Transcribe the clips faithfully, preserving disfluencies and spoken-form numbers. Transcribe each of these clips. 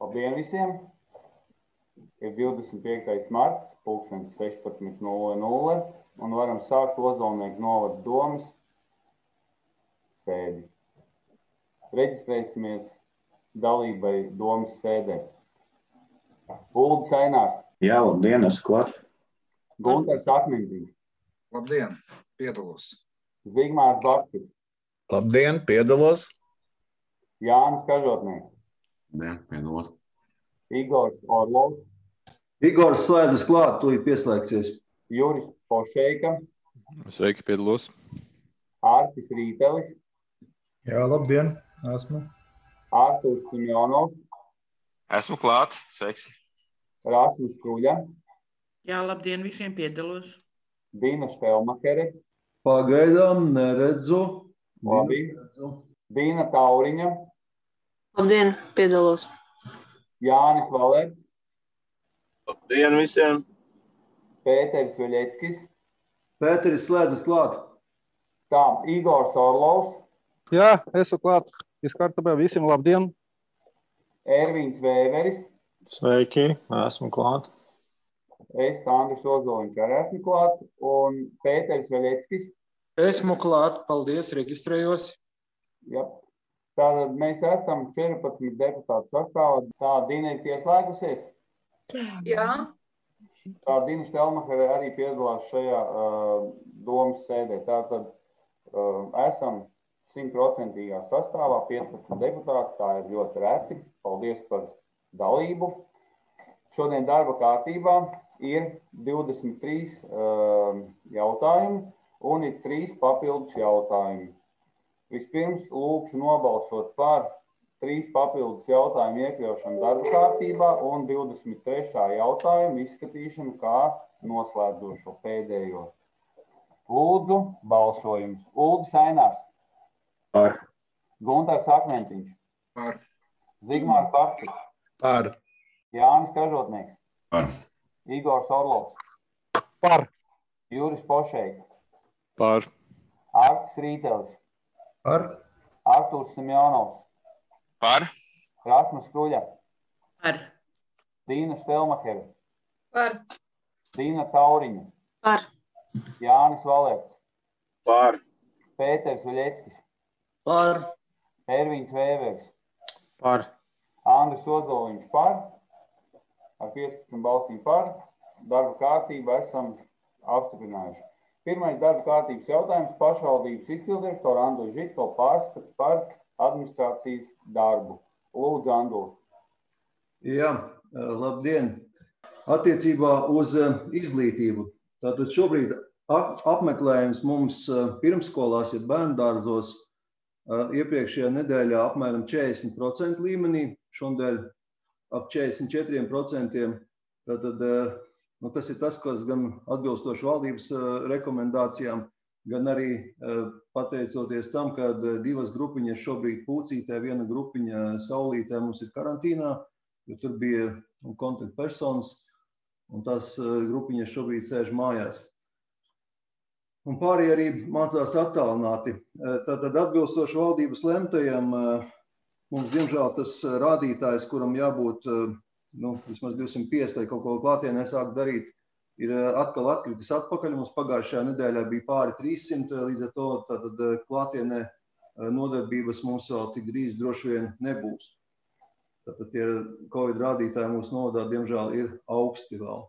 Labdien visiem! Ir divdesmit piektais marts, pulkstens sešpadsmit nulle nulle, un varam sākt Ozolnieku novada domes sēdi. Reģistrēsimies dalībai domes sēdē. Uldis Ainārs. Jā, labdien, esmu klāt. Guntars Akmentiņš. Labdien, piedalos. Zigmārs Bakčs. Labdien, piedalos. Jānis Kažotnieks. Labdien, piedalos. Igors Orlovs. Igors slēdzas klāt, tu ir pieslēgsies. Juris Pošeika. Sveiki, piedalos. Ārtis Rītelis. Jā, labdien, esmu. Ārturs Simjonovs. Esmu klāt, sveiks. Rasmus Kruļa. Jā, labdien, visiem piedalos. Dina Štelmakere. Pagaidām neredzu. Labi. Dina Tauriņa. Labdien, piedalos. Jānis Valēts. Labdien visiem. Pēteris Veļeckis. Pēteris slēdzas klāt. Tā, Igors Orlovs. Jā, esmu klāt. Viss kārtībā, visiem labdien. Ervīns Vēveris. Sveiki, esmu klāt. Es, Andris Ozoliņš, arī esmu klāt. Un Pēteris Veļeckis. Esmu klāt, paldies, reģistrējos. Jā. Tātad mēs esam četrpadsmit deputātu sastāvā. Tā Dina ir pieslēgusies? Jā. Tā Dina Štelmakere arī piedalās šajā uh, domas sēdē. Tātad uh, esam simtprocentīgā sastāvā, piecpadsmit deputāti, tā ir ļoti reti. Paldies par dalību. Šodien darba kārtībā ir divdesmit trīs uh, jautājumi un ir trīs papildus jautājumi. Vispirms lūkšu nobalsot par trīs papildus jautājumu iekļaušanu darba kārtībā un divdesmit trešā jautājumu izskatīšanu kā noslēdzošo pēdējo. Lūdzu, balsojums. Uldis Ainārs. Par. Guntars Akmentiņš. Par. Zigmārs Bakčs. Par. Jānis Kažotnieks. Par. Igors Orlovs. Par. Juris Pošeika. Par. Ārtis Rītelis. Par. Artūrs Simjonovs. Par. Rasmus Kruļa. Par. Dīna Štelmakere. Par. Dīna Tauriņa. Par. Jānis Valēts. Par. Pēteris Veļeckis. Par. Ervīns Vēveris. Par. Andris Ozoliņš par. Ar piecpadsmit balsīm par. Darba kārtību esam apstiprinājuši. Pirmais darba kārtības jautājums pašvaldības izpildirektora Andu Žitko pārskats par administrācijas darbu. Lūdzu, Andu. Jā, labdien. Attiecībā uz izglītību. Tātad šobrīd apmeklējums mums pirmskolās, ja bērndārzos, iepriekšējā nedēļā apmēram četrdesmit procenti līmenī, šodien ap četrdesmit četri procenti. Tātad nu, tas ir tas, kas gan atbilstoši valdības rekomendācijām, gan arī pateicoties tam, ka divas grupiņas šobrīd Pūcītē, viena grupiņa Saulītē mums ir karantīnā, jo tur bija kontaktpersonas, un tās grupiņas šobrīd sēž mājās. Un pārējie arī mācās attālināti. Tātad atbilstoši valdības lemtajam, mums, diemžēl, tas rādītājs, kuram jābūt nu, vismaz divsimt pieci, lai kaut ko klātienē sāk darīt, ir atkal atkritis atpakaļ. Mums pagājušajā nedēļā bija pāri trīssimt, līdz ar to tātad klātienē nodarbības mums vēl tik drīz droši vien nebūs. Tātad tie Covid rādītāji mūsu novadā, diemžēl, ir augsti vēl.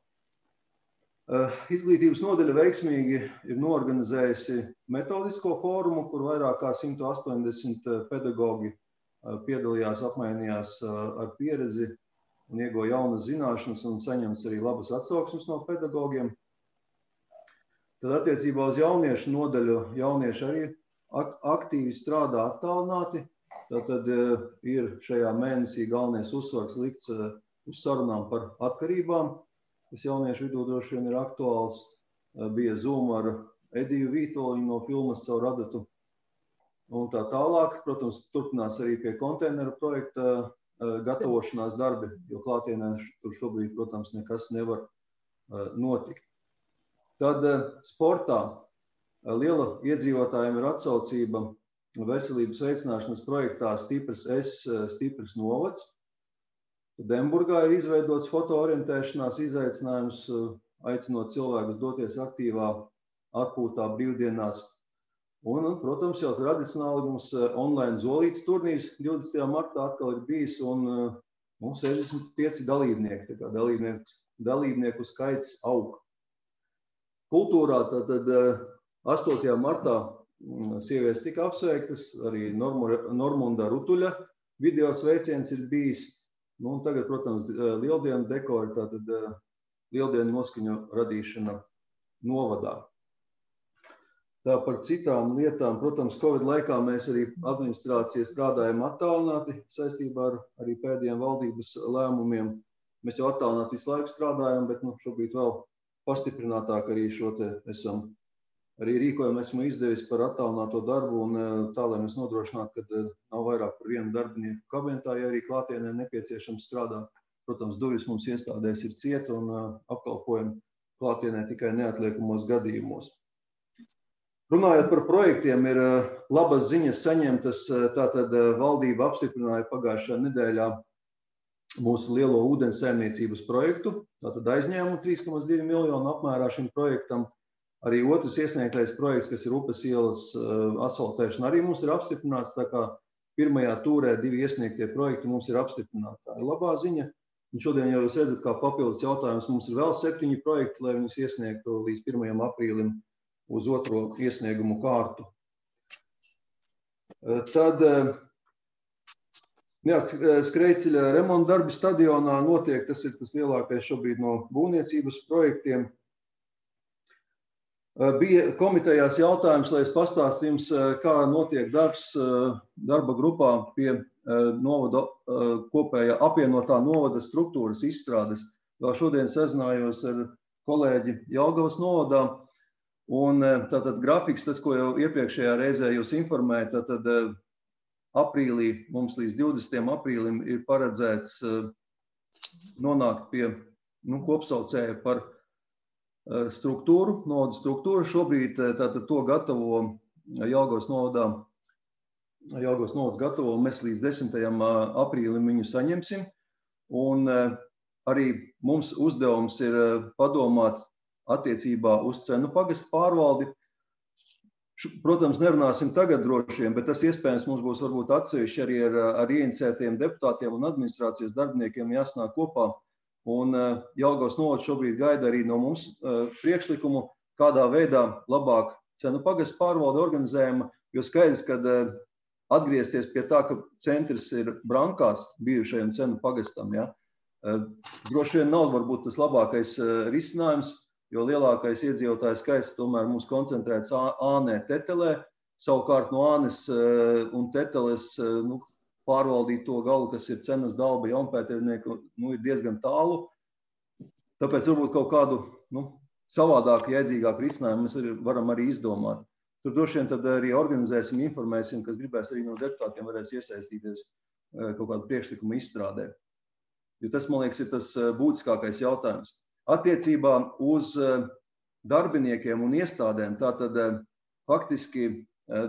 Izglītības nodaļa veiksmīgi ir noorganizējusi metodisko fórumu, kur vairāk kā simt astoņdesmit pedagogi piedalījās, apmainījās ar pieredzi un ieguva jaunas zināšanas un saņemts arī labas atsauksmes no pedagogiem. Tad attiecībā uz jauniešu nodaļu jaunieši arī aktīvi strādā attālināti. Tātad ir šajā mēnesī galvenais uzsvars likts uz sarunām par atkarībām, kas jauniešu vidū droši vien ir aktuāls. Bija Zoom ar Ediju Vītoliņu no filmas Caur adatu un tā tālāk. Protams, turpinās arī pie konteineru projekta gatavošanās darbi, jo klātienē tur šobrīd, protams, nekas nevar notikt. Tad sportā liela iedzīvotājiem ir atsaucība veselības veicināšanas projektā Stiprs es, Stiprs novads. Demburgā ir izveidots fotoorientēšanās izaicinājums, aicinot cilvēkus doties aktīvā atpūtā brīvdienās. Un, protams, jau tradicionāli mums online zolītes turnīrs divdesmitajā martā atkal ir bijis, un mums sešdesmit pieci dalībnieki, tā kā dalībnieku, dalībnieku skaits aug. Kultūrā tātad astotajā martā sievietes tika apsveiktas, arī Normunda Rutuļa video sveiciens ir bijis. Nu, un tagad, protams, lieldienu dekori, tātad lieldienu noskaņu radīšana novadā. Tā par citām lietām, protams, Covid laikā mēs arī administrācija strādājam attālināti saistībā ar arī pēdējiem valdības lēmumiem. Mēs jau attālināti visu laiku strādājam, bet nu, šobrīd vēl pastiprinātāk arī šo te esam arī rīkojumu esmu izdevis par attālināto darbu un tā, lai mēs nodrošinātu, ka nav vairāk par vienu darbinieku kabinetā, ja arī klātienē nepieciešams strādāt. Protams, durvis mums iestādēs ir cieta un apkalpojam klātienē tikai neatliekumos gadījumos. Runājot par projektiem, ir labas ziņas saņemtas, tātad valdība apstiprināja pagājušajā nedēļā mūsu lielo ūdensaimniecības projektu, tātad aizņēmumu trīs komats divi miljonu apmērā šim projektam. Arī otrs iesniegtais projekts, kas ir Upes ielas asfaltēšana, arī mums ir apstiprināts, tā kā pirmajā tūrē divi iesniegtie projekti mums ir apstiprināti. Tā ir labā ziņa. Un šodien jau jūs redzat, kā papildus jautājums, mums ir vēl septiņi projekti, lai viņus iesniegtu līdz pirmajam aprīlim uz otro iesniegumu kārtu. Tad jā, skrejceļa remonta darbi stadionā notiek, tas ir tas lielākais šobrīd no būvniecības projektiem. Bija komitejās jautājums, lai es pastāstu jums, kā notiek darbs darba grupā pie novada, kopējā apvienotā novada struktūras izstrādes. Vēl šodien sazinājos ar kolēģi Jelgavas novadā. Un tātad grafiks, tas, ko jau iepriekšējā reizē jūs informēja, tātad aprīlī, mums līdz divdesmitajam aprīlim ir paredzēts nonākt pie nu, kopsaucēja par struktūru, novada struktūru. Šobrīd tātad to gatavo Jelgavas novadā, Jelgavas novads gatavo, mēs līdz desmitajam aprīlim viņu saņemsim. Un arī mums uzdevums ir padomāt attiecībā uz cenu pagastu pārvaldi. Protams, nerunāsim tagad droši vien, bet tas iespējams mums būs varbūt atsevišķi arī ar, ar ieinicētiem deputātiem un administrācijas darbiniekiem jāsanāk kopā. Un Jelgavas novads šobrīd gaida arī no mums priekšlikumu, kādā veidā labāk cenu pagastu pārvalde organizējama, jo skaidrs, kad atgriezties pie tā, ka centrs ir Brankās bijušajam cenu pagastam, ja, droši vien nav varbūt tas labākais risinājums, jo lielākais iedzīvotājs skaits tomēr mums koncentrēts Ānē, Tetelē. Savukārt no Ānes un Teteles nu, pārvaldīt to galu, kas ir Cenas, Dalba, Jaunpēternieku, nu, ir diezgan tālu. Tāpēc varbūt kaut kādu nu, savādāku, jēdzīgāku risinājumu mēs arī varam arī izdomāt. Tur droši vien tad arī organizēsim, informēsim, kas gribēs arī no deputātiem varēs iesaistīties kaut kādu priekšlikumu izstrādē. Jo tas, man liekas, ir tas būtiskākais jautājums. Attiecībā uz darbiniekiem un iestādēm, tātad faktiski,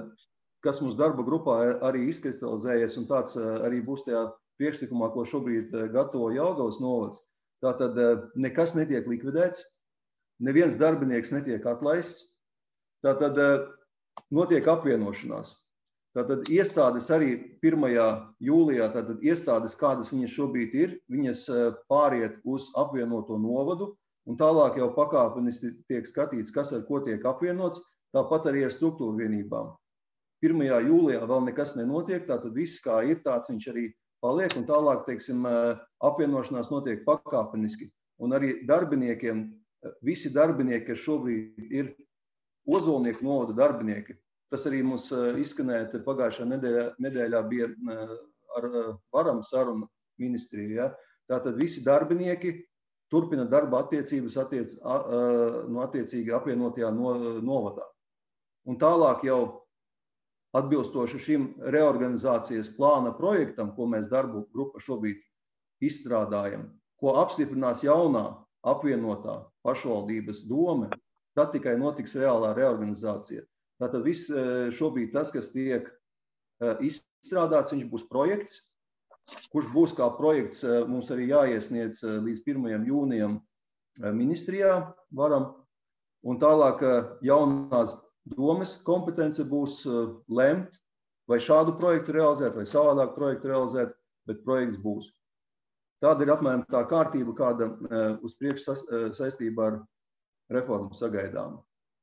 kas mums darba grupā arī izkristalizējies, un tāds arī būs tajā priekšlikumā, ko šobrīd gatavo Jelgavas novads, tātad nekas netiek likvidēts, neviens darbinieks netiek atlaists, tātad notiek apvienošanās. Tātad iestādes arī pirmajā jūlijā, tātad iestādes, kādas viņas šobrīd ir, viņas pāriet uz apvienoto novadu, un tālāk jau pakāpeniski tiek skatīts, kas ar ko tiek apvienots, tāpat arī ar struktūru vienībām. pirmajā jūlijā vēl nekas nenotiek, tātad viss kā ir, tāds viņš arī paliek, un tālāk, teiksim, apvienošanās notiek pakāpeniski. Un arī darbiniekiem, visi darbinieki, kas šobrīd ir Ozolnieku novada darbinieki, tas arī mums izskanēja pagājušā nedēļā, nedēļā bija ar varam saruna ministriju. Ja? Tātad visi darbinieki turpina darba attiecības attiec, no attiecīgi apvienotajā novadā. Un tālāk jau atbilstoši šim reorganizācijas plāna projektam, ko mēs darbu grupa šobrīd izstrādājam, ko apstiprinās jaunā apvienotā pašvaldības dome, tad tikai notiks reālā reorganizācija. Tātad viss šobrīd tas, kas tiek izstrādāts, viņš būs projekts, kurš būs kā projekts, mums arī jāiesniedz līdz pirmajam jūnijam ministrijā varam. Un tālāk jaunās domes kompetence būs lemt, vai šādu projektu realizēt, vai savādāk projektu realizēt, bet projekts būs. Tāda ir apmēram tā kārtība, kāda uz priekšu saistībā ar reformu sagaidām.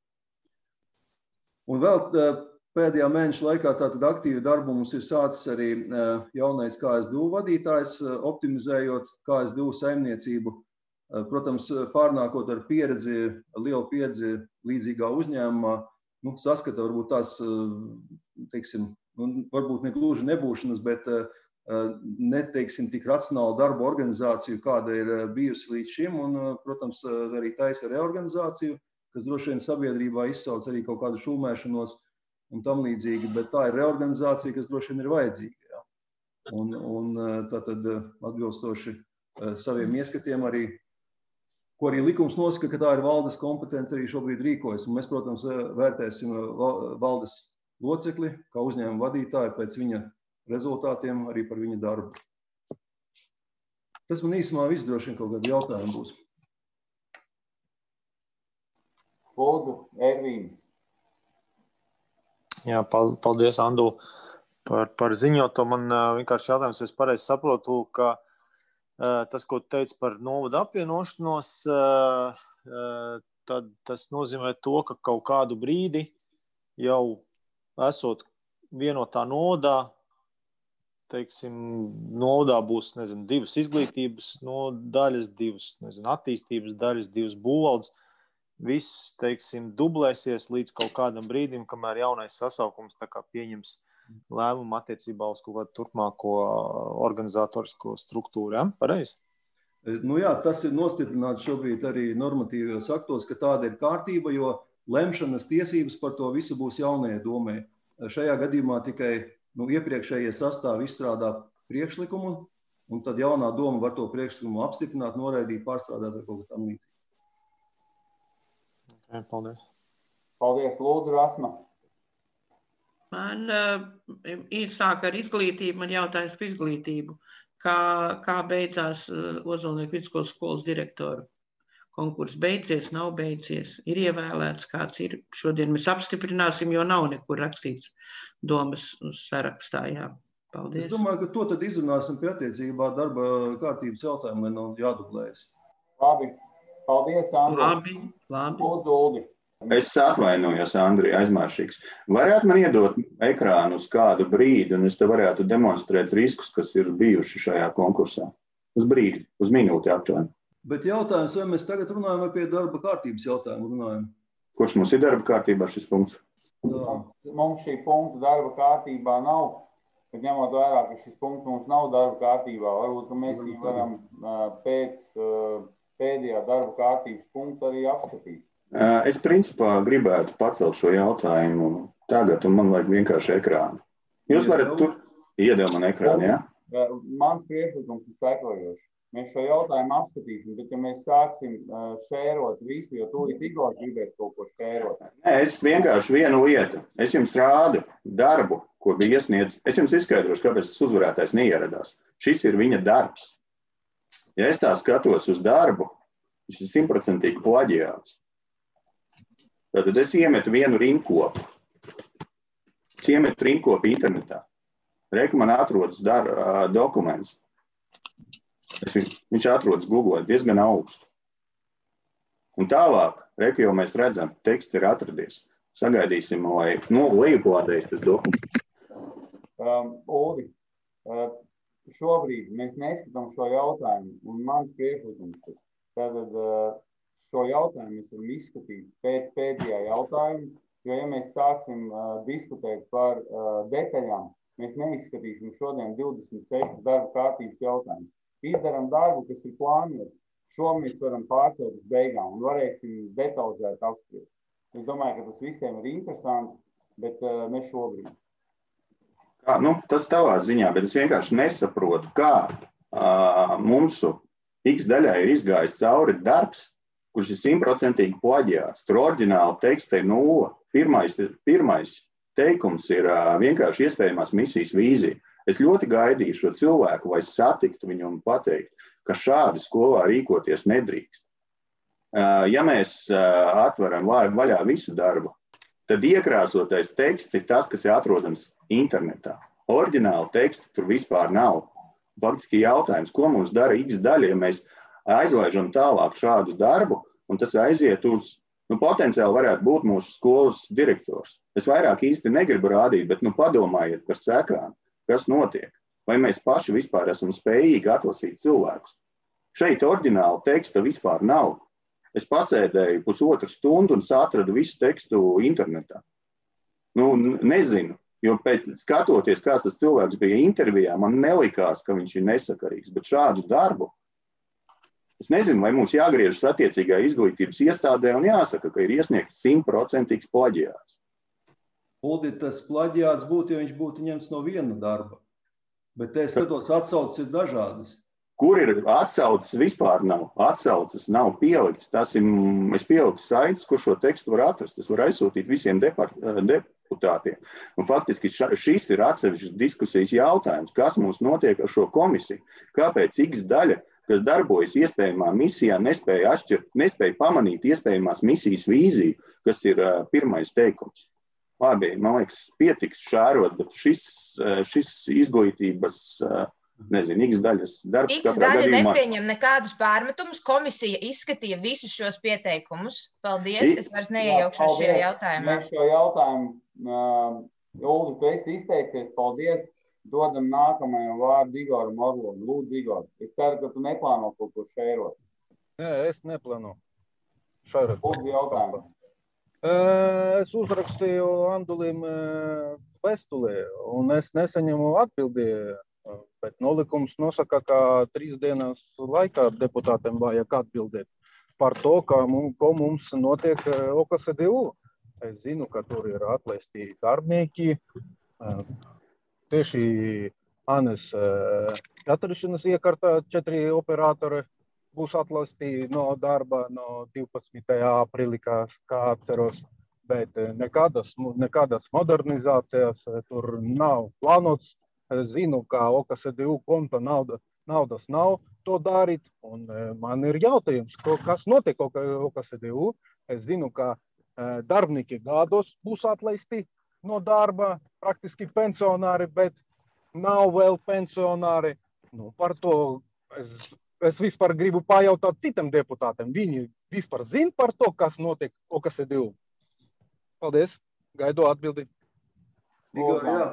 Un vēl pēdējā mēneša laikā tātad aktīvi darbu mums ir sācis arī jaunais K S D U vadītājs, optimizējot K S D U saimniecību. Protams, pārnākot ar pieredzi, lielu pieredzi līdzīgā uzņēmumā, nu, saskata varbūt tās, teiksim, varbūt ne gluži nebūšanas, bet neteiksim tik racionālu darbu organizāciju, kāda ir bijusi līdz šim, un, protams, arī taisa reorganizāciju, kas droši vien sabiedrībā izsauc arī kaut kādu šūmēšanos un tam līdzīgi, bet tā ir reorganizācija, kas droši vien ir vajadzīga. Jā. Un, un tātad atbilstoši saviem ieskatiem arī, ko arī likums nosaka, ka tā ir valdes kompetence arī šobrīd rīkojas. Un mēs, protams, vērtēsim valdes locekli, kā uzņēmuma vadītāju pēc viņa rezultātiem, arī par viņa darbu. Tas man īsumā viss droši vien kaut kādi jautājumi būs. Lūdzu, Ervīna. Jā, paldies, Andu, par, par ziņoto. Man vienkārši jautājums, es pareizi saprotu, ka tas, ko teica par novadu apvienošanos, tad tas nozīmē to, ka kaut kādu brīdi jau esot vienotā novadā, teiksim, novadā būs, nezinu, divas izglītības daļas, divas, nezinu, attīstības daļas, divas būvvaldes. Viss, teiksim, dublēsies līdz kaut kādam brīdim, kamēr jaunais sasaukums tā kā pieņems lēmumu attiecībā uz kaut kādu turpmāko organizatorisko struktūru, ja? Pareizi? Nu jā, tas ir nostiprināts šobrīd arī normatīvajos aktos, ka tāda ir kārtība, jo lemšanas tiesības par to visu būs jaunajai domai. Šajā gadījumā tikai nu, iepriekšējie sastāvi izstrādā priekšlikumu, un tad jaunā doma var to priekšlikumu apstiprināt, noraidīt, pārstrādāt ar kaut kā tam līdzīgi. Okay, paldies. Paldies, Lūdzu, Rasma. Man uh, īsāk ar izglītību, man jautājums par izglītību. Kā, kā beidzās uh, Ozolnieku vidusskolas skolas direktoru konkurss? Beidzies, nav beidzies, ir ievēlēts, kāds ir. Šodien mēs apstiprināsim, jo nav nekur rakstīts domas sarakstā. Jā. Paldies. Es domāju, ka to tad izrunāsim pie attiecībā darba kārtības jautājumu, lai nav jādublējas. Labi. Paldies, Andri. Labi, labi. Lūdzu, Uldi. Es atvainojos, Andri, aizmāršīgs. Varētu man iedot ekrānu uz kādu brīdi, un es te varētu demonstrēt riskus, kas ir bijuši šajā konkursā? Uz brīdi, uz minūti aptuveni. Bet jautājums, vai mēs tagad runājam vai pie darba kārtības jautājumu runājam? Kurš mums ir darba kārtībā šis punkts? Tā, mums šī punkta darba kārtībā nav, bet ņemot vērā, ka šis punkts mums nav darba kārtībā, varbūt, ka mēs viņu varam pēc pēdējā darba kārtības punkta arī apskatīt. Es principā gribētu pacelt šo jautājumu tagad, un man vajag vienkārši ekrānu. Jūs varat tur iedēl man ekrānu, jā? Ja? Mans priekšlikums ir sekojošs. Mēs šo jautājumu apskatīsim, bet ja mēs sāksim šērot visu, jo tūlīt Igors gribēs kaut ko šērot. Nē, es vienkārši vienu lietu. Es jums rādu darbu, ko bija iesniedz. Es jums izskaidrošu, kāpēc tas uzvarētājs neieradās. Šis ir viņa darbs. Ja es tā skatos uz darbu, šis ir simtprocentīgi plaģiāts. Tātad es iemetu vienu rinkopu. Es iemetu rinkopu internetā. Reku man atrodas dar, uh, dokuments. Es, viņš atrodas Google diezgan augstu. Un tālāk, reku jau mēs redzam, teksts ir atradies. Sagaidīsim, lai no lejuplādējas tas dokuments. Um, Uldi, uh, šobrīd mēs neskatām šo jautājumu, un mans priekšlikums ir. Tātad, uh, šo jautājumu mēs varam izskatīt pēc pēdējā jautājuma, jo, ja mēs sāksim uh, diskutēt par uh, detaļām, mēs neizskatīsim šodien divdesmit seši darba kārtības jautājumus. Izdaram darbu, kas ir plānots. Šo mēs varam pārcelt uz beigām un varēsim detalizēt apspriest. Es domāju, ka tas visiem ir interesanti, bet uh, ne šobrīd. Kā, nu, tas tavā ziņā, bet es vienkārši nesaprotu, kā uh, mums X daļai ir izgājis cauri darbs, kurš ir simtprocentīgi plaģiāts. Tur oriģināli teksta ir nulle. Pirmais, pirmais teikums ir uh, vienkārši iespējamās misijas vīzija. Es ļoti gaidīju šo cilvēku, vai satiktu viņu un pateikt, ka šādi skolā rīkoties nedrīkst. Ja mēs atveram vaļā visu darbu, tad iekrāsotais teksts ir tas, kas ir atrodams internetā. Oriģināli teksti tur vispār nav. Faktiski jautājums, ko mums dara X daļa, ja mēs aizlaižam tālāk šādu darbu, un tas aiziet uz, nu, potenciāli varētu būt mūsu skolas direktors. Es vairāk īsti negribu rādīt, bet, nu, padomājiet par sekām, kas notiek. Vai mēs paši vispār esam spējīgi atlasīt cilvēkus. Šeit oriģināla teksta vispār nav. Es pasēdēju pusotru stundu un atradu visu tekstu internetā. Nu, nezinu, jo pēc skatoties, kāds tas cilvēks bija intervijā, man nelikās, ka viņš ir nesakarīgs, bet šādu darbu. Es nezinu, vai mums jāgriežas attiecīgā izglītības iestādē un jāsaka, ka ir iesniegts simtprocentīgs plaģiāts. Uldi, tas plaģiāts būtu, ja viņš būtu ņemts no viena darba. Bet te skatos, atsauces ir dažādas. Kur ir atsauces? Vispār nav. Atsauces nav pieliktas. Tas ir, es pieliku saites, kur šo tekstu var atrast. Tas var aizsūtīt visiem deputātiem. Un faktiski šis ir atsevišķs diskusijas jautājums. Kas mums notiek ar šo komisiju? Kāpēc X daļa, kas darbojas iespējamā misijā, nespēja atšķirt, nespēja pamanīt iespējamās misijas vīziju, kas ir uh, pirmais teikums? Labi, man liekas, pietiks šērot, bet šis, šis izglītības, nezinu, X daļas darbs. X daļa gadījumā nepieņem nekādus pārmetumus. Komisija izskatīja visus šos pieteikumus. Paldies, es vairs neiejaukšos šajā jautājumā. Mēs šo jautājumu, uh, Uldi, tu esi izteicies, paldies. Dodam nākamajam vārdu Igoram Orlovam. Lūdzu, Igor, es ceru, ka tu neplāno kaut ko šērot. Nē, es neplānu šērot. Lūdzu, jautājumu. Es uzrakstīju Andulim vēstulē, un es nesaņemu atbildi, bet nolikums nosaka, ka trīs dienas laikā deputātiem vajag atbildēt par to, ka mums, ko mums notiek O K S D U. Es zinu, ka tur ir atlaisti darbinieki, tieši Anes atrašanas iekārtā četri operatori būs atlaisti no darba no divpadsmitajā aprīlī, kā atceros, bet nekādas, nekādas modernizācijas tur nav plānots. Es zinu, ka O K S D U konta nauda, naudas nav to darīt, un man ir jautājums, kas notiek O K S D U. Es zinu, ka darbinieki gados būs atlaisti no darba, praktiski pensionāri, bet nav vēl pensionāri. Nu, par to es, es vispār gribu pajautāt citam deputātiem. Viņi vispār zina par to, kas notiek O K S D U. Paldies, gaidu atbildi. Igor, jā.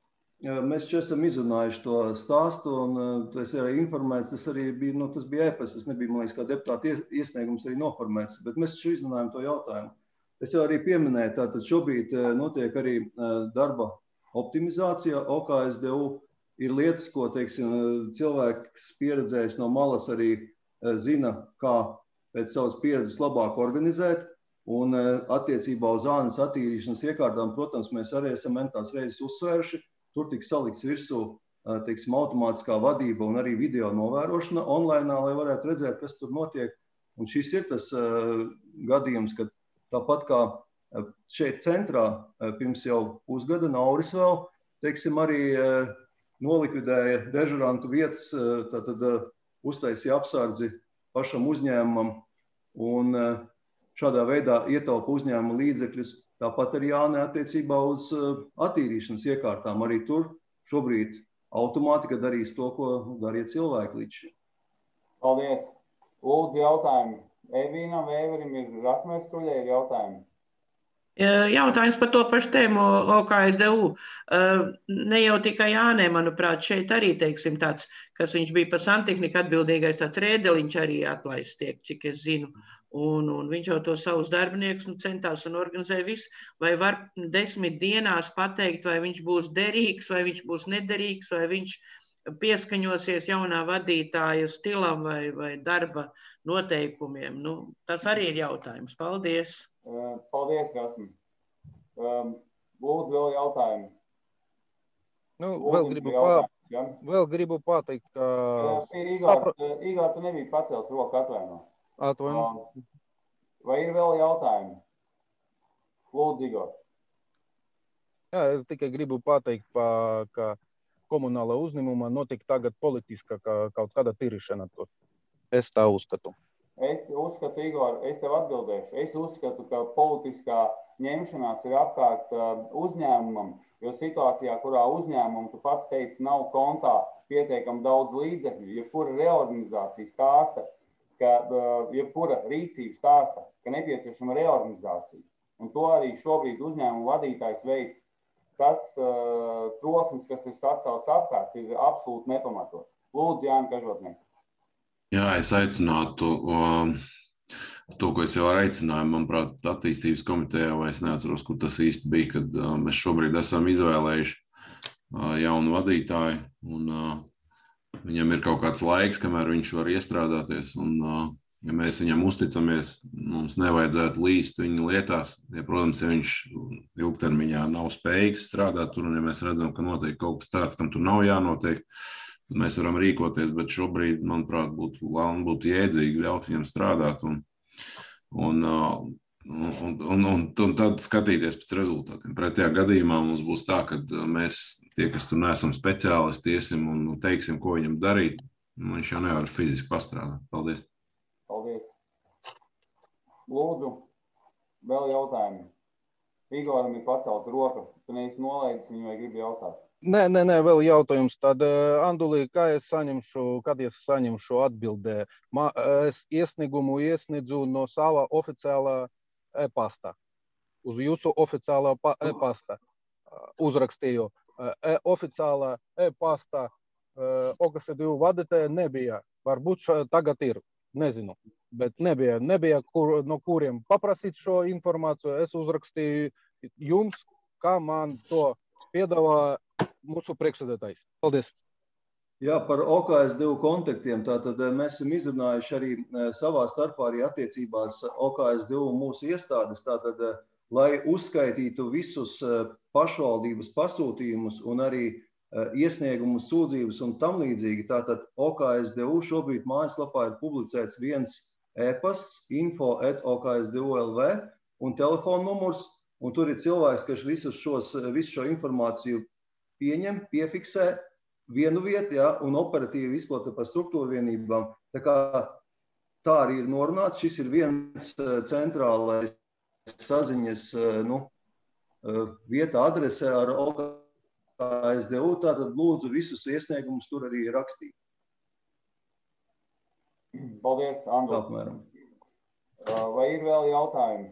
Mēs čia esam izrunājuši to stāstu, un tas arī informēts, tas arī bija, nu, tas bija e-pasts, tas nebija, man liekas, kā deputāta iesniegums arī noformēts, bet mēs šo izrunājam to jautājumu. Es jau arī pieminēju, tātad šobrīd notiek arī darba optimizācija. O K S D U ir lietas, ko, teiksim, cilvēks pieredzējis no malas arī zina, kā pēc savas pieredzes labāk organizēt, un attiecībā uz ānas attīrīšanas iekārtām, protams, mēs arī esam mentās reizes uzsvēruši. Tur tiks salikts virsū, teiksim, automātiskā vadība un arī video novērošana online, lai varētu redzēt, kas tur notiek. Un šis ir tas uh, gadījums, kad tāpat kā šeit centrā pirms jau pusgada Nauris vēl, teiksim, arī uh, nolikvidēja dežurantu vietas, uh, tātad uh, uztaisīja apsardzi pašam uzņēmumam un uh, šādā veidā ietaupa uzņēmuma līdzekļus. Tāpat arī Jāne attiecībā uz attīrīšanas iekārtām. Arī tur šobrīd automātika darīs to, ko darīja cilvēki līdz šim. Paldies. Lūdzu jautājumu. Evīnam, Vēverim ir Rasmēs Kuļai ir jautājumi. Jautājums par to pašu tēmu O K S D U. Ne jau tikai Jānē, manuprāt, šeit arī, teiksim, tāds, kas viņš bija par santehniku atbildīgais, tāds Rēdeliņš arī atlaists tiek, cik es zinu. Un, un viņš jau to savus darbiniekus nu, centās un organizēja visu. Vai var desmit dienās pateikt, vai viņš būs derīgs, vai viņš būs nederīgs, vai viņš pieskaņosies jaunā vadītāja stilam vai, vai darba noteikumiem? Nu, tas arī ir jautājums. Paldies. Paldies, Rasmi. Lūdzu, vēl jautājumu. Nu, Lūdzu, vēl, gribu jautājums, pā, ja? vēl gribu pateikt, ka... Igor, sapra... Igor, tu nebija pacēls roku atvaino. Atvaino. Vai ir vēl jautājumi? Lūdzu, Igor. Jā, es tikai gribu pateikt, pa, ka komunāla uzņēmumā notiek tagad politiska kaut kāda tīrīšana. Es tā uzskatu. Es uzskatu, Igor, es tev atbildēšu. Es uzskatu, ka politiskā ņemšanās ir apkārt uzņēmumam, jo situācijā, kurā uzņēmumu, tu pats teici, nav kontā pietiekami daudz līdzekļu, jebkura reorganizācija stāsta, ka jebkura rīcība stāsta, ka nepieciešama reorganizācija. Un to arī šobrīd uzņēmumu vadītājs veids. Tas uh, troksnis, kas ir sacelts apkārt, ir absolūti nepamatots. Lūdzu, Jāni Kažotnieks. Jā, es aicinātu um, to, ko es jau aicināju, manuprāt, attīstības komitejā, vai es neatceros, kur tas īsti bija, kad uh, mēs šobrīd esam izvēlējuši uh, jaunu vadītāju, un uh, viņam ir kaut kāds laiks, kamēr viņš var iestrādāties, un uh, ja mēs viņam uzticamies, mums nevajadzētu līst viņa lietās. Ja, protams, ja viņš ilgtermiņā nav spējīgs strādāt tur, un ja mēs redzam, ka notiek kaut kas tāds, kam tur nav jānotiek, tad mēs varam rīkoties, bet šobrīd, manuprāt, būtu, būtu jēdzīgi ļaut viņam strādāt un, un, un, un, un, un tad skatīties pēc rezultātiem. Pretējā gadījumā mums būs tā, ka mēs, tie, kas tur neesam speciālisti, iesim un teiksim, ko viņam darīt, un viņš jau nevar fiziski pastrādāt. Paldies! Paldies. Lūdzu, vēl jautājumi. Igoram ir pacelt roka. Tu neesi nolaidis viņu vai gribi jautāt? Nē, nē, nē, vēl jautājums. Tad, Andulī, kā es saņemšu, kad es saņemšu atbildē? Ma, es iesniegumu iesniedzu no sava oficiālā e-pasta. Uz jūsu oficiālā e-pasta uzrakstīju. E, oficiālā e-pasta O K S divi vadītāja nebija. Varbūt ša, tagad ir. Nezinu, bet nebija, nebija kur, no kuriem paprasīt šo informāciju. Es uzrakstīju jums, kā man to piedāvā mūsu priekšsēdētājs. Paldies! Jā, par O K S divi kontaktiem. Tātad mēs esam izrunājuši arī savā starpā arī attiecībās O K S divi mūsu iestādes. Tātad, lai uzskaitītu visus pašvaldības pasūtījumus un arī iesniegumus, sūdzības un tam līdzīgi. Tātad O K S divi šobrīd mājaslapā ir publicēts viens e-pasts info at O K S divi L V un telefona numurs, un tur ir cilvēks, kas visus šos, visu šo informāciju pieņem, piefiksē vienu vietu, ja, un operatīvi izplata par struktūru vienībām. Tā kā tā arī ir norunāts, šis ir viens centrālais saziņas, nu, vieta adrese ar O K S divi, tātad lūdzu visus iesniegumus tur arī rakstīt. Paldies, Andru. Apmēram. Vai ir vēl jautājumi?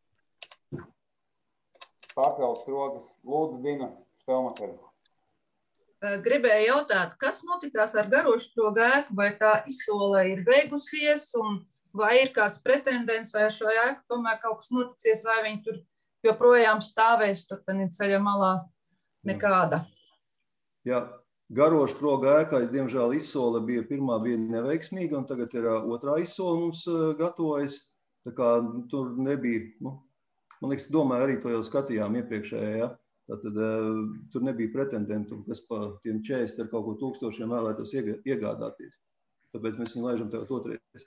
Pārceltas rokas. Lūdzu, Dina Štelmakere. Gribēju jautāt, kas notikās ar Garoškro ēku, vai tā izsole ir beigusies, un vai ir kāds pretendents, vai ar šo ēku tomēr kaut kas noticies, vai viņi tur joprojām stāvēs, tur tad ir ceļa malā. Nekāda. Jā, Garoškro ēkai, diemžēl, izsole bija pirmā bija neveiksmīga, un tagad ir otrā izsole mums gatavojas. Tā kā tur nebija, nu, man liekas, domāju, arī to jau skatījām iepriekšējā, ja? Tātad tur nebija pretendentu, kas pa tiem četrdesmit ar kaut ko tūkstošiem vēlētos iegādāties. Tāpēc mēs viņu laižam tev otrais.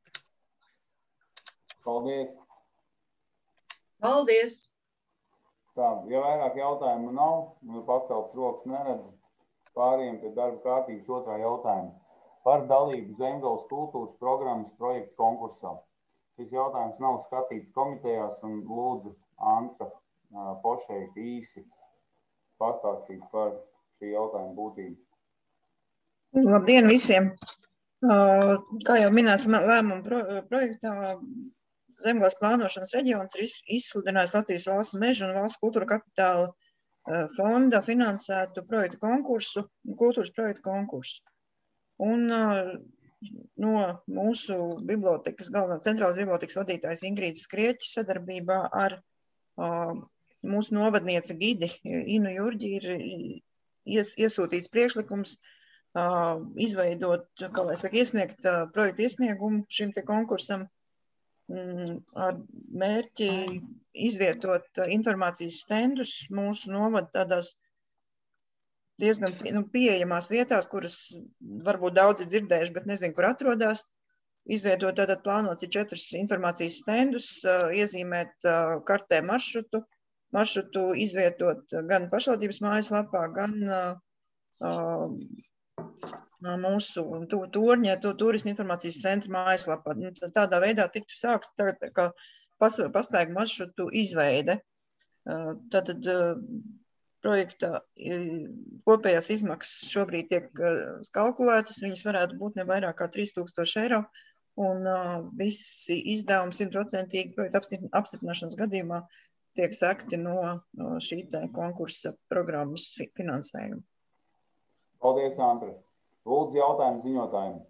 Paldies. Paldies. Tā, ja vairāk jautājumu nav, un paceltas rokas neredz, pāriem pie darba kārtības otrā jautājuma. Par dalību Zemgales kultūras programmas projektu konkursā. Šis jautājums nav skatīts komitejās, un lūdzu Antra Pošeika īsi pastāstīt par šī jautājuma būtību. Labdien visiem! Kā jau minēts lēmuma projektā, Zemgales plānošanas reģions ir izsludinājis Latvijas valsts mežu un valsts kultūra kapitāla fonda finansētu projektu konkursu, kultūras projektu konkursu. Un no mūsu bibliotekas, galvenā centrālās bibliotekas vadītājs Ingrīdas Krieķis sadarbībā ar mūsu novadniece gidi Inu Jurģi ir ies, iesūtīts priekšlikums izveidot, kā lai saka, iesniegt projektu iesniegumu šim te konkursam, ar mērķi izvietot informācijas stendus mūsu novada tādās diezgan nu, pieejamās vietās, kuras varbūt daudzi dzirdējuši, bet nezinu, kur atrodas. Izvietot tātad plānots ir četrus informācijas stendus, iezīmēt kartē maršrutu, maršrutu izvietot gan pašvaldības mājaslapā, gan mūsu torņa, turisma informācijas centra mājaslapā. Tādā veidā tiktu sākt tā kā pastaigu maršrutu izveide. Tātad projekta kopējās izmaksas šobrīd tiek kalkulētas, viņas varētu būt ne vairāk kā trīs tūkstoši eiro, un visi izdevumi simtprocentīgi projekta apstiprināšanas gadījumā tiek sekti no šī konkursa programmas finansējuma. Paldies, Andri. Lūdzu, jautājumu ziņotājiem.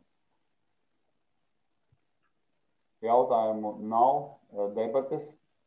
Jautājumu nav, debates.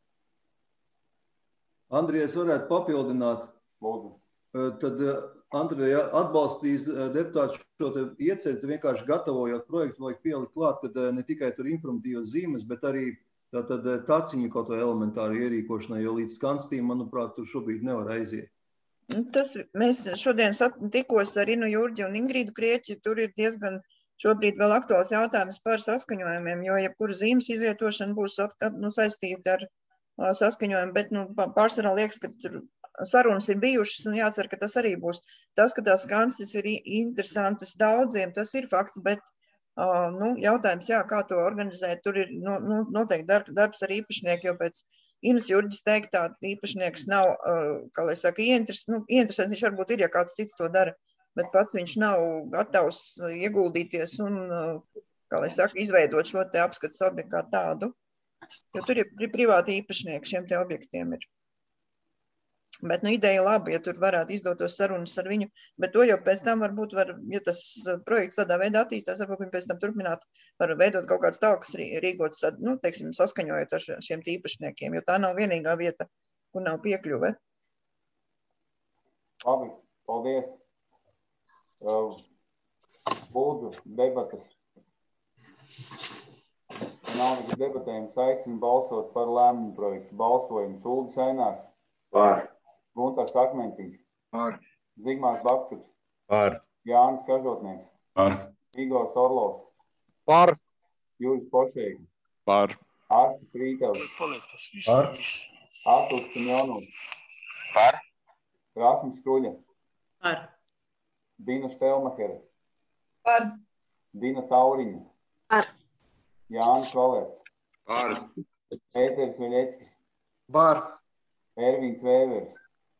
Andrija, es varētu papildināt. Lūdzu. Tad Andrija atbalstīs deputātu šo te ieceļu, te vienkārši gatavojot projektu, vajag pielikt klāt, kad ne tikai tur informatīvas zīmes, bet arī tātad taciņu kaut vai elementāru ierīkošanai, jo līdz skanstīm, manuprāt, tur šobrīd nevar aiziet. Tas, mēs šodien tikos ar Inu Jurģi un Ingrīdu Krieķi, tur ir diezgan šobrīd vēl aktuāls jautājums par saskaņojumiem, jo jebkura zīmes izvietošana būs nu, saistīta ar saskaņojumu, bet nu, pārsvarā liekas, ka tur sarunas ir bijušas un jācer, ka tas arī būs. Tas, ka tās skanstis ir interesantas daudziem, tas ir fakts, bet uh, nu, jautājums, jā, kā to organizēt, tur ir nu, nu, noteikti darb, darbs ar īpašnieku, jo pēc Inas Jurģis teiktā īpašnieks nav, uh, kā lai saka, ieinteres, nu, ieinteresants, viņš varbūt ir, ja kāds cits to dara, bet pats viņš nav gatavs ieguldīties un, uh, kā lai saka, izveidot šo te apskates objektu kā tādu, jo tur ir privāti īpašnieki šiem te objektiem ir. Bet, nu, ideja labi, ja tur varētu izdotos sarunas ar viņu, bet to jau pēc tam varbūt var, ja tas projekts tādā veidā attīstās, varbūt viņi pēc tam turpināt, var veidot kaut kāds tālākas rīkotas, nu, teiksim, saskaņojot ar šiem tīpašniekiem, jo tā nav vienīgā vieta, kur nav piekļuve. Labi, paldies. Lūdzu, debatas. Nav nekas debatējums, aicinu balsot par lēmumu projektu. Balsojums Ulda Sainās. Par. Guntars Akmeņķis. Par. Zigmārs Bakčuks. Par. Jānis Kažotnieks. Par. Igors Orlovs. Par. Juris Pošēgi. Par. Ārtis Rītevs. Par. Arturs Simjonovs. Par. Rasmus Kruļa. Par. Dina Štelmahera. Par. Dina Tauriņa. Par. Jānis Valērts. Par. Pēters Veļeckis. Par. Ervīns Vēvers.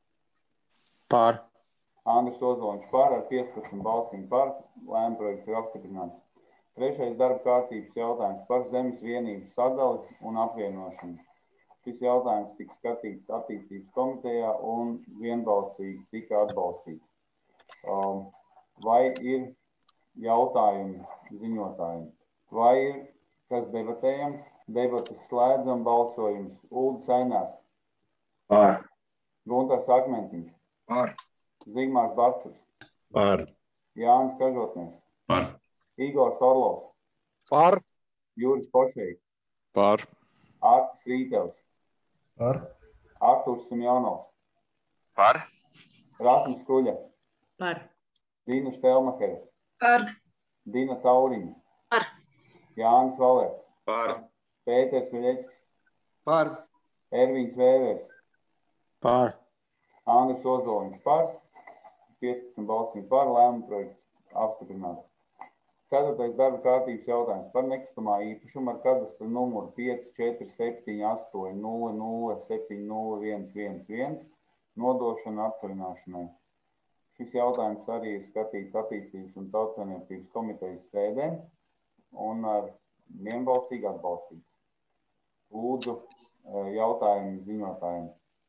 Par. Andris Ozoliņš par ar piecpadsmit balsīm par. Lēmuma projekts ir apstiprināts. Trešais darba kārtības jautājums par zemes vienību sadali un apvienošanu. Šis jautājums tika skatīts attīstības komitejā un vienbalsīgi tika atbalstīts. Um, vai ir jautājumi ziņotājiem? Vai ir kas debatējams? Debatas slēdzam, balsojums. Ulda Sainās. Par. Guntars Akmeņķis. Par. Zigmārs Bakčuks. Par. Jānis Kažotnieks. Par. Igors Orlovs. Par. Juris Pošēgi. Par. Ārtis Rītevs. Par. Arturs Simjonovs. Par. Rasmus Kruļa. Par. Dina Štelmahera. Par. Dina Tauriņa. Par. Jānis Valērts. Par. Pēters Veļeckis. Par. Ervīns Vēvers. Par. Andris Ozoliņš par. piecpadsmit balsīm par. Lēmuma projekts apstiprināts. Ceturtais darba kārtības jautājums par nekustamā īpašumu ar kadastra numuru pieci četri septiņi astoņi nulle nulle septiņi nulle viens viens viens nodošana atcelināšanai. Šis jautājums arī ir skatīts attīstības un tautsaimniecības komitejas sēdē un ar vienbalsīgi atbalstīts. Lūdzu, jautājumu ziņotājiem.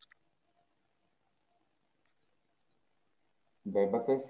Debates.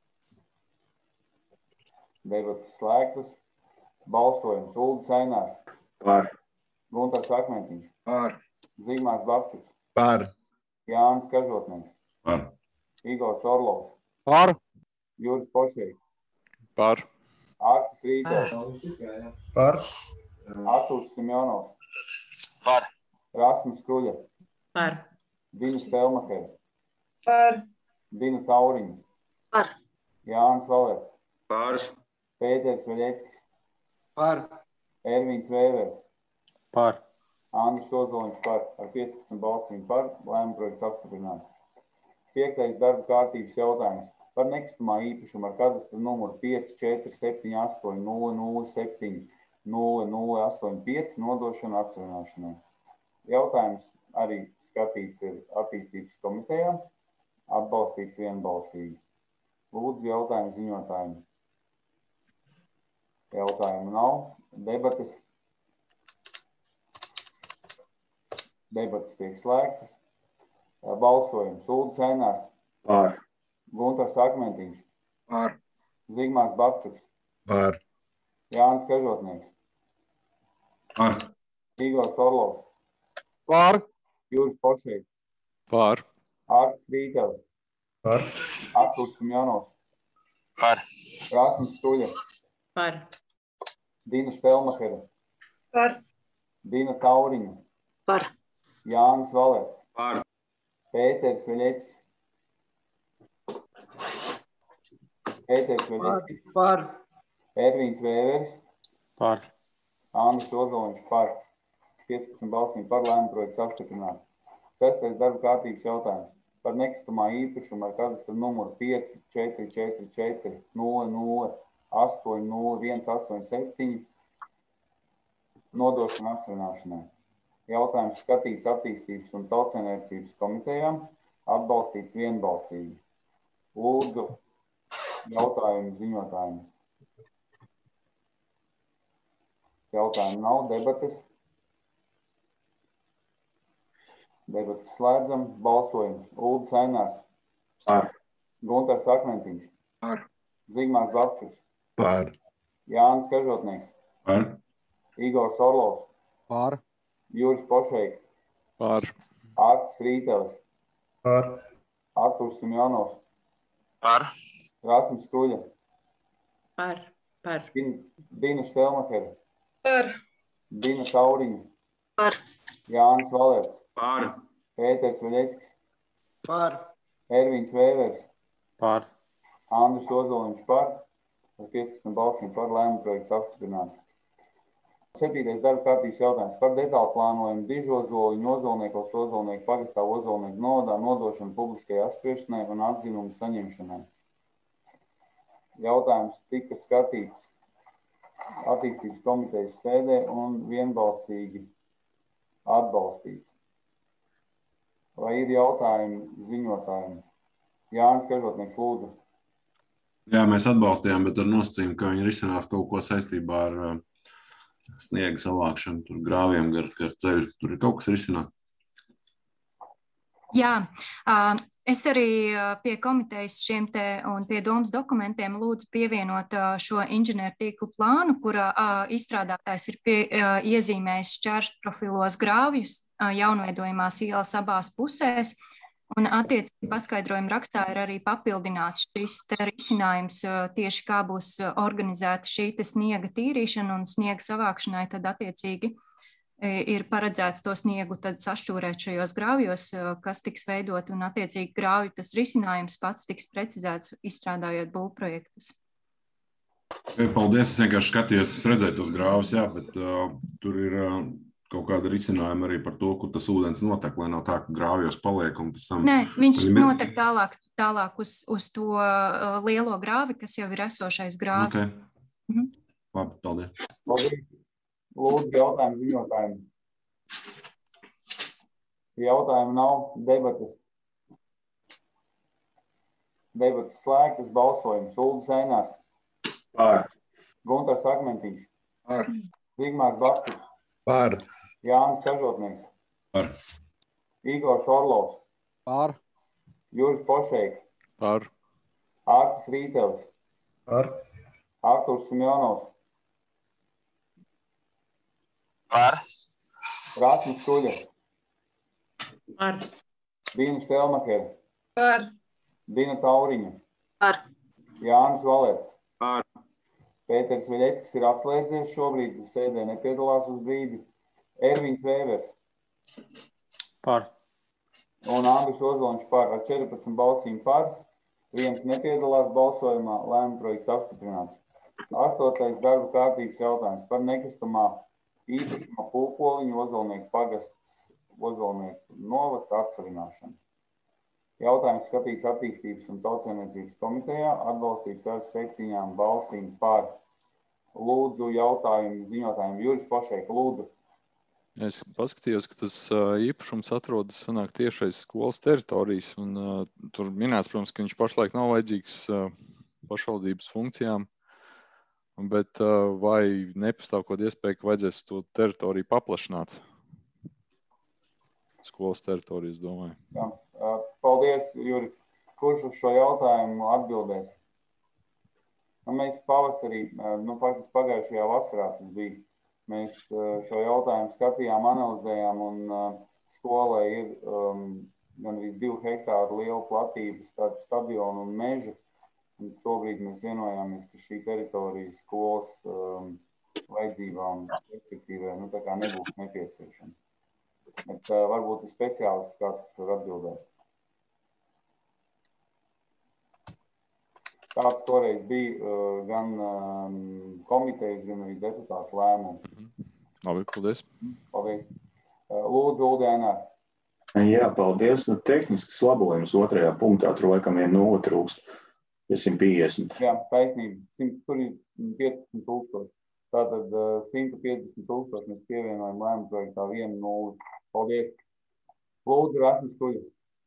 Debates slēgtas. Balsojums. Ulda Sainās. Par. Guntars Akmeņķis. Par. Zigmārs Bakčuks. Par. Jānis Kažotnieks. Par. Igors Orlovs. Par. Juris Pošēgi. Par. Ārtis Rītevs. Par. Arturs Simjonovs. Par. Rasmus Kruļa. Par. Dina Štelmahera. Par. Dina Tauriņa. Par. Jānis Valērts. Par. Pēters Veļeckis. Par. Ervīns Vēvers. Par. Andris Ozoliņš par ar piecpadsmit balsīm par. Lēmuma projekts apstiprināts. Piektais darba kārtības jautājums par nekustamā īpašuma ar kadastra numuru pieci četri septiņi astoņi nulle nulle septiņi nulle nulle astoņi pieci nodošanu atsevināšanai. Jautājums arī skatīts ir attīstības komitejā, atbalstīts vienbalsīgi. Lūdzu jautājumu ziņotājiem. Jautājumu nav. Debates. Debates tiek slēgtas. Balsojums. Uldis Einārs. Pār. Guntars Akmentiņš. Pār. Zigmārs Babčuks. Pār. Jānis Kažotnieks. Pār. Igors Orlovs. Pār. Juris Pošeiks. Pār. Ārtis Rītevs. Pār. Artūrs Kumjanovs. Pār. Rasmus Stuļa. Par. Dina Štelmahera. Par. Dina Tauriņa. Par. Jānis Valēts. Pār. Pēters Veļeckis. Pēters Veļeckis. Par. Ervīns Vēveris. Pār. Andris Ozoliņš par. piecpadsmit balsīm par lēmumu projekts apstiprināts. Sestais darba kārtības jautājums. Par nekustamā īpašumu ar kadastra numuru pieci četri četri četri nulle nulle astoņi nulle viens astoņi septiņi nodošanu atsevināšanai. Jautājums skatīts attīstības un tautsaimniecības komitejām, atbalstīts vienbalsīgi. Lūdzu jautājumu ziņotājiem. Jautājumu nav, debates. Debates slēdzam, balsojums. Uldis Einārs. Pār. Guntars Akmentiņš. Pār. Zigmārs Babčuks. Pār. Jānis Kažotnieks. Pār. Igors Orlovs. Pār. Juris Pošeiks. Pār. Ārtis Rītevs. Pār. Artūrs Kumjanovs. Pār. Rasmus Stuļa. Par. Par. Din, Dina Štelmahera. Par. Dina Tauriņa. Par. Jānis Valēts. Pār. Pēters Veļeckis. Par. Ervīns Vēveris. Pār. Andris Ozoliņš par. Ar piecpadsmit balsīm par lēmumu projekts apstiprināts. Septītais darba kārtības jautājums par detālu plānojumu Dižozoliņu Ozolniekos Ozolnieku pagastā Ozolnieku novadā nodošanu publiskajai apspriešanai un atzinumu saņemšanai. Jautājums tika skatīts attīstības komitejas sēdē un vienbalsīgi atbalstīts. Vai ir jautājumi ziņotājiem? Jānis Kažotnieks, lūdzu. Jā, mēs atbalstījām, bet ar nosacījumu, ka viņi risinās kaut ko saistībā ar uh, sniega savākšanu, tur grāviem gar, gar ceļu. Tur ir kaut kas risināt. Jā, es arī pie komitejas šiem te un pie domas dokumentiem lūdzu pievienot šo inženieru tīklu plānu, kurā izstrādātājs ir pie, iezīmējis šķērsprofilos grāvjus jaunveidojumās ielas abās pusēs. Un attiecīgi paskaidrojuma rakstā ir arī papildināts šis te risinājums tieši kā būs organizēta šī te sniega tīrīšana un sniega savākšanai, tad attiecīgi ir paredzēts to sniegu tad sašķūrēt šajos grāvjos, kas tiks veidot, un attiecīgi grāvju tas risinājums pats tiks precizēts, izstrādājot būvprojektus. Paldies, es vienkārši skatījos, es redzēju tos grāvjus, jā, bet uh, tur ir uh, kaut kāda risinājuma arī par to, kur tas ūdens notek, lai nav tā, ka grāvjos paliek un pēc tam... Nē, viņš notek tālāk, tālāk uz, uz to uh, lielo grāvi, kas jau ir esošais grāvi. Okay. Mhm. Labi, paldies. Paldies. Lūdzu, jautājumu ziņotājiem. Jautājumu nav, debates. Debates slēgtas, balsojums. Uldis Einārs. Pār. Guntars Akmentiņš. Pār. Zigmārs Babčuks. Pār. Jānis Kažotnieks. Pār. Igors Orlovs. Pār. Juris Pošeiks. Pār. Ārtis Rītevs. Pār. Artūrs Kumjanovs. Pār. Rasmus Stuļa. Par. Dina Štelmahera. Par. Dina Tauriņa. Par. Jānis Valēts. Pār. Pēters Veļeckis ir atslēdzies šobrīd, sēdē nepiedalās uz brīdi. Ervīns Vēvers. Par. Un Andris Ozoliņš par ar četrpadsmit balsīm par. Viens nepiedalās balsojumā, lēmuma projekts apstiprināts. Astotais darba kārtības jautājums par nekustamā īpašuma Pulkoliņu Ozolnieku pagasts Ozolnieku novads atsavināšanu. Jautājums skatīts attīstības un tautsēmniecības komitejā, atbalstīts ar septiņām balsīm par. Lūdzu jautājumu ziņotājiem Juris Pošeika, lūdzu. Es paskatījos, ka tas īpašums atrodas sanāk tieši aiz skolas teritorijas, un uh, tur minēts, protams, ka viņš pašlaik nav vajadzīgs uh, pašvaldības funkcijām, bet uh, vai nepastāv kaut iespēja, ka vajadzēs to teritoriju paplašināt? Skolas teritorijas, domāju. Jā. Paldies, Juri. Kurš uz šo jautājumu atbildēs? Nu, mēs pavasarī, nu, faktiski pagājušajā vasarā tas bija. Mēs šo jautājumu skatījām, analizējām, un skolai ir um, gandrīz divu hektāru liela platība starp stadionu un mežu. Un tobrīd mēs vienojāmies, ka šī teritorija skolas um, vajadzībām perspektīvē nu, tā kā nebūs nepieciešama. Bet uh, varbūt ir speciālists kāds, kas var atbildēt. Tāds toreiz bija uh, gan um, komitejas, gan arī deputātu lēmums. Labi, paldies. Paldies. Uh, Lūdzu, Uldēnā. Jā, paldies. Nu, tehnisks labojums otrajā punktā, tur laikam viena nulle trūkst. simt piecdesmit. Jā, taisnība. Tur ir piecdesmit tūkstoši. Tātad uh, simt piecdesmit tūkstoši mēs pievienojam lēmumu projektā viena nulle. Paldies. Lūdzu, Rasmus Kuļa.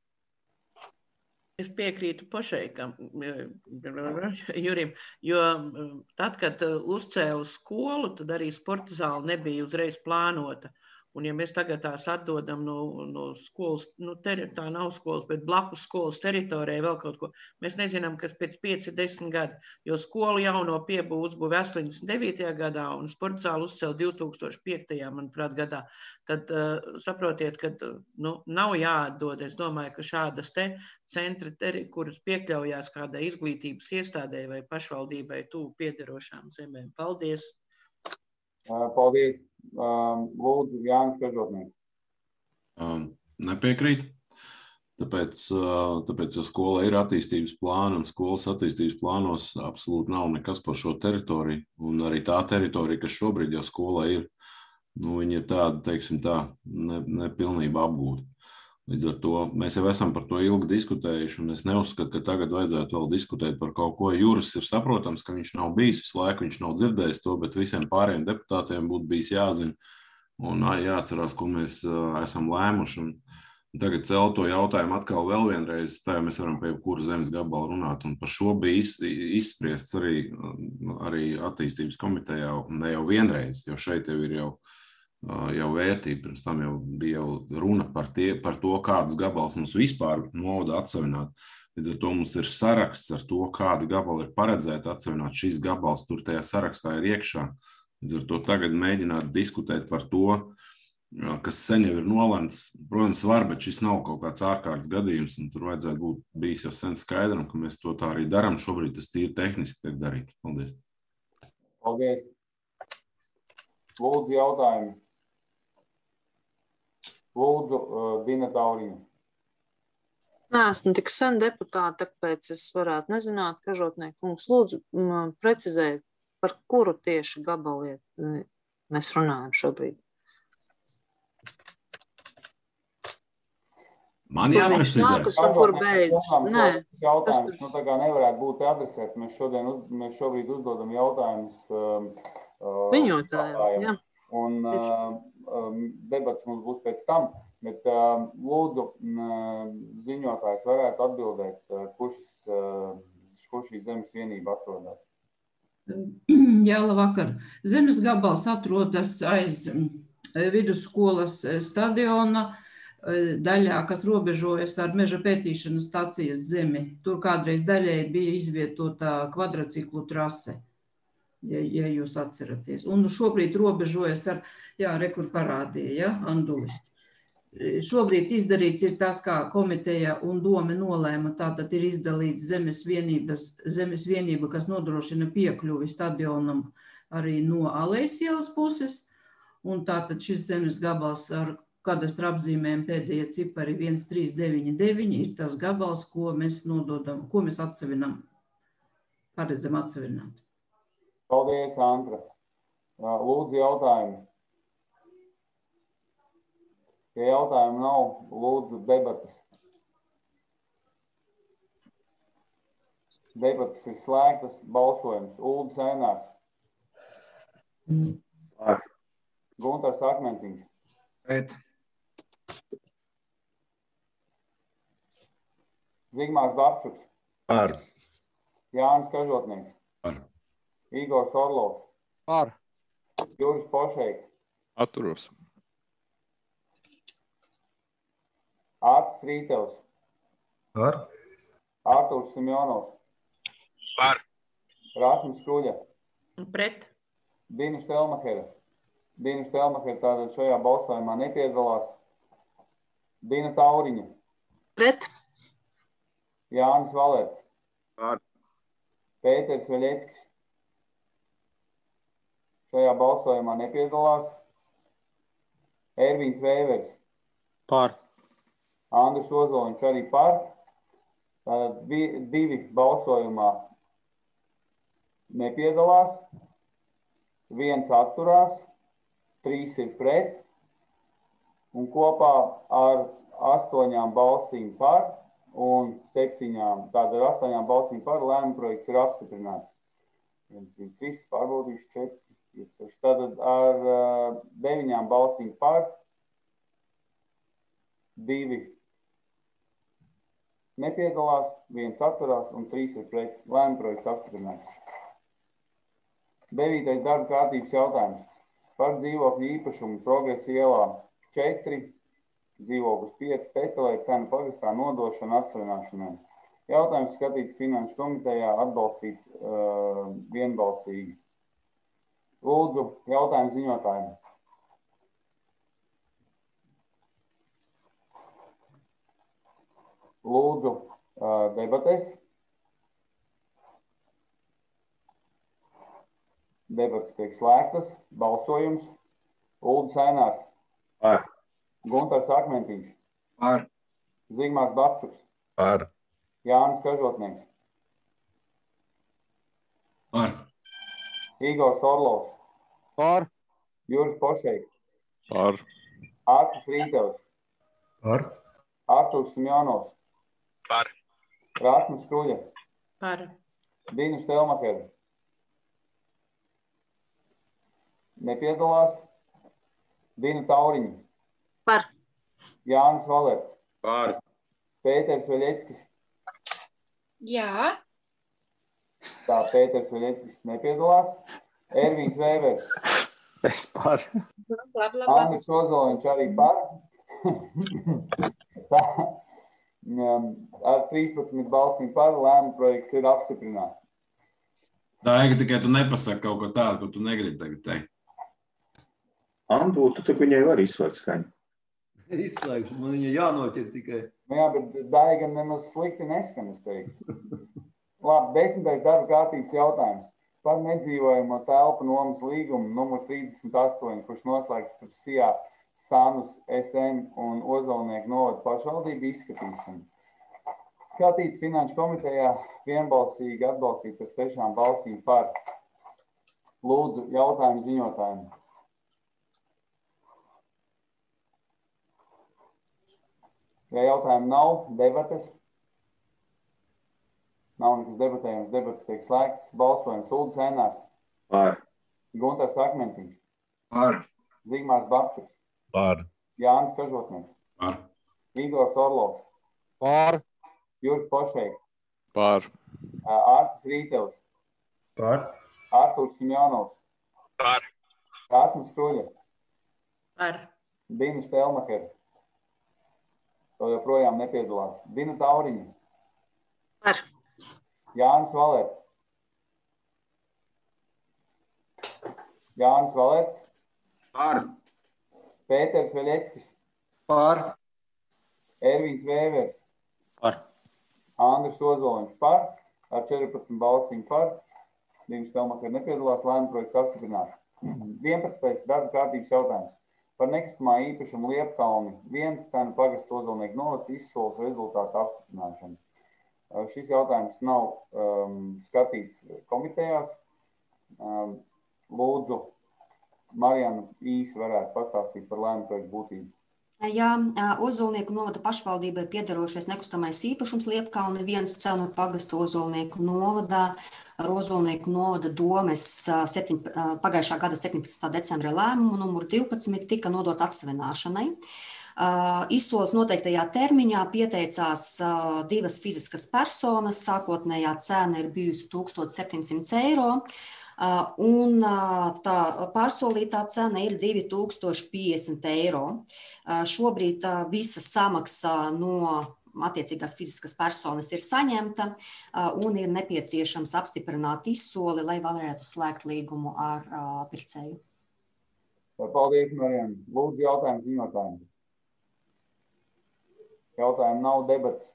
Es piekrītu Pošeikam, Jurim, jo tad, kad uzcēla skolu, tad arī sporta zāle nebija uzreiz plānota. Un ja mēs tagad tās atdodam no, no skolas, nu, teri, tā nav skolas, bet blakus skolas teritorijai vēl kaut ko, mēs nezinām, kas pēc pieci desmit gadi, jo skolu jauno piebūvu uzbūve astoņdesmit devītajā gadā un sporta zāli uzcēla divi tūkstoši piektajā, manuprāt, gadā. Tad uh, saprotiet, ka nu, nav jāatdod. Es domāju, ka šādas te centri, teri, kuras piekļaujās kādai izglītības iestādē vai pašvaldībai tuvu piederošām zemēm. Paldies! Paldies. Lūdzu, Jānis Kažotnieks. Um, nepiekrīt. Tāpēc, uh, tāpēc, ja skola ir attīstības plāna un skolas attīstības plānos absolūti nav nekas par šo teritoriju. Un arī tā teritorija, kas šobrīd jau skolā ir, nu, viņa ir tāda, teiksim tā, ne, nepilnībā apgūta. Līdz ar to mēs jau esam par to ilgi diskutējuši, un es neuzskatu, ka tagad vajadzētu vēl diskutēt par kaut ko. Juris ir saprotams, ka viņš nav bijis visu laiku, viņš nav dzirdējis to, bet visiem pārējiem deputātiem būtu bijis jāzina un jāatcerās, ko mēs uh, esam lēmuši. Un tagad celt to jautājumu atkal vēl vienreiz, tā jau mēs varam pie kura zemes gabala runāt, un par šo bija izspriests arī, arī attīstības komitejā, ne jau vienreiz, jo šeit jau ir jau jau vērtība, pirms tam jau bija jau runa par, tie, par to, kādus gabalus mums vispār novada atsevināt. Līdz ar to mums ir saraksts ar to, kādi gabali ir paredzēti atsevināt. Šis gabals tur tajā sarakstā ir iekšā. Līdz ar to tagad mēģināt diskutēt par to, kas sen jau ir nolemts. Protams, var, bet šis nav kaut kāds ārkārtas gadījums, un tur vajadzētu būt bijis jau sen skaidram, ka mēs to tā arī darām. Šobrīd tas tīri tehniski tiek darīt. Paldies. Paldies. Lūdzu jautājumu. Lūdzu, uh, Dina Tauriņa. Nē, esmu tik sen deputāta, tāpēc es varētu nezināt, Kažotnieks kungs, lūdzu precizēt, par kuru tieši gabaliet mēs runājam šobrīd. Man jāprecizē. Nākas, un kur beidz? Nē. Jautājums, nu tā kā nevarētu būt adresēts. Mēs, šodien, uz, mēs šobrīd uzdodam jautājumus uh, ziņotājiem. Jā. Un uh, debats mums būs pēc tam, bet uh, lūdzu uh, ziņotājs varētu atbildēt, uh, kurš, uh, kurš šī zemes vienība atrodas. Jā, labvakar. Zemes gabals atrodas aiz vidusskolas stadiona daļā, kas robežojas ar meža pētīšanas stācijas zemi. Tur kādreiz daļai bija izvietota kvadrciklu trase. Ja, ja jūs atceraties. Un šobrīd robežojas ar, jā, rekur parādīja, ja, Andulis. Šobrīd izdarīts ir tas, kā komiteja un dome nolēma, tātad ir izdalīts zemes vienības, zemes vienība, kas nodrošina piekļuvi stadionam arī no Alejas ielas puses, un tātad šis zemes gabals ar kadastra apzīmēm pēdējie cipari viens trīs deviņi deviņi ir tas gabals, ko mēs nododam, ko mēs atsevinām, paredzam atsevināt. Paldies, Antra. Lūdzu jautājumu. Ja jautājumu nav, lūdzu debatas. Debates ir slēgtas. Balsojums. Uldis Ainārs. Par. Guntars Akmentiņš. Pret. Zigmārs Babčuks. Par. Jānis Kažotnieks. Par. Igors Orlovs. Par. Juris Pošeiks. Atturos. Ārtis Rītevs. Par. Artūrs Simjonovs. Par. Rasmus Kruļa. Pret. Dina Štelmahera. Dina Štelmahera tātad šajā balsojumā nepiedalās. Dina Tauriņa. Pret. Jānis Valērts. Par. Pēters Veļeckis. Šajā balsojumā nepiedalās. Ervīns Vēvers. Par. Andris Ozoliņš arī par. Tātad divi balsojumā nepiedalās. Viens atturās. Trīs ir pret. Un kopā ar astoņām balsīm par un septiņām, tātad ar astoņām balsīm par lēmuma projekts ir apstiprināts. viens, divi, trīs, pārbaudīšu, četri, pieci, seši. Tātad ar uh, deviņām balsīm par, divi nepiedalās, viens atturās un trīs ir pret. Lēmuma projekts apstiprināts. Devītais darba kārtības jautājums. Par dzīvokļu īpašumu Progresa ielā četri, dzīvoklis pieci, Tetelē, cenu pagastā nodošana atsavināšanai. Jautājums skatīts Finanšu komitejā, atbalstīts uh, vienbalsīgi. Lūdzu, jautājumu ziņotājiem. Lūdzu, uh, debatēs. Debates tiek slēgtas. Balsojums. Uldis Ainārs. Par. Guntars Akmentiņš. Par. Zigmārs Babčuks. Par. Jānis Kažotnieks. Par. Igors Orlovs. Par. Juris Pošeiks. Par. Ārtis Rītevs. Par. Artūrs Simjonovs. Par. Rasmus Kruļa. Par. Dina Štelmahera. Nepiedalās. Dina Tauriņa. Par. Jānis Valērts. Par. Pēters Veļeckis. Jā. Tā, Pēters Veļeckis nepiedalās. Ervīns Vēvers. Es par. Andris Ozoliņš arī par. Tā, ar trīspadsmit balsīm par lēmuma projekts ir apstiprināts. Daiga, tikai tu nepasaki kaut ko tādu, ko tu negribi tagad teikt. Andu, tu tak viņai var izslēgt skaņu. Izslēgšu, man viņa jānoķer tikai. Nu jā, bet Daiga nemaz slikti neskan, es teiktu. Labi, desmitais darba kārtības jautājums. Par nedzīvojamo telpu nomas līgumu numur trīsdesmit astoņi, kurš noslēgts starp Sijā, Sanus, S M un Ozolnieku novada pašvaldību izskatīšanu. Skatīts Finanšu komitejā, vienbalsīgi atbalstīts ar sešām balsīm par. Lūdzu, jautājumu ziņotājiem. Ja jautājumu nav, debates. Nav nekas debatējums, debates tiek slēgtas. Balsojums. Uldis Ainārs. Par. Guntars Akmentiņš. Par. Zigmārs Babčuks. Par. Jānis Kažotnieks. Par. Igors Orlovs. Par. Juris Pošeiks. Par. Ārtis Rītevs. Par. Artūrs Simjonovs. Par. Rasmus Kruļa. Par. Dina Štelmahera. To joprojām nepiedalās. Dina Tauriņa. Par. Jānis Valērts. Jānis Valērts. Par. Pēters Veļeckis. Par. Ervīns Vēvers. Par. Andris Ozoliņš par. Ar četrpadsmit balsīm par. Dina Štelmahera nepiedalās. Lēmuma projekts apstiprināts. vienpadsmitais darba kārtības jautājums. Par nekustamā īpašumu Liepkalni viens cenu pagasts Ozolnieku novads izsoles rezultātu apstiprināšanu. Šis jautājums nav um, skatīts komitejās. Um, lūdzu, Marijana īsi varētu pastāstīt par lēmumu projektu būtību. Ja Ozolnieku novada pašvaldībai piederošais nekustamais īpašums Liepkalni viens Celnu pagasta Ozolnieku novadā ar Ozolnieku novada domes septiņ, pagājušā gada septiņpadsmitā decembra lēmumu numuru divpadsmit tika nodots atsavināšanai. Izsoles noteiktajā termiņā pieteicās divas fiziskas personas, sākotnējā cena ir bijusi tūkstoš septiņsimt eiro. Un tā pārsolītā cena ir divi tūkstoši piecdesmit eiro. Šobrīd visa samaksa no attiecīgās fiziskas personas ir saņemta un ir nepieciešams apstiprināt izsoli, lai varētu slēgt līgumu ar pircēju. Paldies, Marijana. Lūdzu, jautājumu ziņotājiem. Jautājumu nav, debatas.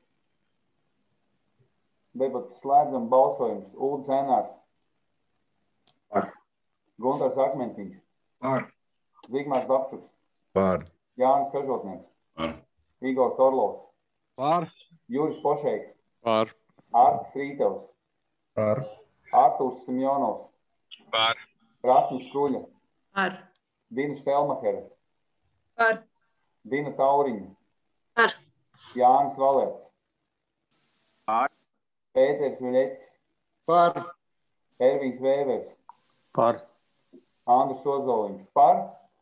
Debatas slēdzam, balsojums. Ulds Enārs. Par. Guntars Akmentiņš. Par. Zigmārs Dabčuks. Par. Jānis Kažotnieks. Par. Igors Torlovs. Par. Juris Pošeiks. Par. Ārtis Rītevs. Par. Artūrs Simjonovs. Par. Rasmus Kruļa. Par. Dina Štelmahera. Par. Dina Tauriņa. Par. Jānis Valērts. Par. Pēters Viļeckis. Par. Ervīns Vēvers. Par. Andris Ozoliņš. Par.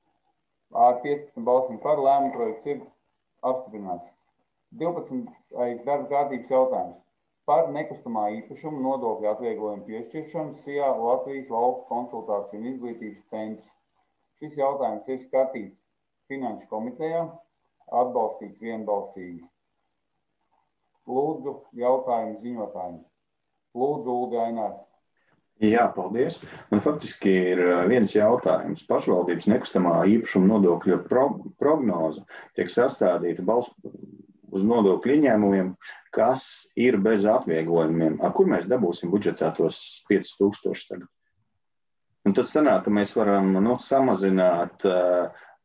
Ar piecpadsmit balsīm par lēmumu projekts ir apstiprināts. divpadsmitais darba kārtības jautājums. Par nekustamā īpašuma nodokļu atvieglojumu piešķiršanu S I A Latvijas lauku konsultāciju un izglītības centrs. Šis jautājums ir skatīts Finanšu komitejā, atbalstīts vienbalsīgi. Lūdzu, jautājumu ziņotājiem. Lūdzu, Uldi Ainār. Jā, paldies. Man faktiski ir viens jautājums. Pašvaldības nekustamā īpašuma nodokļu pro, prognoze tiek sastādīta balsts uz nodokļu ieņēmumiem, kas ir bez atvieglojumiem. A, kur mēs dabūsim budžetā tos piecus tūkstošus tagad? Un tad sanāk, ka mēs varam nu, samazināt uh,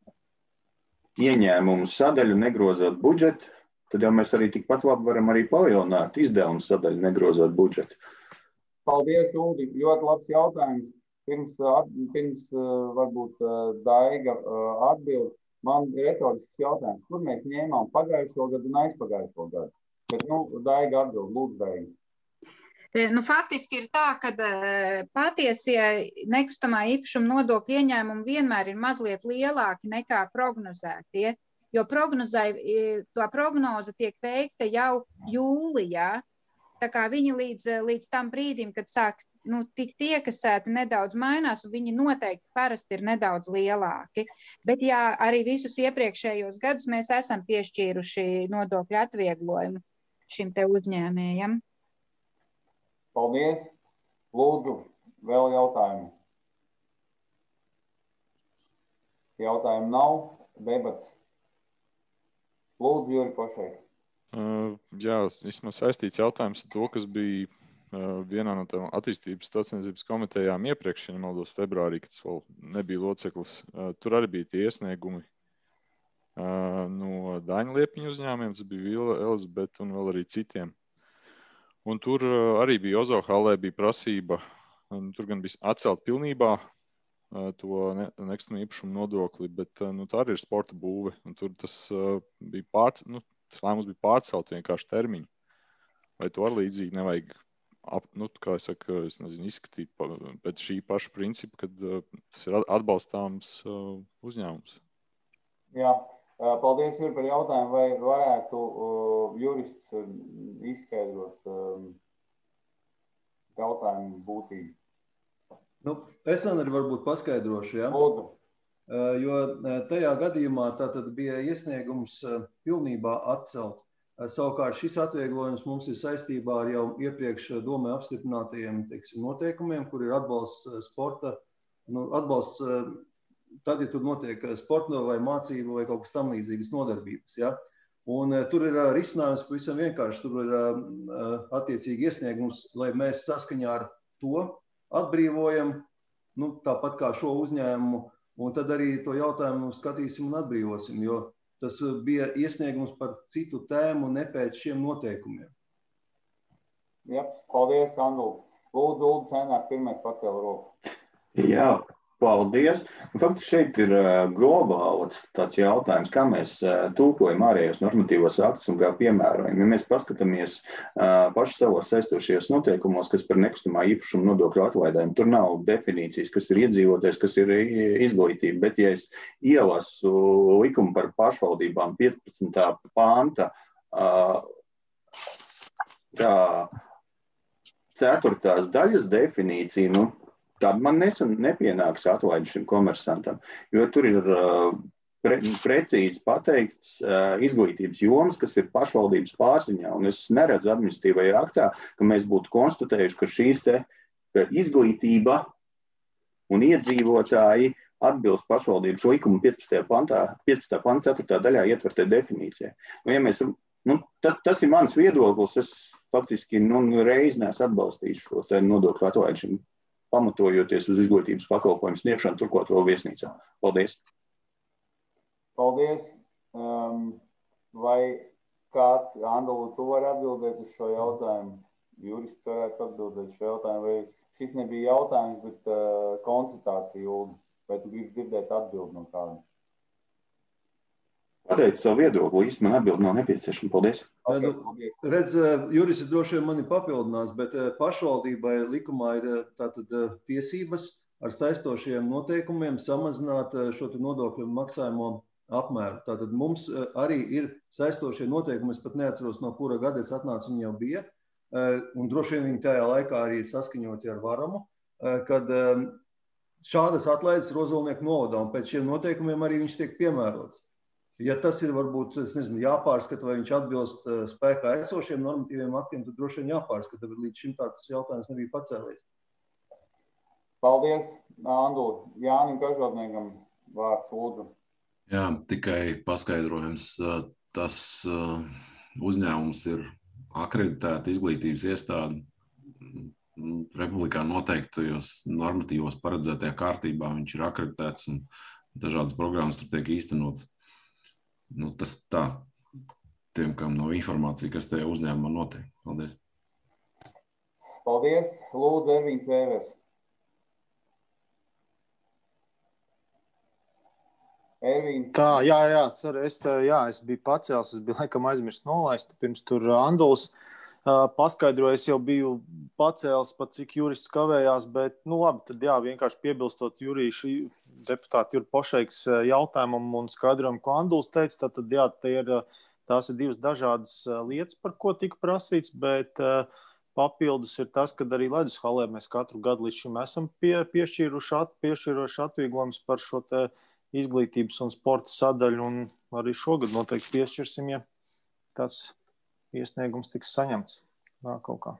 ieņēmumu sadaļu, negrozot budžetu, tad jau mēs arī tikpat labi varam arī palielināt izdevumu sadaļu, negrozot budžetu. Paldies, Uldi. Ļoti labs jautājums. Pirms, pirms varbūt Daiga atbild, man retorisks jautājums, kur mēs ņēmām pagājušo gadu un aizpagājušo gadu. Bet, nu, Daiga atbild, lūdzu, Daiga. Nu, faktiski ir tā, ka patiesie nekustamā īpašuma nodokļu ieņēmumi vienmēr ir mazliet lielāki nekā prognozētie, jo prognozē, to prognoze tiek veikta jau jūlijā. Tā kā viņi līdz, līdz tam brīdim, kad sāk nu, tikt iekasēti, nedaudz mainās, un viņi noteikti parasti ir nedaudz lielāki. Bet jā, arī visus iepriekšējos gadus mēs esam piešķīruši nodokļu atvieglojumu šim te uzņēmējam. Paldies. Lūdzu, vēl jautājumu. Jautājumu nav, debats. Lūdzu, Juri Pošēk. Uh, jā, vismaz saistīts jautājums ar to, kas bija uh, vienā no tām attīstības tautsniecības komitejām iepriekš, ja nemaldos februārī, kad es vēl nebija loceklis. Uh, tur arī bija tie iesniegumi uh, no Daņa Liepiņu uzņēmumiem, tas bija Vila, Elizabete un vēl arī citiem. Un tur uh, arī bija Ozo halē bija prasība, un tur gan bija atcelt pilnībā uh, to ne, nekustamā īpašuma nodokli, bet uh, nu, tā arī ir sporta būve, un tur tas uh, bija pārts, nu, tas lēmums bija pārcelt vienkārši termiņu. Vai to ar līdzīgi nevajag, ap, nu, kā es saku, es nezinu, izskatīt pēc šī paša principa, kad uh, tas ir atbalstāms uh, uzņēmums. Jā, paldies, Juri, par jautājumu. Vai varētu uh, jurists uh, izskaidrot uh, jautājumu būtību? Nu, es arī varbūt paskaidrošu, ja? Lūdzu. Jo tajā gadījumā tātad bija iesniegums pilnībā atcelt. Savukārt šis atvieglojums mums ir saistībā ar jau iepriekš domē apstiprinātajiem teiksim, noteikumiem, kur ir atbalsts sporta, nu, atbalsts tad, ja tur notiek sporta vai mācība vai kaut kas tam līdzīgas nodarbības. Ja? Un tur ir risinājums pavisam vienkārši, tur ir attiecīgi iesniegums, lai mēs saskaņā ar to atbrīvojam, nu, tāpat kā šo uzņēmumu. Un tad arī to jautājumu skatīsim un atbrīvosim, jo tas bija iesniegums par citu tēmu, ne pēc šiem noteikumiem. Jā, paldies, Andul. Lūdzu, Uldi Ainār, pirmais pacēla roku. Jā, Paldies. Faktiski šeit ir globāls tāds jautājums, kā mēs tulkojam ārējos normatīvos aktus un kā piemērojam. Ja mēs paskatāmies paši savos saistošajos noteikumos, kas par nekustamā īpašuma nodokļu atlaidēm, tur nav definīcijas, kas ir iedzīvotājs, kas ir izglītība, bet ja es ielasu likumu par pašvaldībām piecpadsmitā panta tā ceturtās daļas definīcija, nu, tad man nesen nepienāks atlaidi šim komersantam, jo tur ir pre, precīzi pateikts izglītības jomas, kas ir pašvaldības pārziņā, un es neredzu administratīvajā aktā, ka mēs būtu konstatējuši, ka šīs te ka izglītība un iedzīvotāji atbilst pašvaldības likuma piecpadsmitajā pantā, piecpadsmitā panta ceturtā daļā ietvertē definīcijai. Nu, ja mēs, nu, tas, tas ir mans viedoklis, es faktiski nu, reiz neesmu atbalstījis šo te nodokļu atlaidi šim pamatojoties uz izglītības pakalpojumu sniegšanu, turklāt vēl viesnīcā. Paldies! Paldies! Um, vai kāds, Andulu, tu vari atbildēt uz šo jautājumu? Jurists varētu atbildēt šo jautājumu, vai šis nebija jautājums, bet uh, konsultācija, Uldi, vai tu gribi dzirdēt atbildi no kāda? Pateicu savu viedokli, īsti man atbildi nav nepieciešama. Paldies. Okay, redz, juristi droši vien mani papildinās, bet pašvaldībai likumā ir tātad tiesības ar saistošiem noteikumiem samazināt šo nodokļu maksājumu apmēru. Tātad mums arī ir saistošie noteikumi, es pat neatceros, no kura gada es atnācu, viņi jau bija, un droši vien viņi tajā laikā arī ir saskaņoti ar Varamu, kad šādas atlaides ir Ozolnieku novadā, un pēc šiem noteikumiem arī viņš tiek piemērots. Ja tas ir varbūt, es nezinu, jāpārskata, vai viņš atbilst spēkā esošiem normatīviem aktiem, tad droši vien jāpārskata, bet līdz šim tāds jautājums nebija pacēlies. Paldies, Andul. Jānim Kažotniekam vārds lūdzu. Jā, tikai paskaidrojums. Tas uzņēmums ir akreditēta izglītības iestāde. Republikā noteiktajos normatīvos paredzētajā kārtībā viņš ir akreditēts un dažādas programmas tur tiek īstenotas. Nu, tas tā, tiem, kam nav informācija, kas tajā uzņēmumā notiek. Paldies. Paldies. Lūdzu, Ervīns Vēvers. Ervīn. Tā, jā, jā, sorry, es, jā, es biju pacēls, es biju laikam aizmirst nolaist, pirms tur Anduls uh, paskaidroja, es jau biju pacēls, pat cik jurists kavējās, bet, nu labi, tad jā, vienkārši piebilstot Jurīši, deputāti Juri Pošeiks jautājumam un skaidrojumu, ko Anduls teica, tad jā, ir, tās ir divas dažādas lietas, par ko tika prasīts, bet uh, papildus ir tas, ka arī ledus halē mēs katru gadu līdz šim esam pie, piešķīruši, at, piešķīruši atvieglojumus par šo te izglītības un sporta sadaļu, un arī šogad noteikti piešķirsim, ja tāds iesniegums tiks saņemts. Nā, kaut kā.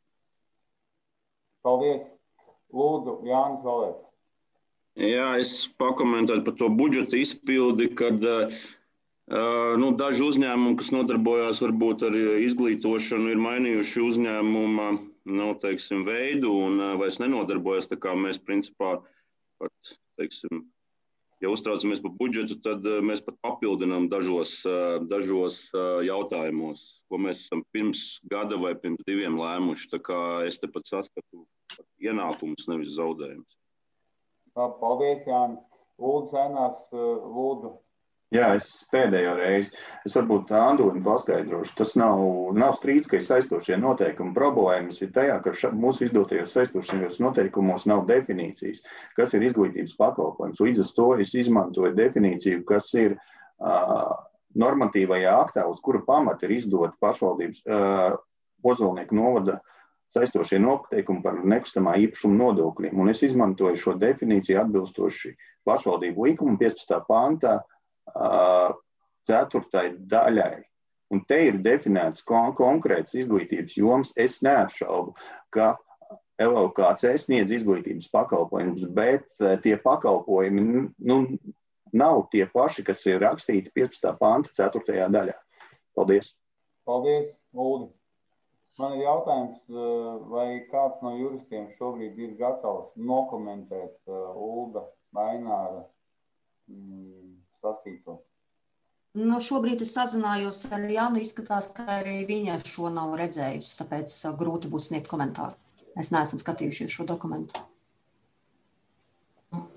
Paldies. Lūdzu, Jānis Valēts. Jā, es pakomentēju par to budžeta izpildi, kad uh, nu, daži uzņēmumi, kas nodarbojās varbūt ar izglītošanu, ir mainījuši uzņēmuma nu, teiksim, veidu un uh, vairs nenodarbojas. Tā kā mēs principā pat, teiksim, ja uztraucamies par budžetu, tad uh, mēs pat papildinām dažos, uh, dažos uh, jautājumos, ko mēs esam pirms gada vai pirms diviem lēmuši. Tā kā es te pat saskatu ienākumus, nevis zaudējumus. Paldies, Jāni. Lūdzu, Sēnās, lūdzu. Jā, es pēdējo reizi. Es varbūt Anduli paskaidrošu. Tas nav, nav strīds, ka ir saistošie noteikumi. Problēmas ir tajā, ka ša, mūsu izdotajos saistošajos noteikumos nav definīcijas, kas ir izglītības pakalpojums. Līdz ar to es izmantoju definīciju, kas ir uh, normatīvajā aktā, uz kura pamata ir izdota pašvaldības uh, Ozolnieku novada saistošie noteikumi par nekustamā īpašuma nodokļiem. Un es izmantoju šo definīciju atbilstoši pašvaldību likuma piecpadsmitā pantā ceturtai daļai. Un te ir definēts kon konkrēts izglītības joms. Es neapšaubu, ka L L K C sniedz izglītības pakalpojumus, bet tie pakalpojumi nu, nav tie paši, kas ir rakstīti piecpadsmitā panta ceturtajā daļā. Paldies. Paldies, Uldi. Man ir jautājums, vai kāds no juristiem šobrīd ir gatavs nokomentēt Ulda Maināra sacīto? Nu, šobrīd es sazinājos ar Jānu, izskatās, ka arī viņa šo nav redzējusi, tāpēc grūti būs sniegt komentāru. Es neesmu skatījušies šo dokumentu.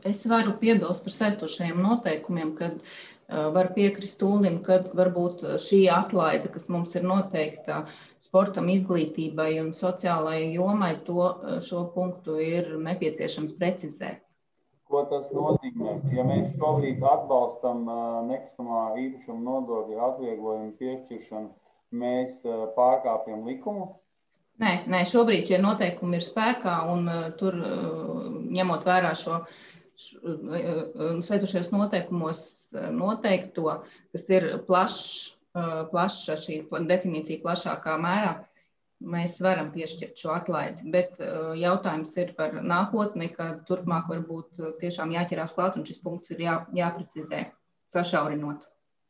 Es varu piebilst par saistošajiem noteikumiem, kad uh, var piekrist Uldim, kad varbūt šī atlaide, kas mums ir noteikta sportam, izglītībai un sociālajai jomai, to šo punktu ir nepieciešams precizēt. Ko tas nozīmē? Ja mēs šobrīd atbalstam uh, nekustamā īpašuma nodokļa atvieglojumu piešķiršanu, mēs uh, pārkāpjam likumu? Nē, nē, šobrīd šie noteikumi ir spēkā un uh, tur, uh, ņemot vērā šo saistošajos noteikumos noteikto, kas ir plašs, plaša šī definīcija plašākā mērā, mēs varam piešķirt šo atlaidi. Bet jautājums ir par nākotni, ka turpmāk varbūt tiešām jāķerās klāt un šis punkts ir jā, jāprecizē, sašaurinot.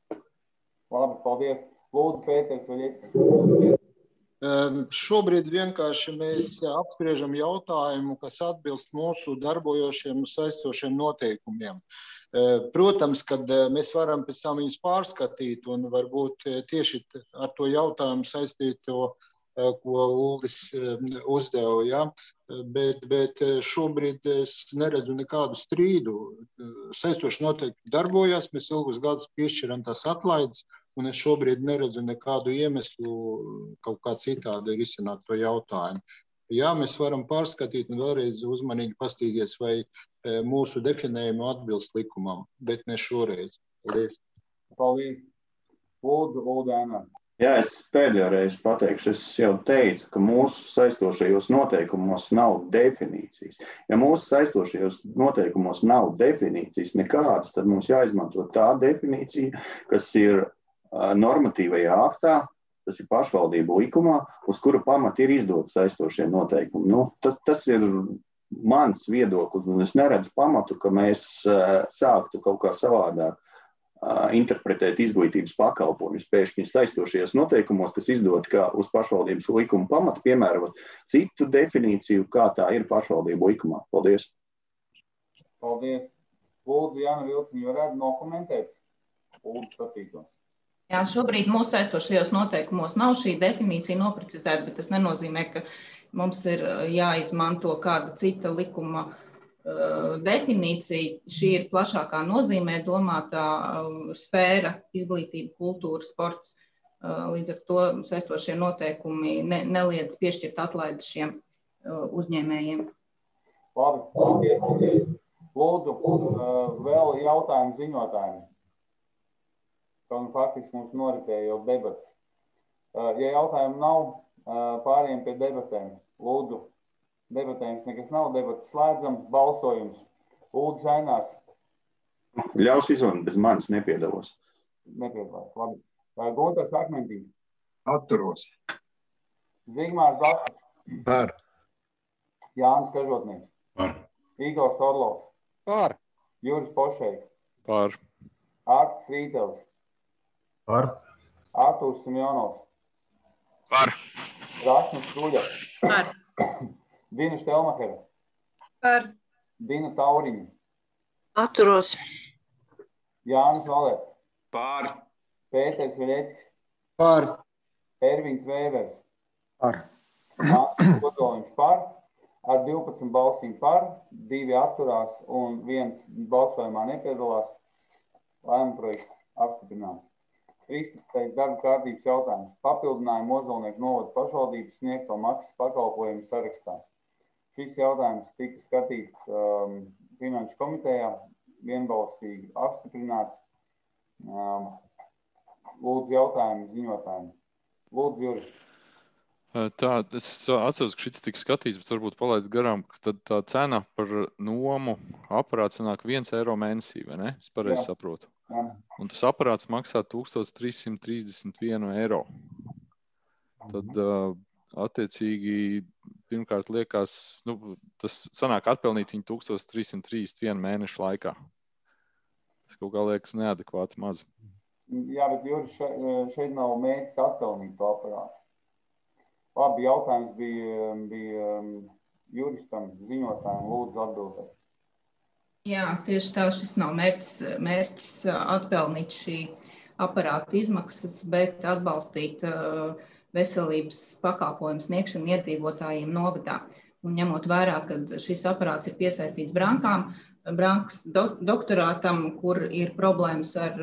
Labi, paldies. Lūdzu, Pēters Vaļeckis. Um, šobrīd vienkārši mēs apspriežam jautājumu, kas atbilst mūsu darbojošiem un saistošiem noteikumiem. Uh, protams, kad mēs varam pēc tam viņus pārskatīt un varbūt tieši ar to jautājumu saistīto, uh, ko Uldis uh, uzdeva, ja? bet, bet šobrīd es neredzu nekādu strīdu. Saistoši noteikti darbojas, mēs ilgus gadus piešķiram tās atlaides, un es šobrīd neredzu nekādu iemeslu kaut kā citādi risināt to jautājumu. Jā, mēs varam pārskatīt un vēlreiz uzmanīgi pastīties, vai mūsu definējumu atbilst likumam, bet ne šoreiz. Paldies. Paldies. Lūdzu, Uldēnā. Jā, es pēdējo reizi pateikšu, es jau teicu, ka mūsu saistošajos noteikumos nav definīcijas. Ja mūsu saistošajos noteikumos nav definīcijas nekādas, tad mums jāizmanto tā definīcija, kas ir normatīvajā aktā, tas ir pašvaldību likumā, uz kura pamata ir izdot saistošie noteikumi. Nu, tas, tas ir mans viedoklis, un es neredzu pamatu, ka mēs sāktu kaut kā savādāk interpretēt izglītības pakalpojumus pēkšņi saistošajos noteikumos, kas izdot kā uz pašvaldības likuma pamata, piemērot citu definīciju, kā tā ir pašvaldību likumā. Paldies. Paldies. Lūdzu, Jāna Vilciņa, varētu nokomentēt? Lūdzu, satīto. Jā, šobrīd mūsu saistošajos noteikumos nav šī definīcija noprecizēta, bet tas nenozīmē, ka mums ir jāizmanto kāda cita likuma uh, definīcija. Šī ir plašākā nozīmē domātā uh, sfēra, izglītība, kultūra, sports. Uh, līdz ar to saistošie noteikumi ne, neliedz piešķirt atlaides šiem uh, uzņēmējiem. Labi, paldies. Lūdzu, uh, vēl jautājumu ziņotājiem. Un faktiski mums noritēja jau debats. Ja jautājumu nav, pārējiem pie debatēm. Lūdzu, debatējums nekas nav, debatas slēdzam, balsojums. Lūdzu, Zainās. Ļaus izvanīt, bez manis nepiedalos. Nepiedalās, labi. Guntars Akmentīs. Atturos. Zigmārs Dakts. Par. Jānis Kažotnieks. Par. Igors Orlovs. Par. Juris Pošeiks. Par. Ārtis Rītels. Par. Artūrs Simjonovs. Par. Rasmus Kruļa. Par. Dina Štelmahera. Par. Dina Tauriņa. Atturos. Jānis Valets. Par. Pēters Vaļeckis. Par. Ervins Vēvers. Par. Mācis Kodoliņš par. Ar divpadsmit balsīm par, divi atturās un viens balsojumā nepiedalās. Lēmuma projekts apstiprināts. trīspadsmitais darba kārtības jautājums. Papildinājumu Ozolnieku novada pašvaldības sniegto maksas pakalpojumu sarakstā. Šis jautājums tika skatīts um, Finanšu komitejā, vienbalsīgi apstiprināts. Um, lūdzu jautājumu ziņotājiem. Lūdzu, Juri. Tā, es atceros, ka šis tika skatīts, bet varbūt palaist garām, ka tad tā cena par nomu aparāts sanāk viens eiro mēnesī, vai ne? Es pareizi saprotu. Jā. Un tas aparāts maksā tūkstoš trīs simt trīsdesmit viens eiro. Tad uh, attiecīgi pirmkārt liekas, nu, tas sanāk atpelnīt viņu tūkstoš trīs simt trīsdesmit viens mēnešu laikā. Tas kaut kā liekas neadekvāti maz. Jā, bet Juri, šeit, šeit nav mērķis atpelnīt to aparātu. Labi, jautājums bija, bija juristam, ziņotājiem, lūdzu atbildēt. Jā, tieši tā, šis nav mērķis, mērķis atpelnīt šī aparāta izmaksas, bet atbalstīt uh, veselības pakalpojumu sniegšanu iedzīvotājiem novadā. Un ņemot vērā, ka šis aparāts ir piesaistīts brankām, Brankas do, doktorātam, kur ir problēmas ar,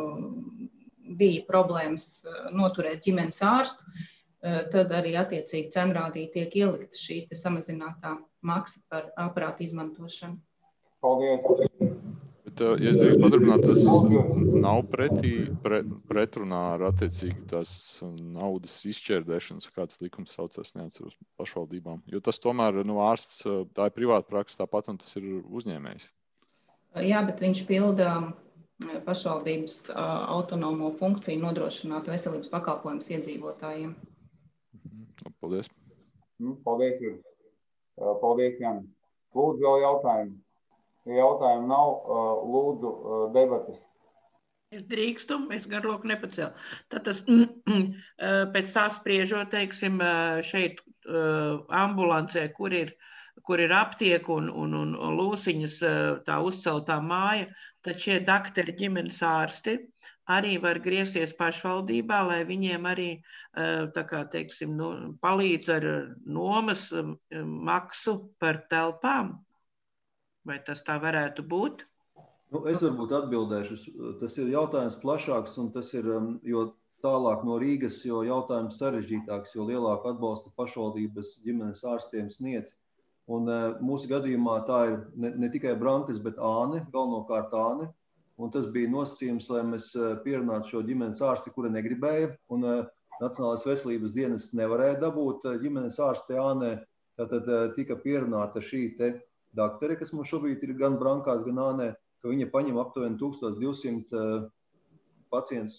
bija problēmas noturēt ģimenes ārstu, tad arī attiecīgi cenrādī tiek ielikta šī samazinātā maksa par aparātu izmantošanu. Paldies! Bet, ja es drīkst paturpināt, tas nav pretī, pre, pretrunā ar attiecīgi tās naudas izšķērdēšanas, kāds likums saucās, neatceros, pašvaldībām. Jo tas tomēr, nu, ārsts, tā ir privāta praksa tāpat, un tas ir uzņēmējs. Jā, bet viņš pilda pašvaldības autonomo funkciju nodrošināt veselības pakalpojumus iedzīvotājiem. Paldies. Paldies, Jur. Paldies, Jāni. Lūdzu, vēl jautājumu. Ja jautājumu nav, lūdzu debatas. Es drīkstu, es gar roku nepacēlu. Tad tas pēc tā spriežot, teiksim, šeit ambulancē, kur ir, kur ir aptiek un, un, un lūsiņas tā uzceltā māja, tad šie dakteri ģimenes ārsti arī var griezties pašvaldībā, lai viņiem arī, tā kā, teiksim, nu, palīdz ar nomas maksu par telpām. Vai tas tā varētu būt? Nu, es varbūt atbildēšu. Tas ir jautājums plašāks, un tas ir, jo tālāk no Rīgas, jo jautājums sarežģītāks, jo lielāku atbalstu pašvaldības ģimenes ārstiem sniedz. Un mūsu gadījumā tā ir ne, ne tikai Brankas, bet Āne, galvenokārt Āne. Un tas bija nosacījums, lai mēs pierunātu šo ģimenes ārsti, kura negribēja. Un Nacionālās veselības dienas nevarēja dabūt ģimenes ārsti Ānē. Tātad tika pierunāta šī te daktore, kas mums šobrīd ir gan Brankās, gan Ānē, ka viņa paņem aptuveni tūkstoš divsimt pacients,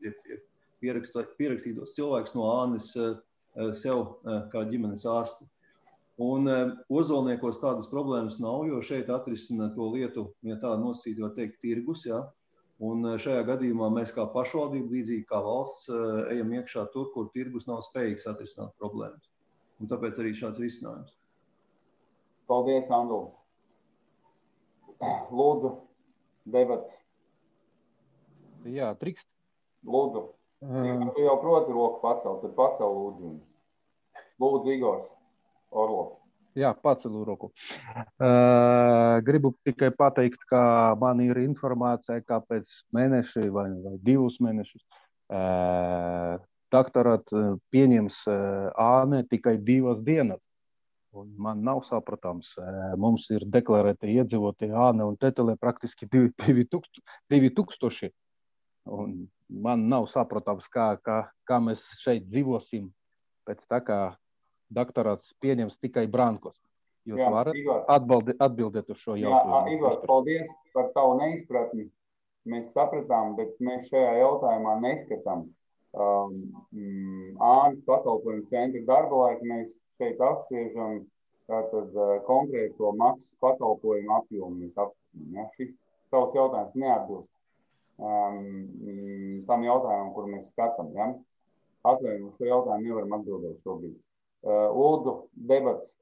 pierakstītos cilvēkus no Ānes sev kā ģimenes ārsti. Un Ozolniekos tādas problēmas nav, jo šeit atrisina to lietu, ja tā nosacīt, var teikt, tirgus, jā. Un šajā gadījumā mēs kā pašvaldība, līdzīgi kā valsts, ejam iekšā tur, kur tirgus nav spējīgs atrisināt problēmas. Un tāpēc arī šāds risinājums. Paldies, Andul. Lūdzu, debatas. Jā, trikst. Lūdzu. Um. Tu jau proti roku pacelt, tad pacel lūdzu. Lūdzu, Igors Orlov. Jā, pacelu roku. Uh, gribu tikai pateikt, ka man ir informācija, ka pēc mēneši vai, vai divus mēnešus uh, doktorāt pieņems uh, Āne tikai divas dienas. Un man nav saprotams, mums ir deklarēta iedzīvotāji Āne un Tetelē praktiski divi tūkstoši. Un man nav saprotams, kā, kā, kā mēs šeit dzīvosim pēc tā, kā doktorāts pieņems tikai Brankos. Jūs Jā, varat atbildi, atbildēt uz šo jautājumu? Jā, Igor, paldies par tavu neizpratni. Mēs sapratām, bet mēs šajā jautājumā neskatām um, Ānes pakalpojumu centra darba laiku. Mēs šeit apspriežam tātad konkrēto maksas pakalpojumu apjomu. Ja? Šis savs jautājums neatbilst um, tam jautājumam, kuru mēs skatām. Ja? Atvainojiet, šo jautājumu nevaram atbildēt šobrīd. Uh, lūdzu, debatas.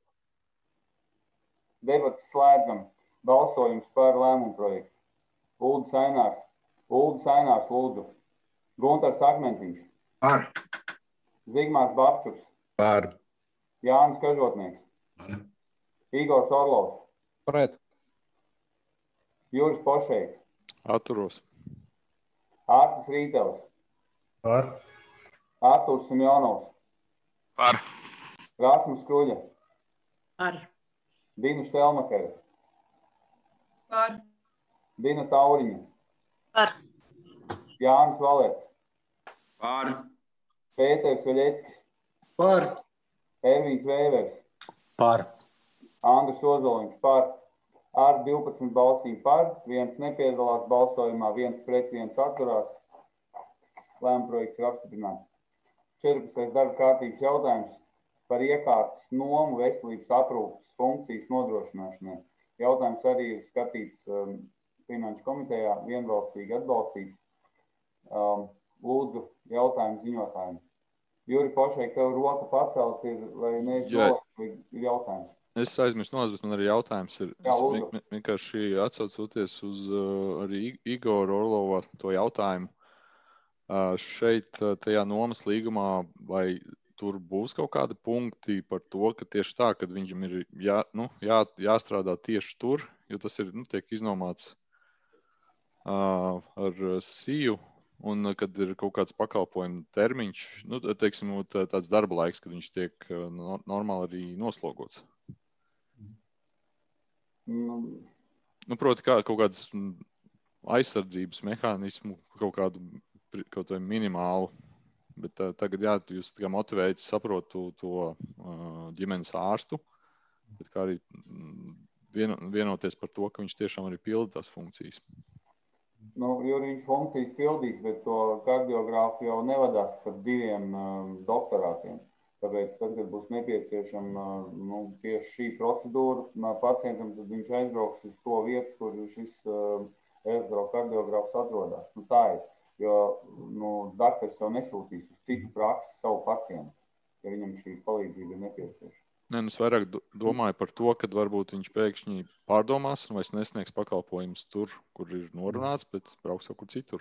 Debatas slēdzam. Balsojums par lēmumu projektu. Lūdzu, Sainārs. Lūdzu, Sainārs, lūdzu. Guntars Akmentīšs. Par. Zigmārs Babčuks. Par. Jānis Kažotnieks. Par. Igors Orlovs. Pret. Juris Pošejs. Atturos. Ārtis Rītevs. Par. Artūrs Simjonovs. Par. Rasmus Kruļa. Par. Dina Štelmakere. Par. Dina Tauriņa. Par. Jānis Valets. Par. Pēters Veļeckis. Par. Ervīns Vēvers. Par. Andris Ozoliņš par. Ar divpadsmit balsīm par. Viens nepiedalās balsojumā, viens pret, viens atturās. Lēmuma projekts ir apstiprināts. četrpadsmitais darba kārtības jautājums par iekārtas nomu veselības aprūpes funkcijas nodrošināšanai. Jautājums arī ir skatīts um, Finanšu komitejā, vienbalsīgi atbalstīts. Um, lūdzu, jautājumu ziņotājiem. Juri Pošai, tev roka pacelt ir, vai neizdomāt, ir jautājums? Es aizmirstu nolast, bet man arī jautājums ir. Jā, es vienkārši atsaucoties uz uh, arī Igoru Orlova to jautājumu. Uh, šeit uh, tajā nomas līgumā vai tur būs kaut kādi punkti par to, ka tieši tā, kad viņam ir jā, nu, jā, jāstrādā tieši tur, jo tas ir, nu, tiek iznomāts uh, ar siju, un kad ir kaut kāds pakalpojuma termiņš, nu, teiksim, tāds darba laiks, kad viņš tiek no, normāli arī noslogots. Mm. Nu, proti, kā kaut kādas aizsardzības mehānismu, kaut kādu kaut vai minimālu, bet uh, tagad, jā, jūs tā kā motivējat, saprotu to uh, ģimenes ārstu, bet kā arī vieno, vienoties par to, ka viņš tiešām arī pilda tās funkcijas. Nu, jo viņš funkcijas pildīs, bet to kardiogrāfu jau nevadās ar diviem uh, doktorātiem. Tāpēc, tad, kad būs nepieciešama nu, tieši šī procedūra pacientam, tad viņš aizbrauks uz to vietu, kur šis uh, elektrokardiogrāfs atrodas. Nu, tā ir, jo nu, daktars jau nesūtīs uz citu praksi savu pacientu, ja viņam šī palīdzība ir nepieciešama. Nē, nu, es vairāk domāju par to, ka varbūt viņš pēkšņi pārdomās un vairs nesniegs pakalpojumus tur, kur ir norunāts, bet brauks kaut kur citur.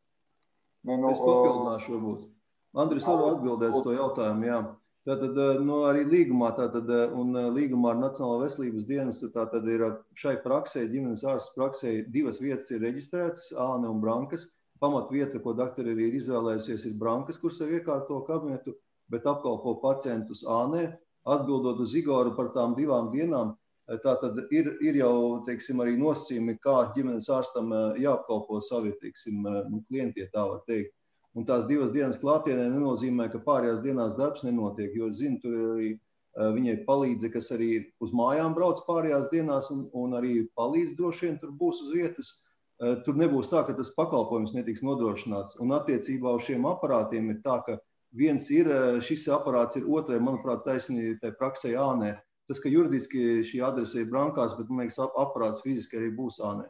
Nē, nu, es papildināšu varbūt. Andris var atbildēt uz to jautājumu, jā. Tātad, nu, arī līgumā, tātad, un līgumā ar Nacionālo veselības dienestu, tātad ir šai praksē, ģimenes ārsts praksē, divas vietas ir reģistrētas, Āne un Brankas. Pamatvieta, ko doktori arī ir izvēlējusies, ir Brankas, kur sev iekārto kabinetu, bet apkalpo pacientus Ānē. Atbildot uz Igoru par tām divām dienām, tātad ir, ir jau, teiksim, arī nosacījumi, kā ģimenes ārstam jāapkalpo savi, teiksim, nu, klienti, ja tā var teikt. Un tās divas dienas klātienē nenozīmē, ka pārējās dienās darbs nenotiek, jo es zinu, tur arī viņai palīdzi, kas arī uz mājām brauc pārējās dienās un, un arī palīdz droši vien tur būs uz vietas. Tur nebūs tā, ka tas pakalpojums netiks nodrošināts. Un attiecībā uz šiem aparātiem ir tā, ka viens ir, šis aparāts ir otrai, manuprāt, taisnīgi tai praksē Ānē. Tas, ka juridiski šī adrese ir Brankās, bet, man liekas, aparāts fiziski arī būs Ānē.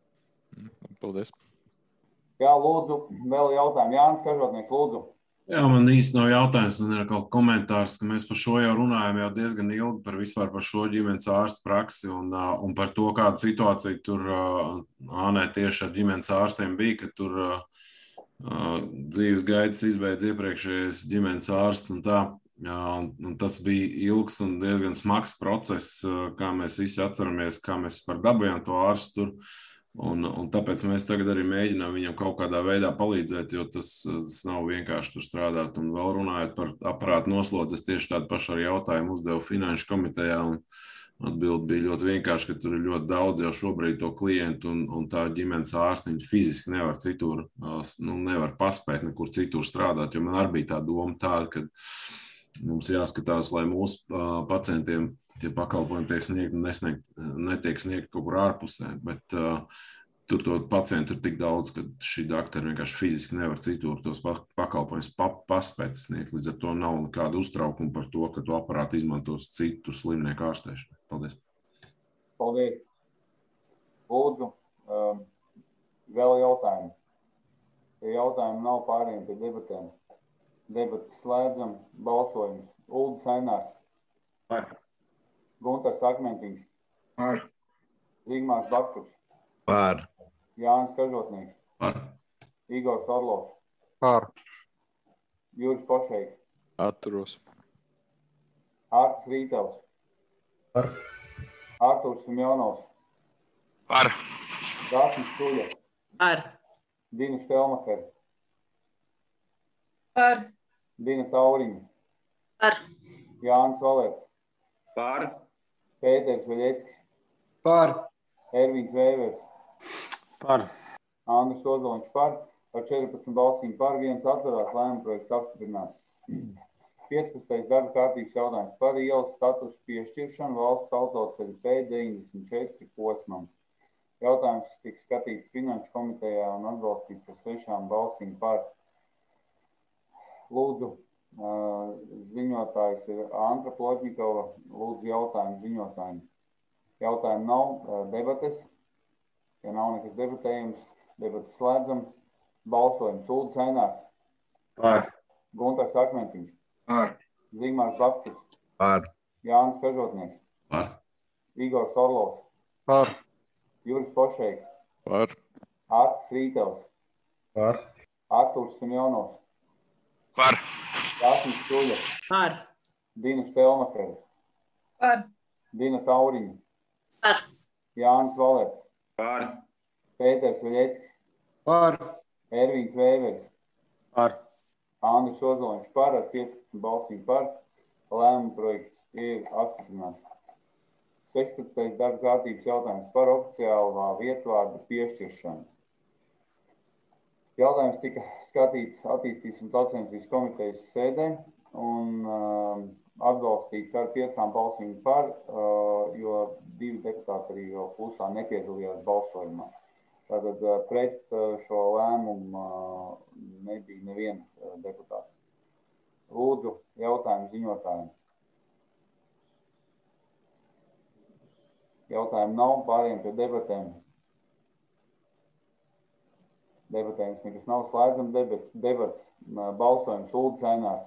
Paldies. Jā, lūdzu, vēl jautājumu. Jānis Kažotnieks, lūdzu. Jā, man īsti nav jautājums, un ir kaut komentārs, ka mēs par šo jau runājam jau diezgan ilgi, par vispār par šo ģimenes ārstu praksi un, un par to, kāda situācija tur Ānē tieši ar ģimenes ārstiem bija, ka tur uh, dzīves gaitas izbeidz iepriekšējais ģimenes ārsts un tā. Jā, un, un tas bija ilgs un diezgan smags process, kā mēs visi atceramies, kā mēs par dabujām to ārstu tur. Un, un tāpēc mēs tagad arī mēģinām viņam kaut kādā veidā palīdzēt, jo tas, tas nav vienkārši tur strādāt. Un vēl runājot par aparātu noslodzi, es tieši tādu pašu arī jautājumu uzdevu finanšu komitejā, un atbildi bija ļoti vienkārši, ka tur ir ļoti daudz jau šobrīd to klientu, un, un tā ģimenes ārsti viņi fiziski nevar citur, nu, nevar paspēt nekur citur strādāt, jo man arī bija tā doma tāda, ka mums jāskatās, lai mūsu pacientiem tie pakalpojumi tiek sniegti un nesniegt, netiek sniegti kaut kur ārpusē, bet uh, tur to pacientu ir tik daudz, ka šī doktori vienkārši fiziski nevar citur tos pakalpojumus pa, paspēt sniegt. Līdz ar to nav nekāda uztraukuma par to, ka to aparātu izmantos citu slimnieku ārstēšanu. Paldies. Paldies. Lūdzu, um, vēl jautājumi. Ja jautājumi nav pārējiem pie debatēm. Debates slēdzam, balsojums. Uldis Ainārs. Par. Guntars Akmentiņš. Par. Zigmārs Bakčuks. Par. Jānis Kažotnieks. Par. Igors Orlovs. Par. Juris Pošeiks. Atturos. Ārtis Rītavs. Par. Artūrs Simjonovs. Par. Dāsnis Šuļa. Par. Dina Štelmacher. Par. Dina Tauriņa. Par. Jānis Valērts. Par. Pēters Veļeckis. Par. Ervīns Vēvers. Par. Andris Ozoliņš par. Par četrpadsmit balsīm par, viens atturās, lēmuma projekts apstiprināts. piecpadsmitais darba kārtības jautājums par ielas statusu piešķiršanu valsts autoceļu P deviņdesmit četri posmam. Jautājums tika skatīts Finanšu komitejā un atbalstīts ar sešām balsīm par. Lūdzu, ziņotājs ir Antra Plotņikova. Lūdzu, jautājumu ziņotājiem. Jautājumu nav, debates. Ja nav nekas debatējums, debates slēdzam. Balsojums. Uldis Ainārs. Par. Guntars Akmentiņš. Par. Zigmārs Bakčuks. Par. Jānis Kažotnieks. Par. Igors Orlovs. Par. Juris Pošeiks. Par. Ārtis Rītavs. Par. Artūrs Simjonovs. Par. Dāsnis Šuļa. Par. Dina Štelmakere. Par. Dina Tauriņa. Par. Jānis Valerts. Par. Pēters Veļeckis. Par. Ervīns Vēvers. Par. Andris Ozoliņš par ar piecpadsmit balsīm par. Lēmuma projekts ir apstiprināts. sešpadsmitais darba kārtības jautājums par oficiālā vietvārda piešķiršanu. Jautājums tika skatīts attīstības un tautsainicības komitejas sēdē un uh, atbalstīts ar piecām balsīm par, uh, jo divi deputāti arī jau klusā nepiedalījās balsojumā. Tātad uh, pret uh, šo lēmumu uh, nebija neviens uh, deputāts. Lūdzu, jautājumu ziņotājiem. Jautājumu nav, pāriem pie debatēm. Debatēm nekas nav, slēdzam debat, debats, balsojums, Lūdzu Sainās.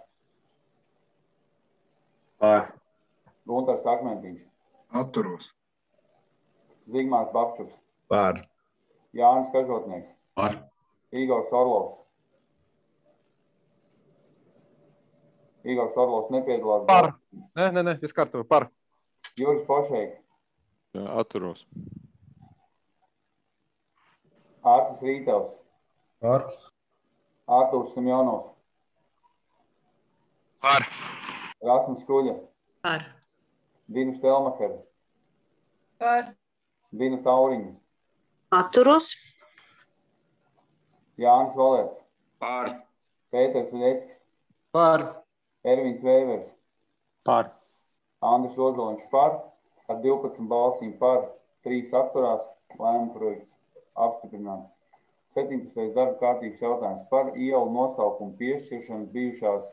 Par. Guntars Akmentīšs. Atturos. Zigmārs Babčuks. Par. Jānis Kažotnieks. Par. Igors Orlovs. Igors Orlovs nepiedalās. Par. Nē, nē, nē, es kārtoju. Par. Juris Pošeiks. Atturos. Ārtis Rītevs. Par. Ārtūrs Simjonovs. Par. Rasmus Kuļa. Par. Dina Štelmakere. Par. Dina Tauriņa. Atturos. Jānis Valerts. Par. Pēters Veļeckis. Par. Ervīns Vēvers. Par. Andris Ozoliņš par. Ar divpadsmit balsīm par, trīs atturās, lēmuma projekts apstiprināts. septiņpadsmitais darba kārtības jautājums par ielu nosaukumu piešķiršanu bijušās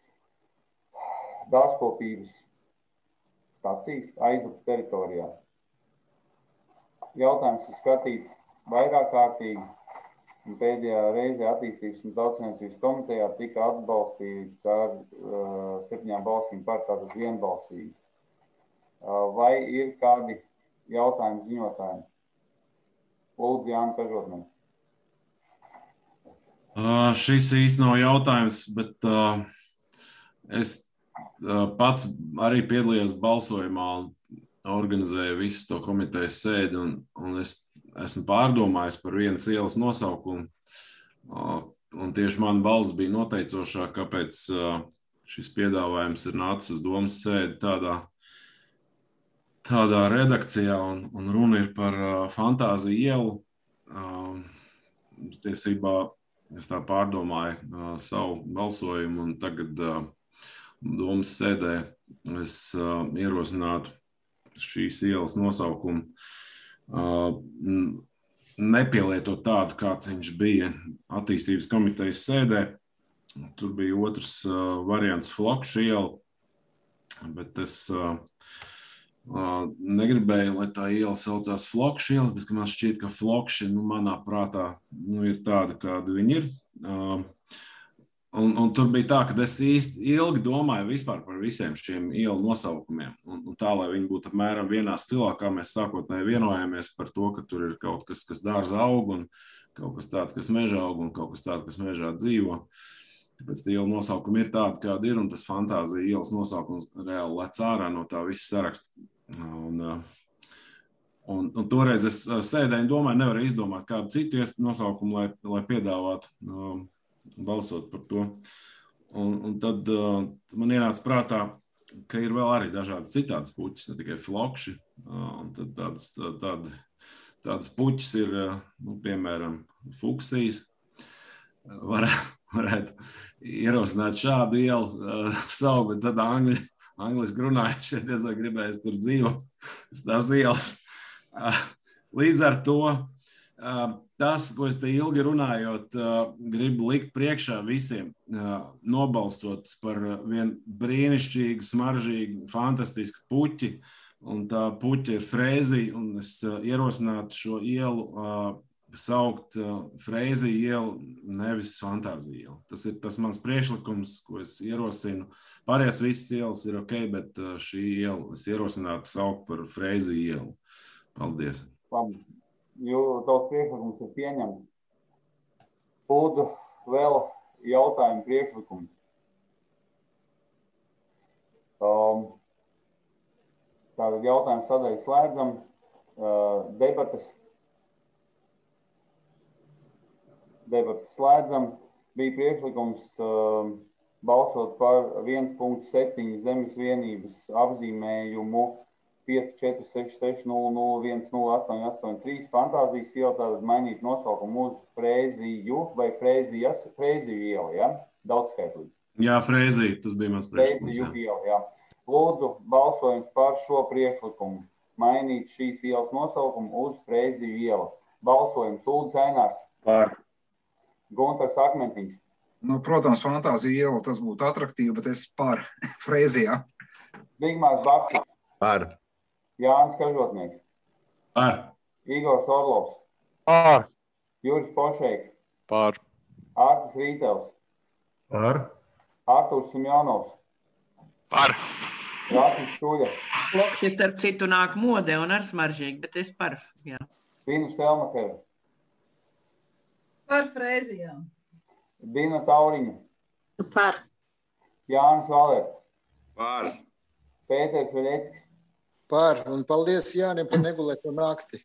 dārzkopības stacijas Aizupas teritorijā. Jautājums ir skatīts vairāk kārtīgi, un pēdējā reizē attīstības un tautsainicības komitejā tika atbalstīts ar uh, septiņām balsīm par, tātad vienbalsīgi. Vai ir kādi jautājumi ziņotājiem? Lūdzu, Jāni Kažotnieks. Uh, šis īsti nav jautājums, bet uh, es uh, pats arī piedalījos balsojumā un organizēju visu to komitejas sēdi, un, un es esmu pārdomājis par vienas ielas nosaukumu. Uh, un tieši man balss bija noteicošā, kāpēc uh, šis piedāvājums ir nācis uz domas sēdi tādā tādā redakcijā, un, un runa ir par uh, Fantāziju ielu. Uh, tiesībā es tā pārdomāju uh, savu balsojumu, un tagad uh, domas sēdē es uh, ierosinātu šīs ielas nosaukumu uh, nepielietot tādu, kāds viņš bija attīstības komitejas sēdē. Tur bija otrs uh, variants Flokša iela, bet es uh, Uh, negribēju, lai tā iela saucās Flokša iela, bet man šķiet, ka Flokša, nu, manā prātā, nu, ir tāda, kāda viņi ir. Uh, un, un tur bija tā, ka es īsti ilgi domāju vispār par visiem šiem ielu nosaukumiem. Un, un tā, lai viņi būtu apmēram vienā stilā, kā mēs sākotnēji vienojāmies par to, ka tur ir kaut kas, kas dārza aug, un kaut kas tāds, kas mežā aug, un kaut kas tāds, kas mežā dzīvo. Tāpēc iela nosaukumi ir tādi, kādi ir, un tas Fantāzija ielas nosaukums reāli lec ārā no tā visa saraksta. Un, un, un toreiz es sēdēju un domāju, nevarēju izdomāt kādu citu nosaukumu, lai, lai piedāvātu um, balsot par to. Un, un tad uh, man ienāca prātā, ka ir vēl arī dažādas citādas puķis, ne tikai Flokši. Uh, un tad tādas, tād, tādas puķis ir, uh, nu, piemēram, fuksijas. Varētu, varētu ierosināt šādu ielu uh, savu, bet tad angļi. Angliski runājuši, es vai gribēju tur dzīvot, tās ielas. Līdz ar to tas, ko es te ilgi runājot, gribu likt priekšā visiem, nobalstot par vienu brīnišķīgu, smaržīgu, fantastisku puķi, un tā puķa ir Frēzija, un es ierosinātu šo ielu saukt Frēzija ielu, nevis Fantāzija ielu. Tas ir tas mans priekšlikums, ko es ierosinu. Pārējās visas ielas ir ok, bet šī iela es ierosinātu saukt par Frēzija ielu. Paldies. Labi, jo tavs priekšlikums ir pieņemts. Lūdzu, vēl jautājumu priekšlikumu. Um, tātad jautājums sadaļu slēdzam. Uh, debates. Debates slēdzam. Bija priekšlikums uh, balsot par viens punkts septiņi zemes vienības apzīmējumu pieci četri seši seši nulle nulle viens nulle astoņi astoņi trīs Fantāzijas iela, tātad mainīt nosaukumu uz Frēziju vai Frēzijas, Frēziju iela, ja? Daudzskaitlīgi. Jā, Frēzija, tas bija mans priekšlikums. Frēziju iela, jā. Lūdzu, balsojums par šo priekšlikumu. Mainīt šīs ielas nosaukumu uz Frēziju ielu. Balsojums Ulds Ainārs. Par. Guntars Akmentiņš. Nu, protams, Fantāzija iela tas būtu atraktīvi, bet es par Frēzijā. Zigmārs Baktis. Par. Jānis Kažotnieks. Par. Igors Orlovs. Par. Juris Pošeik. Par. Ārtis Rītevs. Par. Artūrs Simjonovs. Par. Rācis Šuļa. Lokšķi starp citu nāk modē un ar smaržīgi, bet es par. Jā. Vīnu Štelmakere. Par Frēzijām. Dina Tauriņa. Par. Jānis Valerts. Par. Pēters Veļeckis. Par. Un paldies Jānim par negulēto nakti.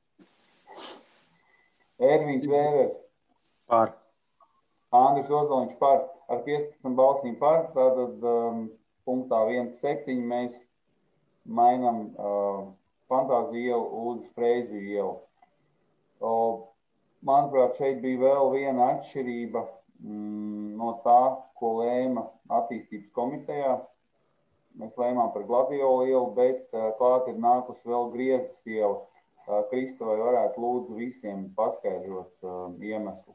Ervīns Vēvers. Par. Andris Ozoliņš par. Ar piecpadsmit balsīm par. Tātad um, punktā viens septiņi mēs mainam uh, Fantāziju ielu uz Frēziju ielu. Uh, manuprāt, šeit bija vēl viena atšķirība mm, no tā, ko lēma attīstības komitejā. Mēs lēmām par Gladiolu ielu, bet uh, klāt ir nākus vēl Griezes iela. Uh, Krista, vai varētu lūdzu visiem paskaidrot uh, iemeslu?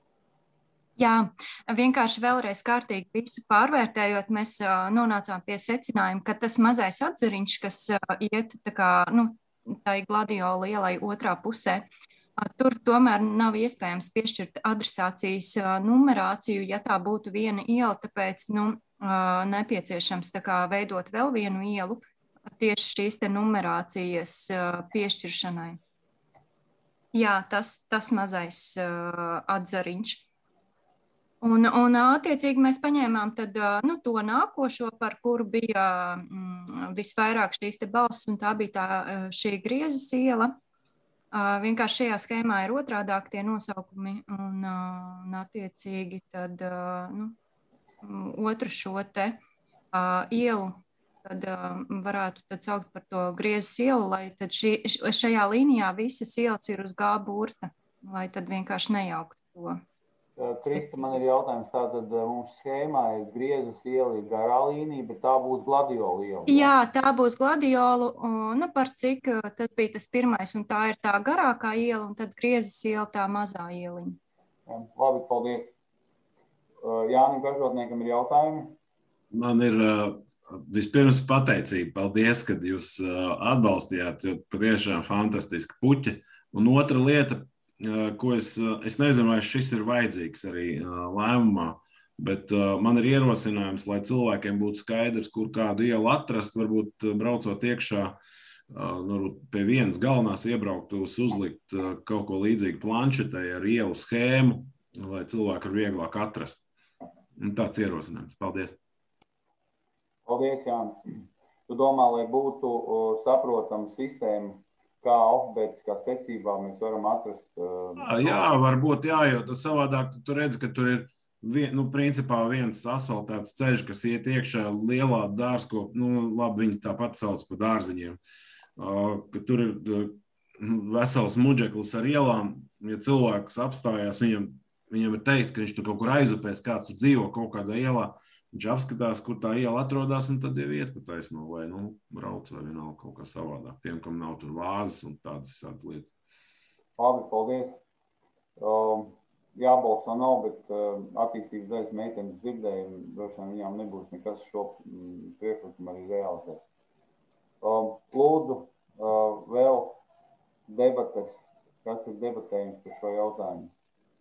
Jā, vienkārši vēlreiz kārtīgi visu pārvērtējot, mēs uh, nonācām pie secinājuma, ka tas mazais atzariņš, kas uh, iet tā kā, nu, tai Gladiola ielai otrā pusē, uh, tur tomēr nav iespējams piešķirt adresācijas uh, numerāciju, ja tā būtu viena iela, tāpēc, nu, uh, nepieciešams tā kā veidot vēl vienu ielu tieši šīs te numerācijas uh, piešķiršanai. Jā, tas, tas mazais uh, atzariņš. Un, un attiecīgi mēs paņēmām tad, nu, to nākošo, par kuru bija mm, visvairāk šīs te balss, un tā bija tā, šī Griezes iela. Uh, vienkārši šajā skēmā ir otrādāk tie nosaukumi, un, uh, un attiecīgi tad, uh, nu, otru šo te uh, ielu tad uh, varētu tad saukt par to Griezes ielu, lai tad šī, šajā līnijā visas ielas ir uz G burta, lai tad vienkārši nejauktu to. Krista, man ir jautājums, tātad mums schēmā ir Griezes iela, ir garā līnija, bet tā būs Gladiola iela. Jā, tā būs Gladiolu, un par cik tas bija tas pirmais, un tā ir tā garākā iela, un tad Griezes iela tā mazā ieliņa. Jā, labi, paldies. Jānim Kažotniekam ir jautājumi? Man ir vispirms pateicība. Paldies, kad jūs atbalstījāt, jo patiešām fantastiski puķi. Un otra lieta, ko es, es nezinu, vai šis ir vajadzīgs arī lēmumā, bet man ir ierosinājums, lai cilvēkiem būtu skaidrs, kur kādu ielu atrast, varbūt braucot iekšā nu, pie vienas galvenās iebrauktos uzlikt kaut ko līdzīgu planšetei ar ielu schēmu, lai cilvēku ir vieglāk atrast. Un tāds ierosinājums. Paldies. Paldies, Jānis. Tu domā, lai būtu saprotama sistēma, kā alfabētiskā secībā mēs varam atrast? Uh, jā, varbūt jā, jo tad savādāk tu, tu redzi, ka tur ir vien, nu, principā viens asfaltēts ceļš, kas iet iekšā lielā dārzko, nu, labi, viņi tāpat sauc par dārziņiem, uh, ka tur ir uh, vesels muģeklis ar ielām, ja cilvēks apstājās, viņam, viņam ir teiks, ka viņš tur kaut kur aizupēs, kāds tur dzīvo kaut kādā ielā, viņš apskatās, kur tā iela atrodas, un tad jau iet pa taisno, vai nu, brauc vai vienalga kaut kā savādāk. Tiem, kam nav tur vāzes un tādas visādas lietas. Labi, paldies. Um, jābalso nav, bet uh, attīstības daļas meitenes dzirdēja, droši vien viņām nebūs nekas šo mm, priekšlikumu arī realizēt. Um, lūdzu, uh, vēl debates, kas ir debatējums par šo jautājumu.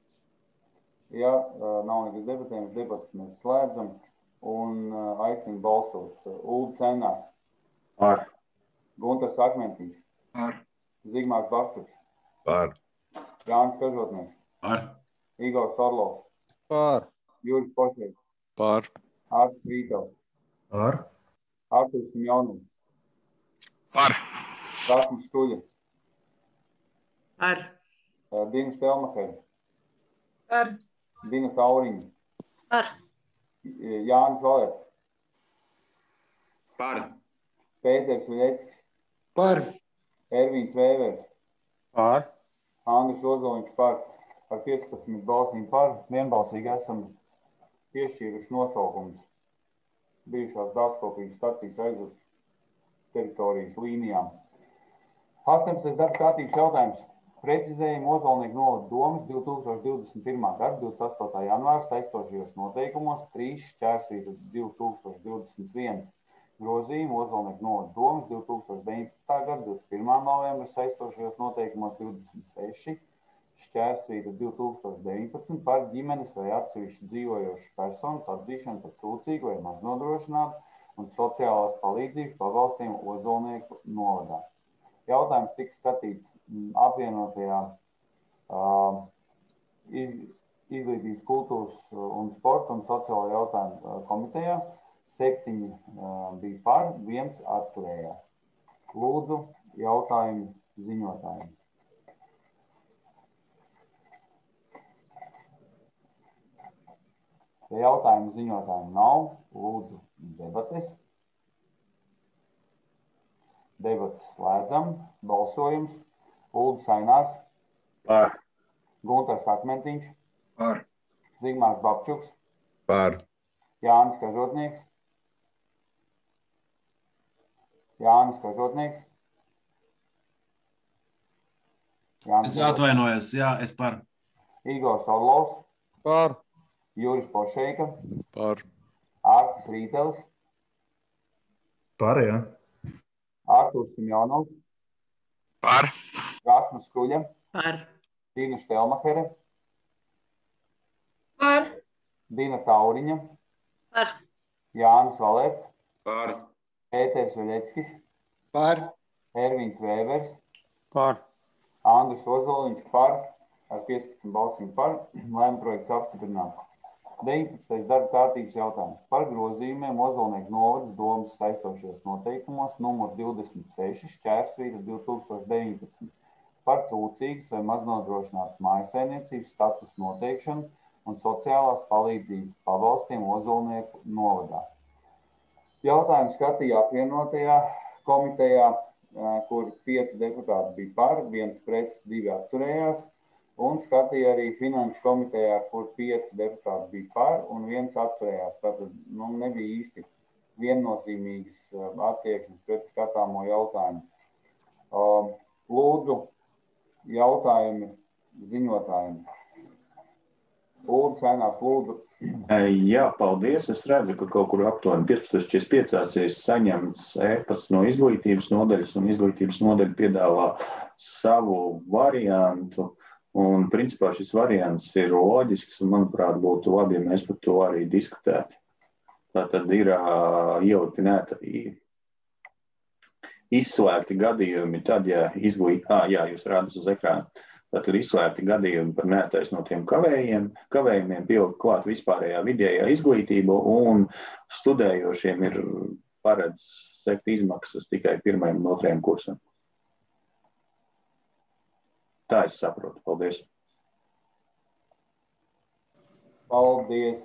Ja uh, nav nekas debatējums, debates mēs slēdzam. Un uh, aicinu balsot. Ulds Ainārs. Par. Guntars Akmentiņš. Par. Zigmārs Bakčuks. Par. Jānis Kažotnieks. Par. Igors Orlovs. Par. Juris Pošeik. Par. Ārtis Rītevs. Par. Artūrs Simjonovs. Par. Rasmus Štuļa. Par. Dina Štelmachera. Par. Dina Tauriņa. Par. Jānis Valets. Par. Pēters Viļeckis. Par. Ervīns Vēvers. Par. Andris Ozoliņš par. Ar piecpadsmit balsīm par. Vienbalsīgi esam piešķīruši nosaukumus bijušās dārzkopības stacijas aizvars teritorijas līnijām. astoņpadsmitais darba kārtības jautājums. Precizējumu Ozolnieku novada domas divi tūkstoši divdesmit pirmā gada divdesmit astotā janvāra saistošajos noteikumos trīs šķērsvītra divi tūkstoši divdesmit viens. Grozījumu Ozolnieku novada domas divi tūkstoši deviņpadsmitā gada divdesmit pirmā novembra saistošajos noteikumos divdesmit seši šķērsvītra divi tūkstoši deviņpadsmit par ģimenes vai atsevišķi dzīvojošu personas atzīšanu par trūcīgu vai maznodrošinātu un sociālās palīdzības pabalstiem Ozolnieku novadā. Jautājums tika skatīts apvienotajā uh, iz, izglītības, kultūras un sporta un sociālo jautājumu komitejā. Septiņi uh, bija par, viens atturējās. Lūdzu, jautājumu ziņotājiem. Ja jautājumu ziņotājiem nav, lūdzu debates. Debates slēdzam. Balsojums. Uldis Sainārs. Par. Guntars Akmentiņš. Par. Zigmārs Babčuks. Par. Jānis Kažotnieks. Jānis Kažotnieks. Jānis Es atvainojos, jā, es par. Igors Orlovs. Par. Juris Pošeika. Par. Ārtis Rītelis. Par, jā. Artūrs Simjonovs. Par. Rasmus Štuļa. Par. Dina Štelmachere. Par. Dina Tauriņa. Par. Jānis Valets. Par. Pēters Viļeckis. Par. Ervīns Vēvers. Par. Andris Ozoliņš par. Ar piecpadsmit balsīm par. Lēmuma projekts apstiprināts. deviņpadsmitais darba kārtības jautājums par grozījumiem Ozolnieku novadas domas saistošajos noteikumos numur divdesmit seši šķērsvītra divi tūkstoši deviņpadsmit par trūcīgas vai maznodrošinātas mājsaimniecības status noteikšanu un sociālās palīdzības pabalstiem Ozolnieku novadā. Jautājumu skatīja apvienotajā komitejā, kur pieci deputāti bija par, viens pret, divi atturējās. Un skatīja arī finanšu komitejā, kur pieci deputāti bija par un viens atturējās. Tātad nu, nebija īsti viennozīmīgas attieksmes pret skatāmo jautājumu. Lūdzu, jautājumi ziņotājiem. Lūdzu, Sainārs, lūdzu. Jā, paldies. Es redzu, ka kaut kur aptuveni piecpadsmit četrdesmit pieci ir saņemts ēpasts no izglītības nodaļas, un izglītības nodaļa piedāvā savu variantu. Un, principā, šis variants ir loģisks, un, manuprāt, būtu labi, ja mēs par to arī diskutētu. Tātad ir ielikti arī izslēgti gadījumi, tad, ja izglīt... Ā, jā, jūs rādat uz ekrānu. Tātad ir izslēgti gadījumi par neattaisnotiem kavējiem, kavējumiem, pielikt klāt vispārējā vidējā izglītība, un studējošiem ir paredz sekt izmaksas tikai pirmajam un otrajam kursam. Tā es saprotu. Paldies. Paldies.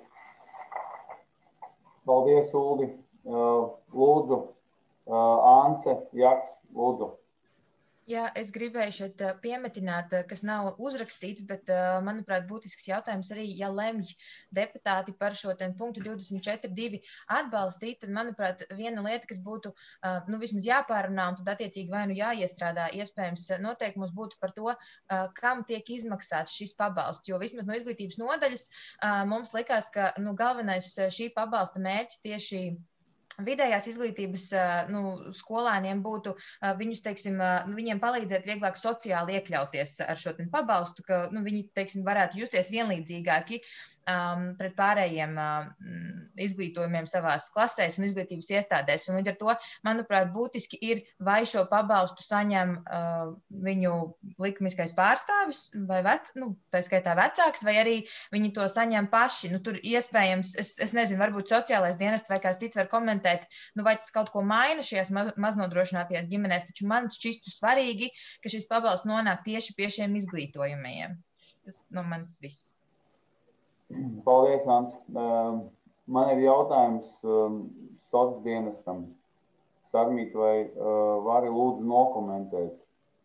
Paldies, Uldi. Lūdzu, Ance, Jaks, lūdzu. Jā, es gribēju šeit piemetināt, kas nav uzrakstīts, bet, manuprāt, būtisks jautājums arī, ja lemj deputāti par šo ten punktu divdesmit četri divi atbalstīt, tad, manuprāt, viena lieta, kas būtu, nu, vismaz jāpārunā, un tad attiecīgi vai nu jāiestrādā, iespējams, noteikumos būtu par to, kam tiek izmaksāts šis pabalsts, jo vismaz no izglītības nodaļas mums likās, ka, nu, galvenais šī pabalsta mērķis tieši vidējās izglītības nu, skolēniem būtu viņus, teiksim, viņiem palīdzēt vieglāk sociāli iekļauties ar šo pabalstu, ka nu, viņi, teiksim, varētu justies vienlīdzīgāki um, pret pārējiem um, izglītojumiem savās klasēs un izglītības iestādēs. Un līdz ar to, manuprāt, būtiski ir, vai šo pabalstu saņem uh, viņu likumiskais pārstāvis, vai vec, nu, tā skaitā vecāks, vai arī viņi to saņem paši. Nu, tur iespējams, es, es nezinu, varbūt sociālais dienests vai kāds cits var komentēt, nu, vai tas kaut ko maina šajās maz, maznodrošinātajās ģimenēs, taču man šķistu svarīgi, ka šis pabalsts nonāk tieši pie šiem izglītojumiem. Tas no manis viss. Paldies, Ants. Man ir jautājums sociālajiem dienestam. Sarmīt, vai vari lūdzu nokomentēt?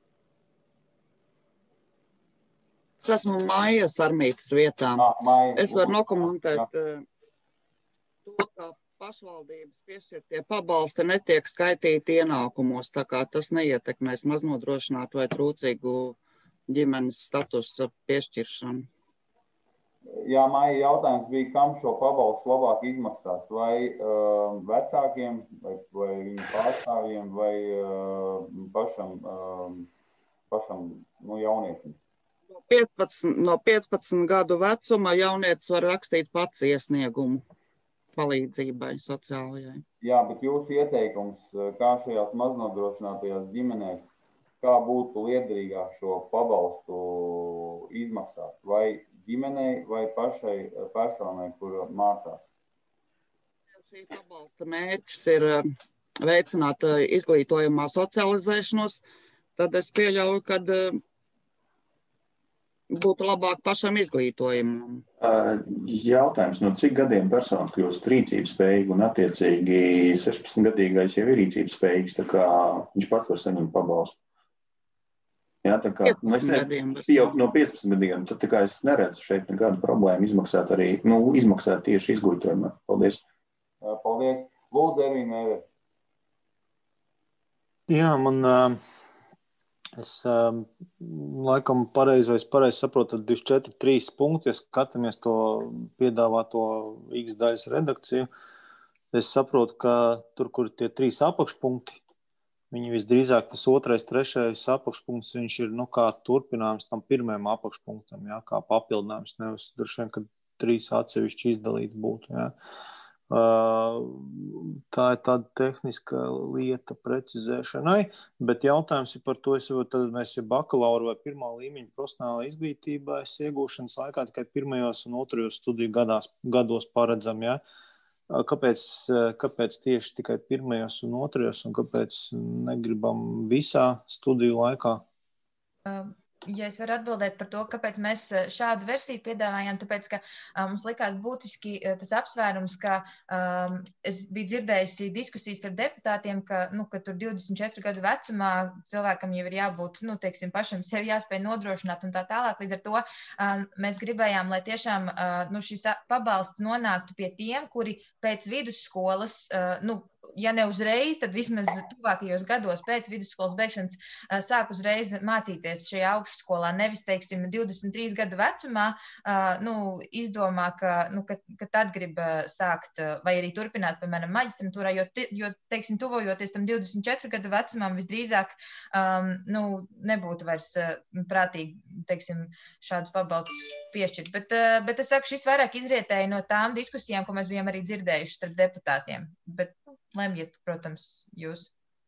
Es esmu Maija Sarmītas vietā. Ah, Maija. Es varu nokomentēt Jā. to, ka pašvaldības piešķirtie pabalsti netiek skaitīti ienākumos, tā kā tas neietekmēs maznodrošinātu vai trūcīgu ģimenes statusa piešķiršanu. Jā, Maija, jautājums bija, kam šo pabalstu labāk izmaksās? Vai uh, vecākiem, vai, vai viņu pārstāvjiem, vai uh, pašam, uh, pašam nu, jaunietim? No piecpadsmit, no piecpadsmit gadu vecuma jaunietis var rakstīt pats iesniegumu palīdzībai sociālajai. Jā, bet jūsu ieteikums, kā šajās maznodrošinātajās ģimenēs, kā būtu liederīgāk šo pabalstu izmaksāt? Vai ģimenei, vai pašai personai, kur mācās? Šī pabalsta mērķis ir veicināt izglītojumā socializēšanos, tad es pieļauju, ka būtu labāk pašam izglītojumam. Jautājums, no cik gadiem persona kļūst rīcības spējīga un attiecīgi sešpadsmitgadīgais jau ir rīcības spējīgs, tā kā viņš pats var saņemt pabalstu? Jā, tā kā pieaug no piecpadsmit gadiem, tad tā kā es neredzu šeit nekādu problēmu izmaksāt arī, nu, izmaksāt tieši izglītojumā. Paldies. Paldies. Lūdzu, Ervīna Eve. Jā, man... Uh... Es um, laikam pareizi vai es pareizi saprotu, tad divdesmit četri trīs punkti, ja skatāmies to piedāvāto X daļas redakciju, es saprotu, ka tur, kur tie trīs apakšpunkti, viņi visdrīzāk tas otrais, trešais apakšpunkts, viņš ir, nu, kā turpinājums tam pirmajam apakšpunktam, jā, kā papildinājums, nevis droši vien, ka trīs atsevišķi izdalīti būtu, jā. Uh, tā ir tāda tehniska lieta precizēšanai, bet jautājums ir par to, es jau, tad mēs jau bakalaura vai pirmā līmeņa profesionāla izglītībā es iegūšanas laikā tikai pirmajos un otrajos studiju gadās, gados paredzam, ja? Kāpēc, kāpēc tieši tikai pirmajos un otrajos un kāpēc negribam visā studiju laikā? Um. Ja es varu atbildēt par to, kāpēc mēs šādu versiju piedāvājām, tāpēc, ka um, mums likās būtiski tas apsvērums, ka um, es biju dzirdējusi diskusijas ar deputātiem, ka, nu, ka tur divdesmit četru gadu vecumā cilvēkam jau ir jābūt, nu, teiksim, pašam sevi jāspēj nodrošināt un tā tālāk. Līdz ar to um, mēs gribējām, lai tiešām uh, nu, šis pabalsts nonāktu pie tiem, kuri pēc vidusskolas, uh, nu, ja ne uzreiz, tad vismaz tuvākajos gados pēc vidusskolas beigšanas uh, sāk uzreiz mācīties šajā augstskolā, nevis, teiksim, divdesmit trīs gadu vecumā, uh, nu, izdomā, ka, nu, ka, ka tad grib uh, sākt uh, vai arī turpināt, piemēram, maģistrantūrā, jo, jo, teiksim, tuvojoties tam divdesmit četru gadu vecumam, visdrīzāk, um, nu, nebūtu vairs uh, prātīgi, teiksim, šādus pabalstus piešķirt. Bet, uh, bet es saku, šis vairāk izrietēja no tām diskusijām, ko mēs bijām arī dzirdējuši starp deputātiem. Bet, lemjiet, protams, jūs.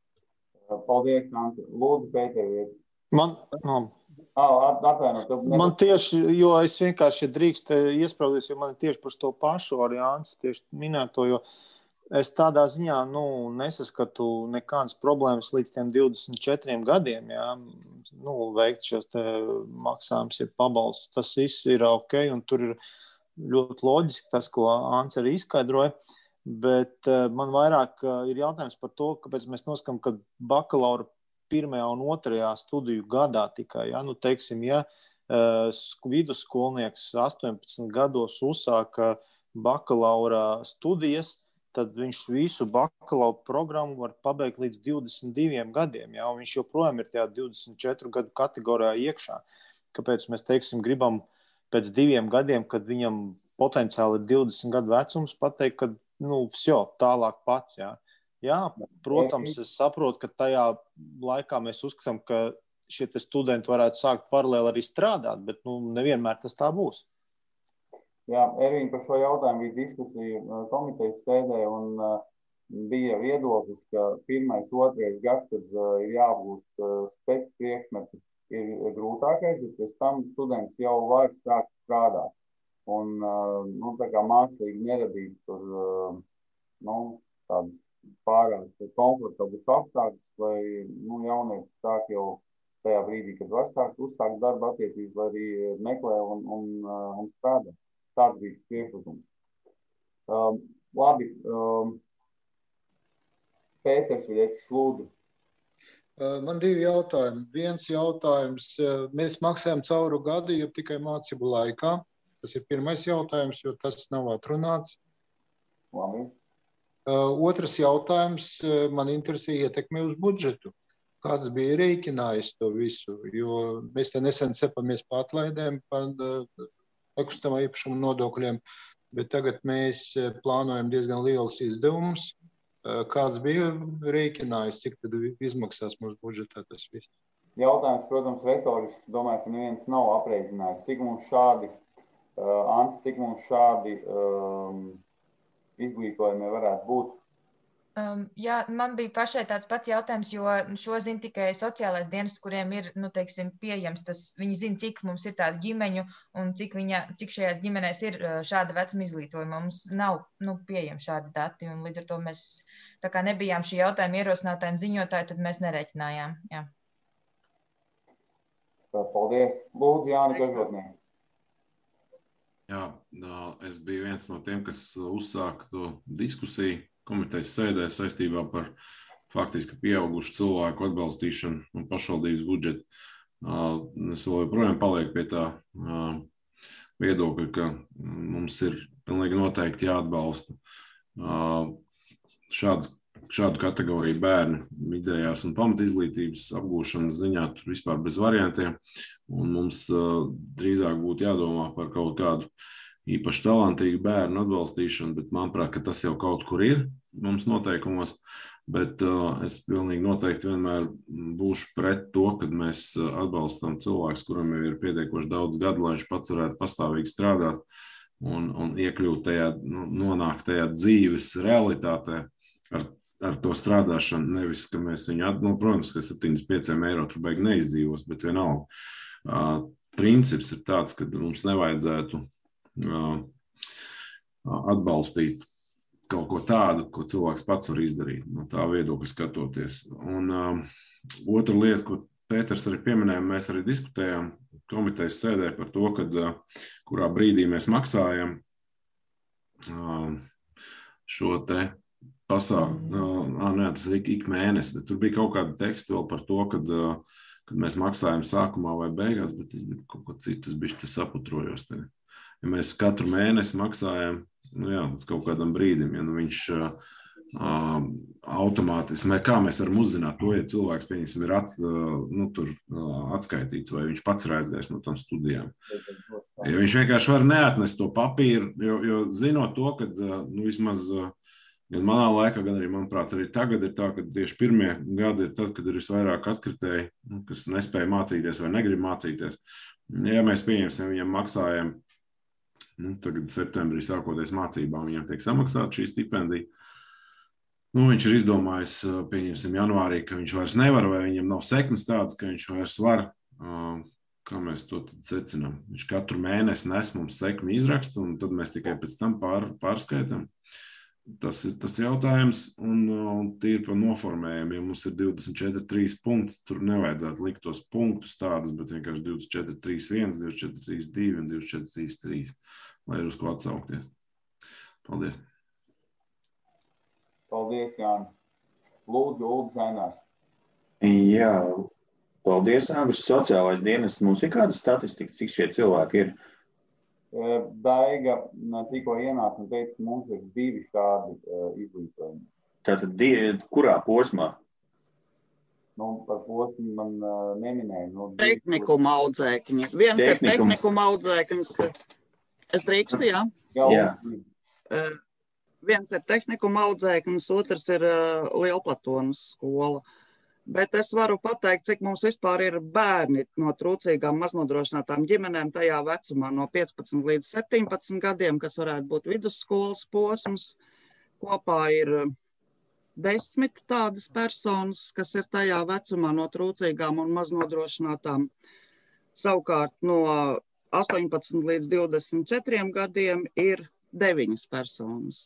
Paldies, Anti. Lūdzu, Pēter. Man, man, oh, atvaino, man tieši, jo es vienkārši drīkst iespraudies, jo man tieši par to pašu variants tieši minēto, jo es tādā ziņā, nu, nesaskatu nekādas problēmas līdz tiem divdesmit četriem gadiem, jā, nu, veikt šos te maksājumus, ja pabalstus. Tas viss ir ok, un tur ir ļoti loģiski tas, ko Ants arī izskaidroja. Bet uh, man vairāk uh, ir jautājums par to, kāpēc mēs noskam, ka bakalaura pirmajā un otrajā studiju gadā tikai, ja, nu, teiksim, ja uh, vidusskolnieks astoņpadsmit gados uzsāka bakalaura studijas, tad viņš visu bakalaura programmu var pabeigt līdz divdesmit diviem gadiem, ja, un viņš joprojām ir tajā divdesmit četru gadu kategorijā iekšā. Kāpēc mēs, teiksim, gribam pēc diviem gadiem, kad viņam potenciāli ir divdesmit gadu vecums, pateikt, ka nu, vsjo, tālāk pats, jā. Jā, protams, es saprotu, ka tajā laikā mēs uzskatām, ka šie studenti varētu sākt paralēli arī strādāt, bet, nu, nevienmēr tas tā būs. Jā, Ervīna, par šo jautājumu bija diskusija komitejas sēdē un uh, bija viedoklis, ka pirmais, otrais gads, kad uh, ir jābūt uh, spēc priekšmeti, ir grūtākais, bet pēc tam students jau var sākt strādāt. Un, uh, nu, tā kā mākslīgi neradīt tur, uh, nu, tādas pārāk komfortablas apstākļus, lai, nu, jaunietis sāk jau tajā brīdī, kad var sākt uzsākt darba attiecības, vai arī meklē un, un, uh, un strādā. Tāds bija priekšlikums. Uh, labi, uh, Pēters Viļeckis, lūdzu. Man divi jautājumi. Viens jautājums. Mēs maksājam cauru gadu, jau tikai mācību laikā. Tas ir pirmais jautājums, jo tas nav atrunāts. Labi. Otrs jautājums. Man interesē ietekme uz budžetu. Kāds bija rēķinājis to visu? Jo mēs te nesen cepamies pa atlaidēm, pa nekustamā īpašuma nodokļiem, bet tagad mēs plānojam diezgan lielus izdevumus. Kāds bija rēķinājis, cik tad izmaksās mūsu budžetā tas viss? Jautājums, protams, retorisks. Domāju, ka neviens nav aprēķinājis, cik mums šādi, uh, Ants, cik mums šādi um, izglītojumi varētu būt. Um, jā, man bija pašai tāds pats jautājums, jo šo zina tikai sociālais dienas, kuriem ir, nu, teiksim, pieejams. Tas, viņi zina, cik mums ir tādu ģimeņu un cik, viņa, cik šajās ģimenēs ir šāda vecuma izglītojuma. Mums nav, nu, pieejami šādi dati, un līdz ar to mēs tā kā nebijām šī jautājuma ierosinātāji un ziņotāji, tad mēs nerēķinājām. Jā. Paldies. Lūdzu, Jāni Kažotnieks. Jā, es biju viens no tiem, kas uzsāka to diskusiju komitejas sēdē saistībā par faktiski pieaugušu cilvēku atbalstīšanu un pašvaldības budžetu. Es vēl joprojām palieku pie tā viedokļa, ka mums ir pilnīgi noteikti jāatbalsta šādas, šādu kategoriju bērni vidējās un pamatizglītības apgūšanas ziņā tur vispār bez variantiem. Un mums drīzāk būtu jādomā par kaut kādu īpaši talantīgu bērnu atbalstīšanu, bet manuprāt, ka tas jau kaut kur ir mums noteikumos, bet uh, es pilnīgi noteikti vienmēr būšu pret to, kad mēs atbalstam cilvēkus, kuram jau ir pietiekoši daudz gadu, lai viņš pats varētu pastāvīgi strādāt un, un iekļūt tajā, nonākt tajā dzīves realitātē ar, ar to strādāšanu, nevis, ka mēs viņu, at, nu, protams, ka septiņdesmit pieci eiro tur beig neizdzīvos, bet vienalga. Uh, princips ir tāds, ka mums nevajadzētu atbalstīt kaut ko tādu, ko cilvēks pats var izdarīt, no tā viedokļa skatoties. Un um, otra lieta, ko Pēters arī pieminēja, mēs arī diskutējām komitejas sēdē par to, kad, uh, kurā brīdī mēs maksājam uh, šo te pasākumu, uh, nē, tas ir ik, ik mēnesi, bet tur bija kaut kāda teksta vēl par to, kad, uh, kad mēs maksājam sākumā vai beigās, bet tas bija kaut ko citu, tas bija tas saputrojos tagad. Ja mēs katru mēnesi maksājam, nu jā, līdz kaut kādam brīdim, ja nu viņš uh, automātiski, kā mēs varam uzzināt to, ja cilvēks, pieņemsim, ir at, uh, nu, tur, uh, atskaitīts, vai viņš pats ir aizgājis no tām studijām. Ja viņš vienkārši var neatnest to papīru, jo, jo zinot to, ka uh, nu, vismaz uh, gan manā laikā, gan arī, manuprāt, arī tagad ir tā, ka tieši pirmie gadi ir tad, kad ir visvairāk atkritēji, nu, kas nespēja mācīties vai negrib mācīties. Ja mēs pieņemsim, viņam maksājam, nu, tagad septembrī sākoties mācībām, viņam tiek samaksāta šī stipendija. Nu, viņš ir izdomājis, pieņemsim, janvārī, ka viņš vairs nevar, vai viņam nav sekmes tādas, ka viņš vairs var. Kā mēs to tad secinām? Viņš katru mēnesi nes mums sekmi izrakstu, un tad mēs tikai pēc tam pār, pārskaitam. Tas ir tas jautājums, un, un tīri pa noformējumu, ja mums ir divdesmit četri trīs punkts, tur nevajadzētu likt tos punktus tādus, bet vienkārši divdesmit četri trīs viens, divdesmit četri trīs divi un divdesmit četri trīs trīs, lai ir uz ko atsaukties. Paldies. Paldies, Jāni. Lūdzu, Ulds Zainās. Jā, paldies, Andris. Sociālais dienas. Mums ir kāda statistika, cik šie cilvēki ir? Daiga tikko ienāca un teica, ka mums ir divi šādi uh, izglītojumi. Tātad, kurā posmā? Nu, par posmu man uh, neminēja. Nu, tehnikuma audzēkņi. Viens Tehnikum. ir tehnikuma audzēknis. Es drīkstu, jā? Jā. jā. Uh, viens ir tehnikuma audzēknis, otrs ir uh, Lielplatonas skola. Bet es varu pateikt, cik mums vispār ir bērni no trūcīgām maznodrošinātām ģimenēm tajā vecumā no piecpadsmit līdz septiņpadsmit gadiem, kas varētu būt vidusskolas posms. Kopā ir desmit tādas personas, kas ir tajā vecumā no trūcīgām un maznodrošinātām. Savukārt no astoņpadsmit līdz divdesmit četriem gadiem ir deviņas personas,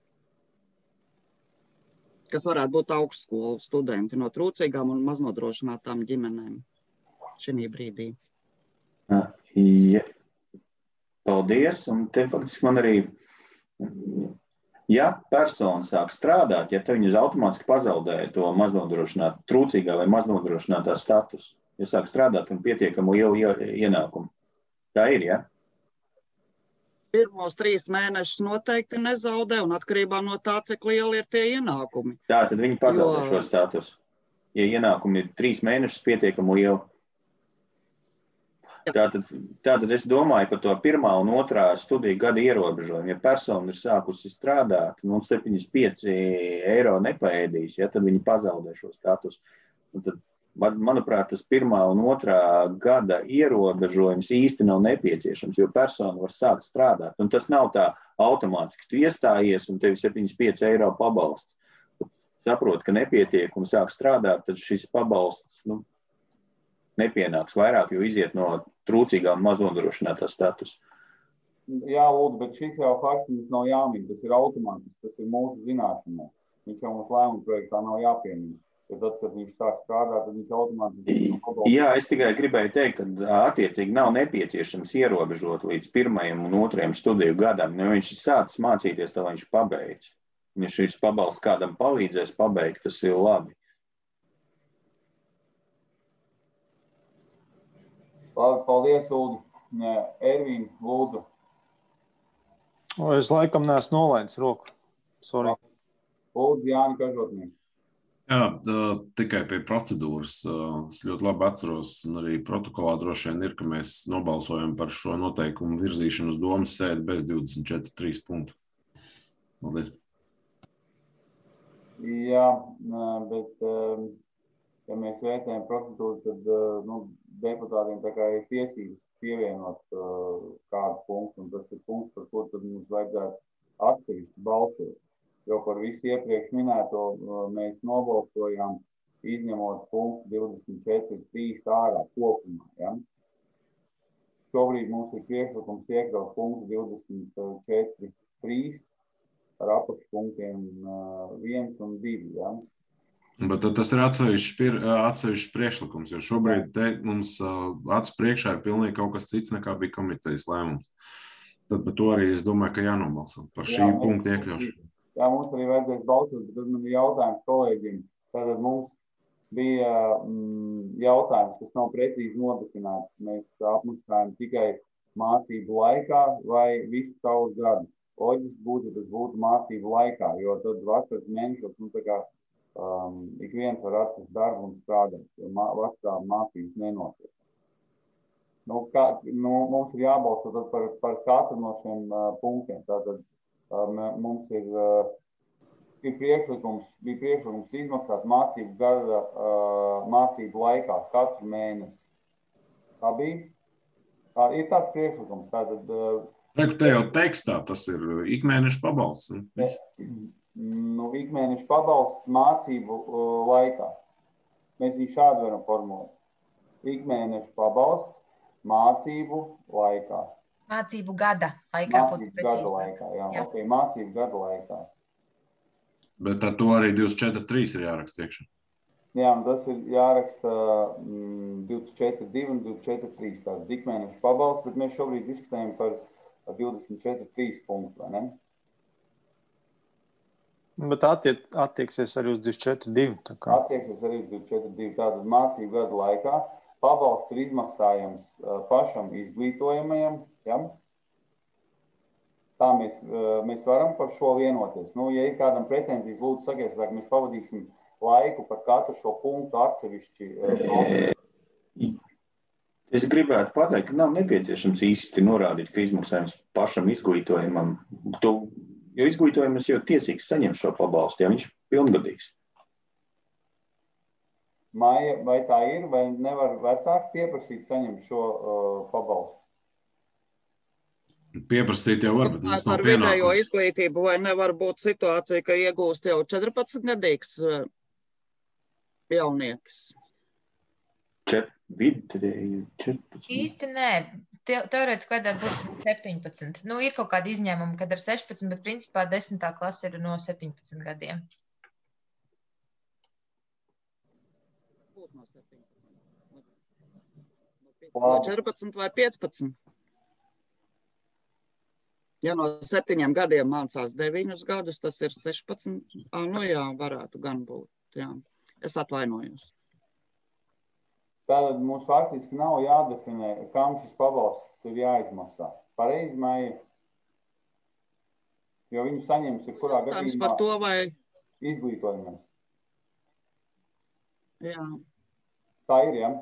kas varētu būt augstskolu studenti no trūcīgām un maznodrošinātām ģimenēm šī brīdī. Ja. Paldies. Un te faktiski man arī, ja persona sāk strādāt, ja te viņas automātiski pazaudē to maznodrošināt, trūcīgā vai maznodrošinātā status, ja sāk strādāt un pietiekamo lielu ienākumu. Tā ir, ja? Pirmos trīs mēnešus noteikti nezaudē un atkarībā no tā, cik lieli ir tie ienākumi. Tā, tad viņi pazaudē Jo- šo statusu. Ja ienākumi ir trīs mēnešus pietiekamo lielu. Tātad, tātad es domāju par to pirmā un otrā studiju gada ierobežojumu. Ja persona ir sākusi strādāt, nu septiņdesmit pieci eiro nepaēdīs, ja, tad viņi pazaudē šo statusu. Un tad, man- manuprāt, tas pirmā un otrā gada ierobežojums īsti nav nepieciešams, jo persona var sākt strādāt. Un tas nav tā automātiski. Tu iestājies un tev septiņdesmit pieci eiro pabalsts. Saprot, ka nepietiek un sāk strādāt, tad šis pabalsts, nu, nepienāks vairāk, jo iziet no trūcīgām maznodrošinātā status. Jā, Lūdzu, bet šis jau fakts mums nav jāmin, tas ir automātiski, tas ir mūsu zināšanai. Viņš jau mums lēmuma projektā nav jāpiemina. Ja tad, kad viņš sāk strādāt, tad viņš automātiski... Jā, es tikai gribēju teikt, ka attiecīgi nav nepieciešams ierobežot līdz pirmajam un otrajam studiju gadam. Ja viņš ir sācis mācīties, tad viņš pabeidz. Ja šis pabalsts kādam palīdzēs pabeigt, tas ir labi. Labi, paldies, Uldi. Ervīn, lūdzu. Es laikam neesmu nolaidis roku. Sorry. Lūdzu, Jāni Kažotnieks. Jā, tā, tikai pie procedūras. ā, Es ļoti labi atceros, un arī protokolā droši vien ir, ka mēs nobalsojam par šo noteikumu virzīšanu uz domas sēdi bez divdesmit četri trīs punktu. Paldies. Jā, nē, bet, um, ja mēs vērtējam procedūru, tad uh, nu, deputātiem tā kā ir tiesības pievienot uh, kādu punktu, un tas ir punkts, par ko tad mums vajadzētu atsevišķi balsot. Jo par visu iepriekš minēto uh, mēs nobalsojām, izņemot punktu divdesmit četri trīs ārā kopumā. Ja? Šobrīd mums ir priekšlikums iekļaut punktu divdesmit četri trīs ar apakšpunktiem uh, viens un divi. Ja? Bet tad tas ir atsevišķs pir- atsevišķs priekšlikums, jo šobrīd te mums ā, acu priekšā ir pilnīgi kaut kas cits nekā bija komitejas lēmums. Tad par to arī es domāju, ka jānobalso par šī Jā, punkta mums- iekļaušanu. Jā, mums arī vajadzēs balsot, bet tad man ir jautājums kolēģiem. Tātad mums bija mm, jautājums, kas nav precīzi nodefinēts. Mēs apmaksājam tikai mācību laikā vai visu savu gadu. Loģiski būtu, tas būtu mācību laikā, jo tad vasaras mēnešos, nu, tā kā um, ik viens var atrast darbu un strādāt, jo mā, vasarā mācības nenotiek. Nu, kā, nu, mums ir jābalso tad par, par katru no šiem uh, punktiem. Tātad um, mums ir, uh, ir priekšlikums, bija priekšlikums izmaksāt mācību gada uh, mācību laikā katru mēnesi. Tā bija? Tā, ir tāds priekšlikums. Tātad, uh, Reku, te jau tekstā tas ir ikmēneša pabalsts. un viss. nu, ikmēneša pabalsts mācību uh, laikā. Mēs viņu šādi varam formulēt. Ikmēneša pabalsts mācību laikā. Mācību gada laikā. būtu Mācību gada precīzāk. laikā, jā. Jā. Ok, mācību gada laikā. Bet ar to arī divdesmit četri trīs ir jāraksta iekšā. Jā, un tas ir jāraksta mm, divdesmit četri divi un divdesmit četri trīs. Tāds ikmēneša pabalsts, bet mēs šobrīd diskutējam par divdesmit četri trīs punktu, vai ne? Bet attiek, attieksies arī uz divdesmit četri divi. tā kā. Attieksies arī uz divdesmit četri divi. Tātad mācību gada laikā pabalsts ir izmaksājams uh, pašam izglītojamajam. Ja? Tā mēs, uh, mēs varam par šo vienoties. Nu, ja ir kādam pretenzijas, lūdzu sakies, ka mēs pavadīsim laiku par katru šo punktu atsevišķi. Uh, Es gribētu pateikt, ka nav nepieciešams īsti norādīt, ka izmaksājums pašam izglītojumam. To, jo izglītojums jau tiesīgs saņemt šo pabalstu, ja viņš ir pilngadīgs. Maija, vai tā ir, vai nevar vecāki pieprasīt saņemt šo uh, pabalstu? Pieprasīt jau var, bet mums nav Par vidējo pienākums. izglītību vai nevar būt situācija, ka iegūst jau četrpadsmitgadīgs uh, jaunietis? Čet, vidēji, četrpadsmit. Īsti nē. Te, teorētiski vajadzētu būt septiņpadsmit. Nu, ir kaut kādi izņēmumi, kad ar sešpadsmit, bet principā desmitā klase ir no septiņpadsmit gadiem. No četrpadsmit vai piecpadsmit? Ja no septiņiem gadiem mācās deviņus gadus, tas ir sešpadsmit. Ah, nu jā, varētu gan būt. Jā. Es atvainojos. Tātad mums faktiski nav jādefinē, kam šis pabalsts ir jāizmaksā. Pareizi, Maija? Jo viņu saņems ir kurā gadījumā par to vai... izglītojumais. Jā. Tā ir, jā?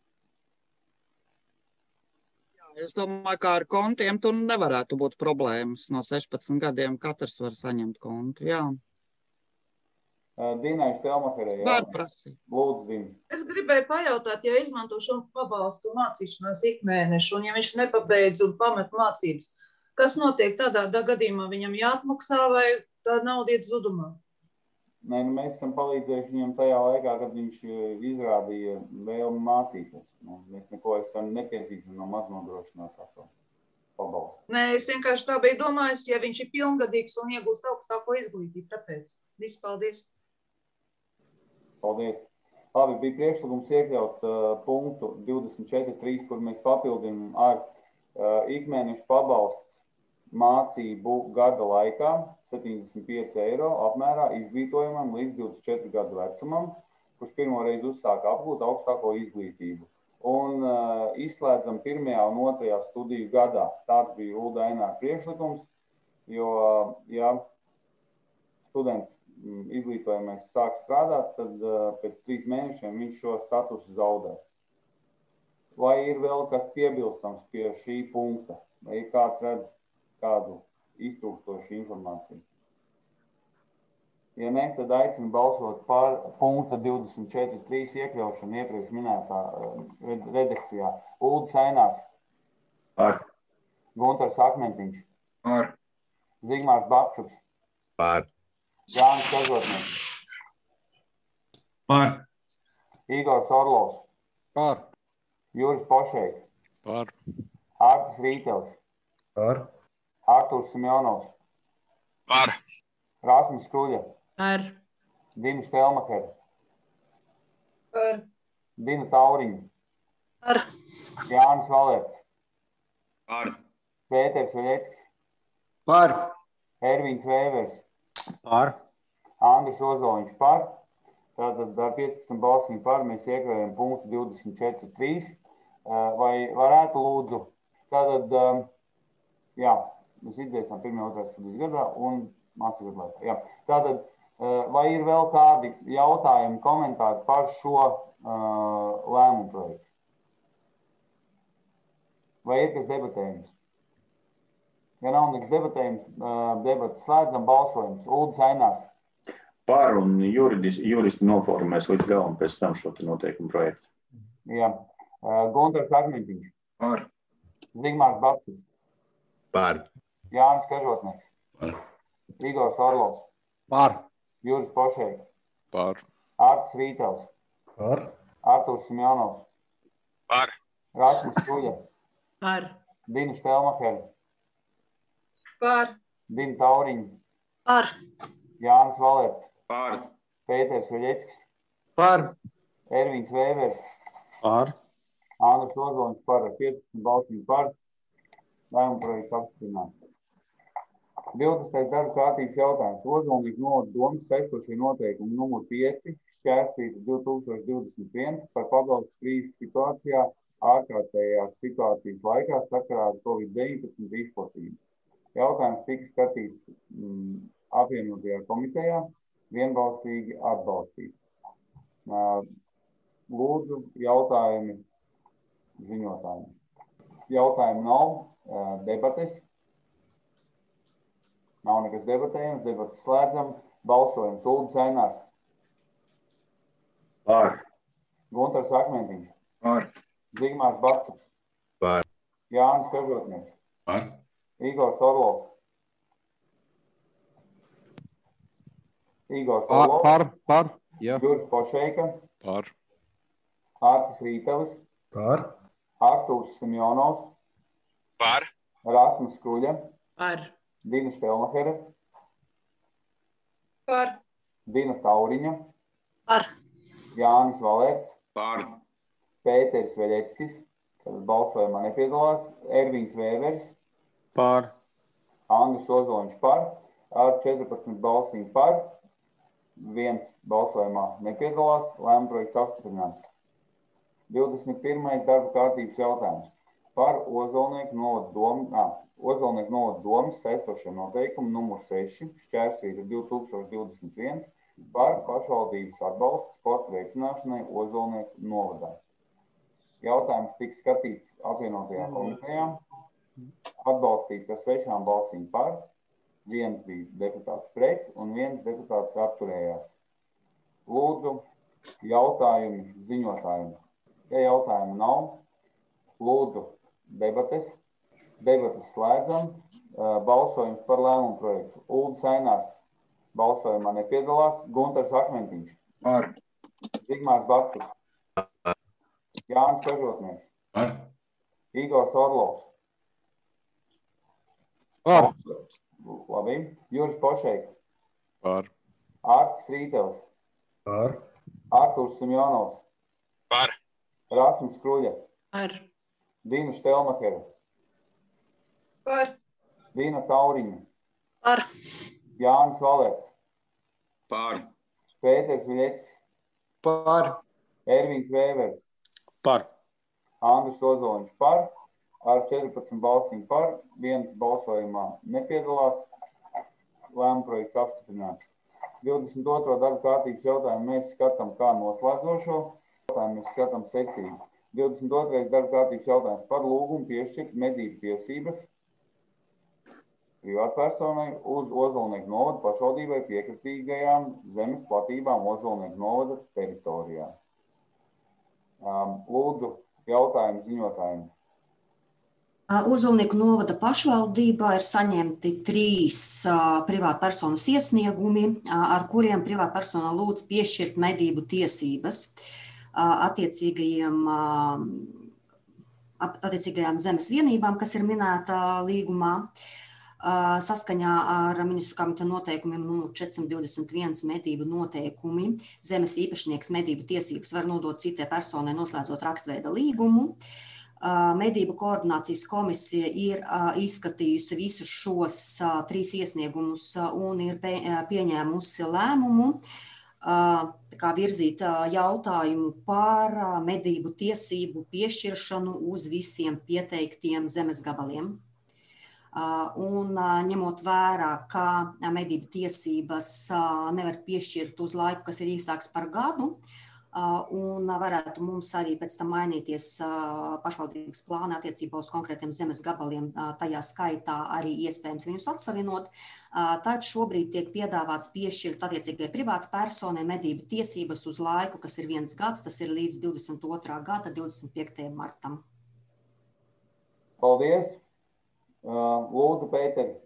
Es domāju, ka ar kontiem tur nevarētu būt problēmas. No sešpadsmit gadiem katrs var saņemt kontu, jā. Dīnai Štelmacherē, jā. Var prasīt. Lūdzu, Dīna. Es gribēju pajautāt, ja izmanto šo pabalstu mācīšanās ikmēnešu, un ja viņš nepabeidz un pamet mācības, kas notiek tādā gadījumā? Viņam jāatmaksā vai tā nauda iet zudumā? Nē, nu mēs esam palīdzējuši viņam tajā laikā, kad viņš izrādīja vēlmi mācīties. Nu, mēs neko esam nepiedzīsim no maznodrošinātā pabalstu. Nē, es vienkārši tā biju domājis, ja viņš ir pilngadīgs un iegūst augstāko izglītību, tāpēc. Viss, paldies. Paldies. Labi, bija priekšlikums iekļaut uh, punktu divdesmit četri trīs, kur mēs papildinām ar uh, ikmēnešu pabalsts mācību gada laikā septiņdesmit pieci eiro apmērā izglītojumam līdz divdesmit četru gadu vecumam, kurš pirmo reizi uzsāka apgūt augstāko izglītību. Un uh, izslēdzam pirmajā un otrajā studiju gadā. Tāds bija Ulda Aināra priekšlikums, jo, ja students izglītojumais sāk strādāt, tad uh, pēc trīs mēnešiem viņš šo statusu zaudē. Vai ir vēl kas piebilstams pie šī punkta? Vai ir kāds redz kādu iztrūkstošu informāciju? Ja ne, tad aicinu balsot par punkta divdesmit četri trīs iekļaušanu iepriekš minētā uh, redakcijā. Uldis Ainārs. Par. Guntars Akmentiņš. Par. Zigmārs Bakčuks. Par. Jānis Kažotnieks. Par. Igors Orlovs. Par. Juris Pošeiks. Par. Ārtis Rītels. Par. Arturs Simjonovs. Par. Rasmis Kruļa. Par. Dina Štelmachera. Par. Dina Tauriņa. Par. Jānis Valērts. Par. Pēters Veļeckis. Par. Ervīns Vēvers. Par. Andris Ozoliņš par. Tātad ar piecpadsmit balsīm par mēs iekļaujam punktu divdesmit četri trīs. Vai varētu lūdzu? Tātad, jā, mēs izdzēsam pirmajā otrā studijas gadā un mācību laikā. Jā. Tātad, vai ir vēl kādi jautājumi, komentāri par šo uh, lēmumu projektu? Vai ir kas debatējums? Ja nav nekas debatējums, debats slēdzam, balsojums. Uldis Ainārs. Par un juridis, juristi noformēs līdz galam pēc tam šo noteikumu projektu. Jā. Guntars Akmentiņš. Par. Zigmārs Bakčuks. Par. Jānis Kažotnieks. Par. Igors Orlovs. Par. Juris Pošeiks. Par. Ārtis Rītels. Par. Arturs Simjonovs. Par. Rasmis Kruļa. Par. Dina Štelmachera. Par. Dina Tauriņa. Par. Jānis Valērts. Par. Pēters Veļeckis. Par. Ervīns Vēvers. Par. Andris Ozoliņš par ar piecpadsmit balsīm par. Lēmumu projektu apstiprināt. divdesmitais darba kārtības jautājums. Ozolnīgas novada domas saistošie noteikumi numur pieci, šķērsvītra divi tūkstoši divdesmit viens par pabalstu krīzes situācijā ārkārtējās situācijas laikā sakarā ar covid deviņpadsmit izplatību. Jautājums tika skatīts mm, apvienotajā komitejā, vienbalsīgi atbalstīts. Lūdzu, jautājumi ziņotājiem. Jautājumu nav, debates. Nav nekas debatējums, debates slēdzam. Balsojums. Uldis Ainārs. Par. Guntars Akmentiņš. Par. Zigmārs Bakčuks. Par. Jānis Kažotnieks. Par. Igors Orlovs. Igors Par, Orlovs. par, par, jā. Juris Pošeika. Par. Artis Rītelis. Par. Artūrs Simjonovs. Par. Rasmus Skruļa. Par. Dina Štelmahera. Par. Dina Tauriņa. Par. Jānis Valērts. Par. Pēters Veļeckis, kad balsojumā nepiedalās. Ervīns Vēvers. Par. Andris Ozoņš par. Ar četrpadsmit balsīm par. Viens balsojumā nepiedalās. Lēmuma projekts apstiprināts. divdesmit pirmais darba kārtības jautājums. Par Ozolnieku novada domu, nā, Ozolnieku novada domas saistošie noteikumi numur seši, šķērsvītra divi tūkstoši divdesmit viens par pašvaldības atbalstu sporta veicināšanai Ozolnieku novadā. Jautājums tika skatīts apvienotajā komitejā, atbalstīts ar sešām balsīm par, viens bija deputāts pret un viens deputāts atturējās. Lūdzu, jautājumi ziņotājiem. Ja jautājumu nav, lūdzu debates. Debates slēdzam. Balsojums par lēmumu projektu. Uldis Ainās balsojumā nepiedalās. Guntars Akmentiņš. Par. Zigmārs Bakčuks. Jānis Kažotnieks. Par. Igors Orlovs. Par. Labi. Juris Pošeika. Par. Artis Rītelis. Par. Artūrs Simjonovs. Par. Rasmus Skruļa. Par. Dina Štelmahera. Par. Dina Tauriņa. Par. Jānis Valērts. Par. Pēters Viļeckis. Par. Ervīns Vēvers. Par. Andris Ozoņš par. Ar četrpadsmit balsīm par. Viens balsojumā nepiedalās. Lēmuma projekts apstiprināts. divdesmit otro darba kārtības jautājumu mēs skatām kā noslēdzošo. Jautājumu mēs skatām secīgi. divdesmit otrais darba kārtības jautājums par lūgumu piešķirt medību tiesības privātpersonai uz Ozolnieku novada pašvaldībai piekritīgajām zemes platībām Ozolnieku novada teritorijā. Lūdzu, jautājumu ziņotājiem. Ozolnieku novada pašvaldībā ir saņemti trīs uh, privātpersonas iesniegumi, uh, ar kuriem privātpersona lūdz piešķirt medību tiesības uh, attiecīgajiem, uh, attiecīgajām zemes vienībām, kas ir minēta līgumā. Uh, saskaņā ar ministru kabineta noteikumiem numur četrsimt divdesmit viens medību noteikumi zemes īpašnieks medību tiesības var nodot citai personai noslēdzot rakstveida līgumu. Medību koordinācijas komisija ir izskatījusi visus šos trīs iesniegumus un ir pieņēmusi lēmumu kā virzīt jautājumu par medību tiesību piešķiršanu uz visiem pieteiktiem zemes gabaliem. Un ņemot vērā, ka medību tiesības nevar piešķirt uz laiku, kas ir īsāks par gadu, un varētu mums arī pēc tam mainīties pašvaldības plāna attiecībā uz konkrētiem zemes gabaliem, tajā skaitā arī iespējams viņus atsavinot. Tad šobrīd tiek piedāvāts piešķirt attiecīgai privāta personai medību tiesības uz laiku, kas ir viens gads, tas ir līdz divdesmit otrā gada divdesmit piektajam martam. Paldies. Lūdzu, Pēteri.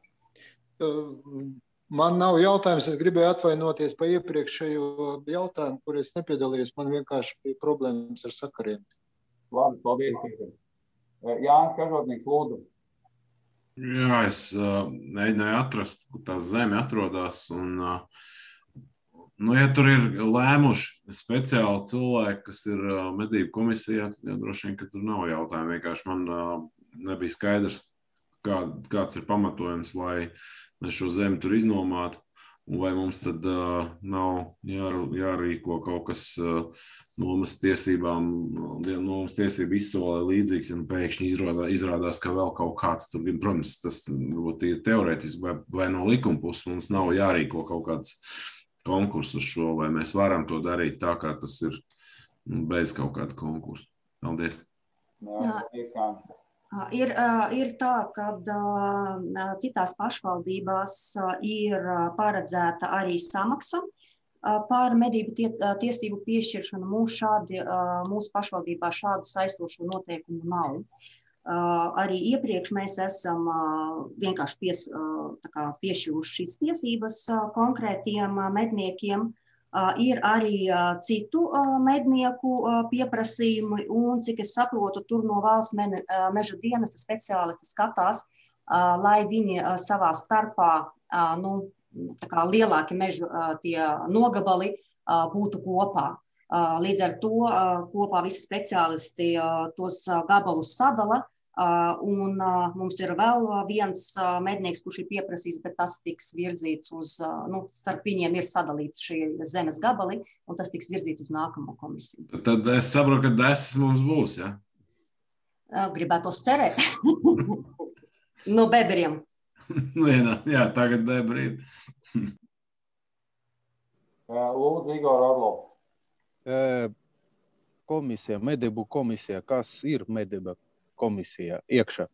Man nav jautājums, es gribēju atvainoties par iepriekšējo jautājumu, kur es nepiedalījos, man vienkārši bija problēmas ar sakariem. Labi, paldies, Pēteri. Jānis Kažotnieks, lūdzu. Jā, es uh, mēģināju atrast, kur tā zeme atrodas, un, uh, nu, ja tur ir lēmuši speciāli cilvēki, kas ir uh, medību komisijā, tad jau droši vien, ka tur nav jautājumu, vienkārši man uh, nebija skaidrs, kā, kāds ir pamatojums, lai mēs šo zemi tur iznomātu, un vai mums tad uh, nav jār, jārīko kaut kas uh, nomas tiesībām, nomas tiesību izsolē līdzīgs, un pēkšņi izrādā, izrādās, ka vēl kaut kāds tur, protams, tas būtu teorētiski, vai, vai no likuma puses mums nav jārīko kaut kāds konkurss uz šo, vai mēs varam to darīt tā, kā tas ir bez kaut kāda konkursa. Paldies. Jā. Ir, ir tā, ka citās pašvaldībās ir paredzēta arī samaksa par medību tie, tiesību piešķiršanu. Mūsu, šādi, mūsu pašvaldībā šādu saistošu noteikumu nav. Arī iepriekš mēs esam vienkārši pies, kā, piešķīruši šīs tiesības konkrētiem medniekiem. Ir arī citu mednieku pieprasījumi, un, cik es saprotu, tur no valsts meža dienesta speciālisti skatās, lai viņi savā starpā, nu, tā kā lielāki mežu tie nogabali būtu kopā. Līdz ar to kopā visi speciālisti tos gabalus sadala, un mums ir vēl viens mednieks, kurš ir pieprasījis, bet tas tiks virzīts uz, nu, starp viņiem ir sadalīts šie zemes gabali, un tas tiks virzīts uz nākamo komisiju. Tad es saprotu, ka desis mums būs, ja? Gribētos cerēt. No beberiem. Vienā, jā, tagad bebri ir. Lūdzu, Igor Orlov. Komisija, medību komisija. Kas ir medība komisija iekšā?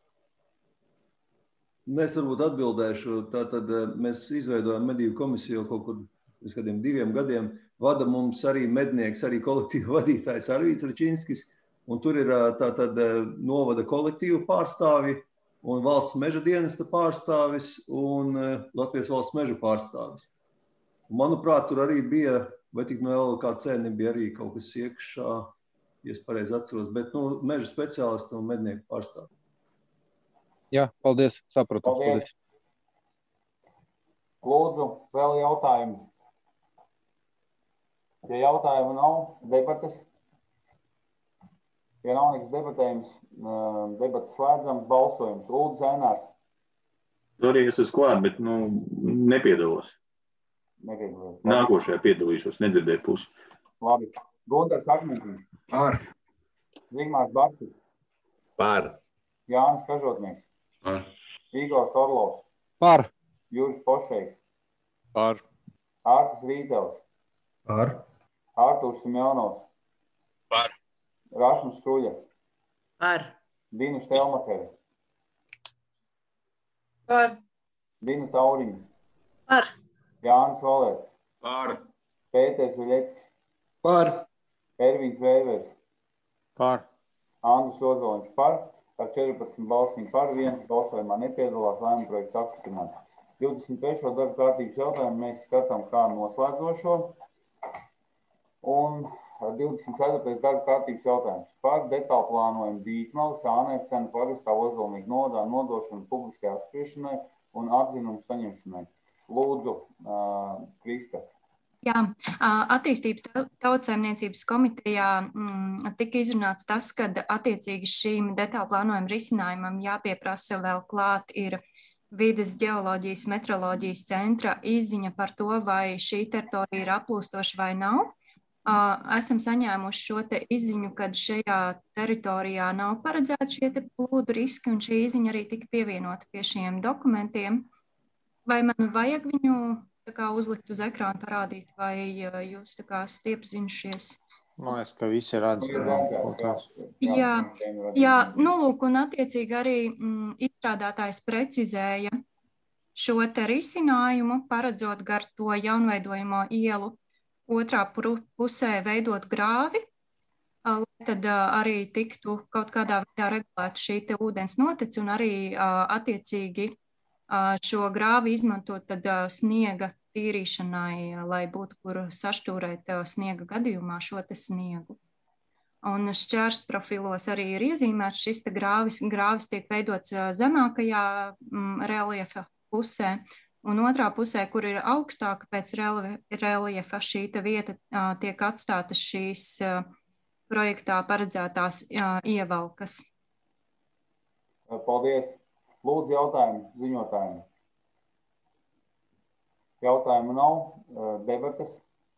Es varbūt atbildēšu. Tātad mēs izveidojam medību komisiju jau kaut kur pēc kādiem diviem gadiem. Vada mums arī mednieks, arī kolektīva vadītājs Arvīds Račinskis. Un tur ir tātad novada kolektīvu pārstāvi, un valsts meža dienesta pārstāvis un Latvijas valsts meža pārstāvis. Un, manuprāt, tur arī bija, vai tik no L K C nebija arī kaut kas iekšā, ja es pareizi atceros, bet nu, meža speciālisti un mednieku pārstāvi. Jā, paldies, sapratu. Paldies. Lūdzu, vēl jautājumi. Ja jautājumu nav, debates. Ja nav nekas debatējums, debatas slēdzam, balsojums. Lūdzu, Zainārs. Arī es esmu klāt, bet nu, nepiedalos. Nepiedalos. Nākošajā piedalīšos, nedzirdēju pusi. Labi. Guntars Akmentiņš. Par. Zigmārs Barcis. Par. Jānis Kažotnieks. Par. Igors Orlovs. Par. Juris Pošeiks. Par. Ārtis Rītels. Par. Ārtūrs Simjonovs. Par. Rašms Kruļa. Par. Dina Štelmakere. Par. Dina Tauriņa. Par. Jānis Valērts. Par. Pēters Viļeckis. Par. Ervīns Vēvers. Par. Andris Ozoļņš par. Ar četrpadsmit balsīm par, viens balsojumā nepiedalās, lēmuma projekts apstiprināts. divdesmit trešo darba kārtības jautājumu mēs skatām kā noslēdzošo. Un divdesmit ceturtais darba kārtības jautājums par detālu plānojumu Dītmalis, Ānēcena pagastā Ozolnieku novadā nodošanu publiskajā apspriešanai un atzinumu saņemšanai. Lūdzu, uh, Krista. Jā, attīstības tautsaimniecības komitejā mm, tika izrunāts tas, ka attiecīgi šīm detālu plānojuma risinājumam jāpieprasa vēl klāt ir vides ģeoloģijas metroloģijas centra izziņa par to, vai šī teritorija ir aplūstoša vai nav. Esam saņēmuši šo te izziņu, kad šajā teritorijā nav paredzēti šie te plūdu riski, un šī izziņa arī tika pievienota pie šiem dokumentiem. Vai man vajag viņu tā kā uzlikt uz ekrānu parādīt, vai jūs tā kā esat iepazinušies? Man liekas, ka visi redz. Jā, jā, nu lūk, un attiecīgi arī mm, izstrādātājs precizēja šo te risinājumu, paredzot gar to jaunveidojamo ielu otrā pusē veidot grāvi, lai tad arī tiktu kaut kādā veidā regulēta šī te ūdens notece un arī attiecīgi šo grāvi izmantot tad sniega tīrīšanai, lai būtu kur saštūrēt sniega gadījumā šo te sniegu. Un šķērst profilos arī ir iezīmēts šis te grāvis. Grāvis tiek veidots zemākajā mm, reliefa pusē, un otrā pusē, kur ir augstāka pēc reliefa šī te vieta, tiek atstātas šīs projektā paredzētās ievalkas. Paldies. Lūdzu jautājumu ziņotājiem. Jautājumu nav. Debates.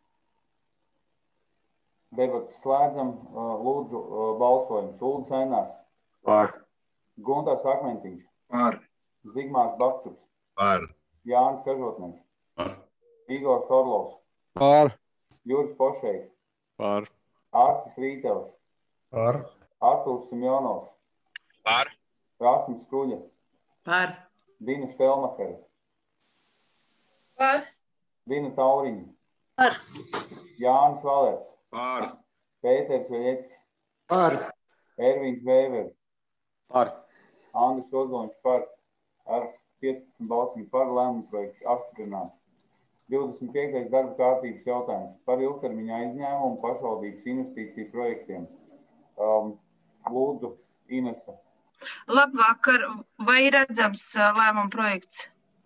Debates slēdzam. Lūdzu balsojums. Lūdzu Zainārs. Par. Guntars Akmentiņš. Par. Zigmārs Bakčuks. Par. Jānis Kažotnieks. Par. Igors Orlovs. Par. Juris Pošeiks. Par. Ārtis Rītels. Par. Ārtūrs Simjonovs. Par. Rasms Kruļa. Par. Dina Štelmakere. Par. Dina Tauriņa. Par. Jānis Valers. Par. Pēters Veļeckis. Par. Ervīns Vēvers. Par. Andris Ozoliņš par. Ar piecpadsmit balsīm par lēmumu projekts apstiprināts. divdesmit piektais darba kārtības jautājums par ilgtermiņa aizņēmumu pašvaldības investīciju projektiem. Um, lūdzu, Inese. Labvakar, vai ir redzams lēmuma projekts?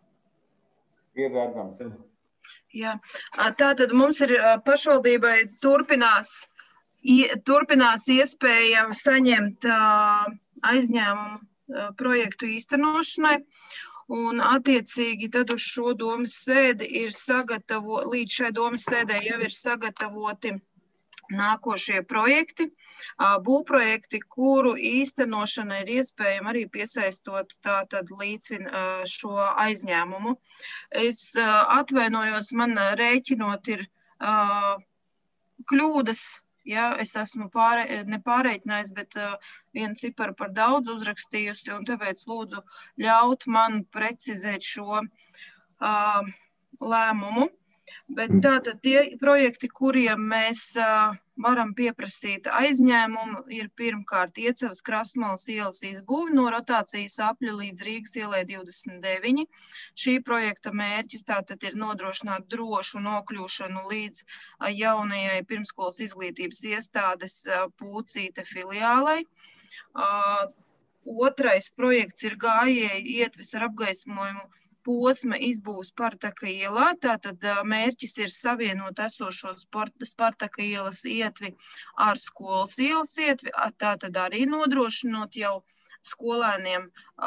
Ir redzams. Jā. Tātad mums ir pašvaldībai turpinās, turpinās iespēja saņemt aizņēmumu projektu īstenošanai. Un attiecīgi tad uz šo domas sēdi ir sagatavo, līdz šai domas sēdē jau ir sagatavoti nākošie projekti, būvprojekti, kuru īstenošana ir iespējama arī piesaistot tātad līdzvin šo aizņēmumu. Es atvainojos, man rēķinot ir kļūdas. Ja, es esmu pārē, nepārreikinājis, bet uh, vienu ciparu par daudz uzrakstījusi, un tāpēc lūdzu ļaut man precizēt šo uh, lēmumu. Bet tātad tie projekti, kuriem mēs uh, varam pieprasīt aizņēmumu, ir pirmkārt Iecavas Krasmalas ielas izbūve no rotācijas apļa līdz Rīgas ielai divdesmit deviņi. Šī projekta mērķis tātad ir nodrošināt drošu nokļūšanu līdz uh, jaunajai pirmskolas izglītības iestādes uh, Pūcīte filiālai. Uh, otrais projekts ir gājēju ietves ar apgaismojumu posma izbūves Spartaka ielā. Tātad mērķis ir savienot esošo Spartaka ielas ietvi ar skolas ielas ietvi, tātad arī nodrošinot jau skolēniem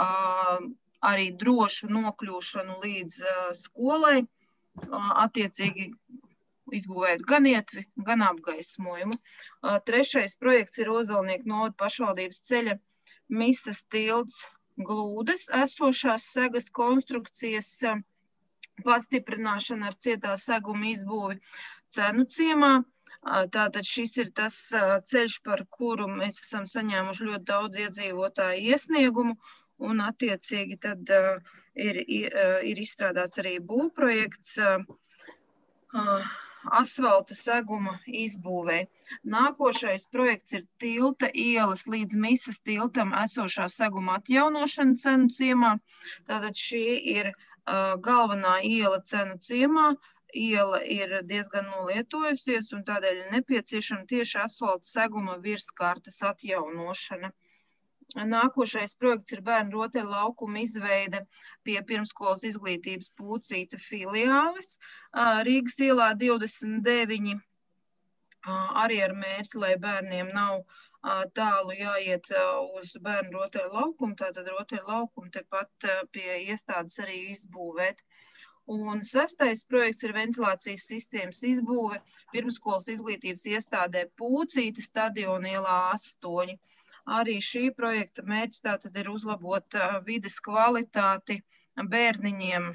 arī drošu nokļūšanu līdz skolai, attiecīgi izbūvēt gan ietvi, gan apgaismojumu. Trešais projekts ir Ozolnieku novada pašvaldības ceļa Misas tilts Glūdes esošās segas konstrukcijas pastiprināšana ar cietā seguma izbūvi Cenu ciemā. Tātad šis ir tas ceļš, par kuru mēs esam saņēmuši ļoti daudz iedzīvotāju iesniegumu, un attiecīgi tad ir, ir izstrādāts arī būvprojekts asfalta seguma izbūvē. Nākošais projekts ir tilta ielas līdz Misas tiltam esošā seguma atjaunošana Cenu ciemā. Tātad šī ir uh, galvenā iela Cenu ciemā. Iela ir diezgan nolietojusies, un tādēļ ir nepieciešama tieši asfalta seguma virskārtas atjaunošana. Nākošais projekts ir bērnu rotaļu laukuma izveide pie pirmskolas izglītības Pūcīte filiāles Rīgas ielā divdesmit deviņi, arī ar mērķi, lai bērniem nav tālu jāiet uz bērnu rotaļu laukumu, tātad rotaļu laukumu tepat pie iestādes arī izbūvēt. Un sestais projekts ir ventilācijas sistēmas izbūve pirmskolas izglītības iestādē Pūcīte stadiona ielā astoņi. Arī šī projekta mērķis tātad ir uzlabot vides kvalitāti bērniņiem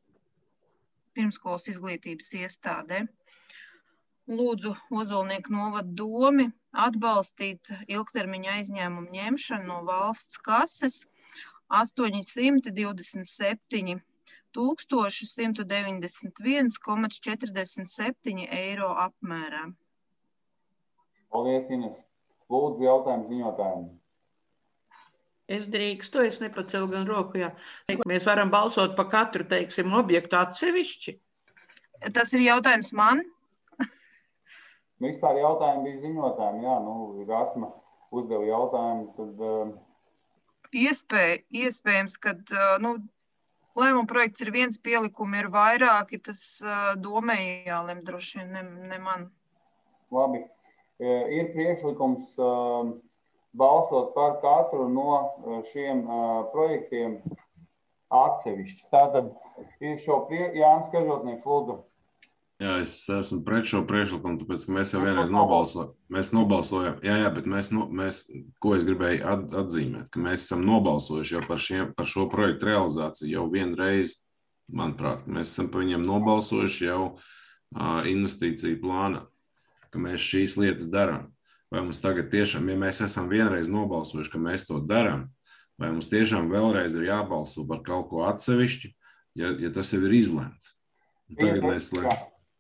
pirmskolas izglītības iestādē. Lūdzu Ozolnieku novada domi atbalstīt ilgtermiņa aizņēmumu ņemšanu no valsts kases astoņsimt divdesmit septiņi tūkstoši simt deviņdesmit viens komats četrdesmit septiņi eiro apmērā. Paldies, Ines. Lūdzu, jautājumu ziņotājiem. Es drīkstu, es nepacelu gan roku, jā. Mēs varam balsot pa katru, teiksim, objektu atsevišķi. Tas ir jautājums man? Vispār jautājumi bija ziņotājiem, jā, nu, Rasma uzdeva jautājumu, tad... Uh... Iespēj, iespējams, kad, nu, lēmuma projekts ir viens, pielikumi ir vairāki, tas uh, domēji jālem droši vien, ne, ne man. Labi. Ir priekšlikums uh, balsot par katru no šiem uh, projektiem atsevišķi. Tātad ir šo prie... Jānis Kažotnieks, lūdzu. Jā, es esmu pret šo priekšlikumu, tāpēc, ka mēs jau vienreiz nobalsojam. Mēs nobalsojam, jā, jā, bet mēs, no, mēs ko es gribēju at, atzīmēt, ka mēs esam nobalsojuši jau par, šiem, par šo projektu realizāciju jau vienreiz, manuprāt, mēs esam par viņiem nobalsojuši jau uh, investīciju plānā, ka mēs šīs lietas darām. Vai mums tagad tiešām, ja mēs esam vienreiz nobalsojuši, ka mēs to darām, vai mums tiešām vēlreiz ir jābalso par kaut ko atsevišķi, ja, ja tas jau ir izlemts. Tagad mēs slēdz.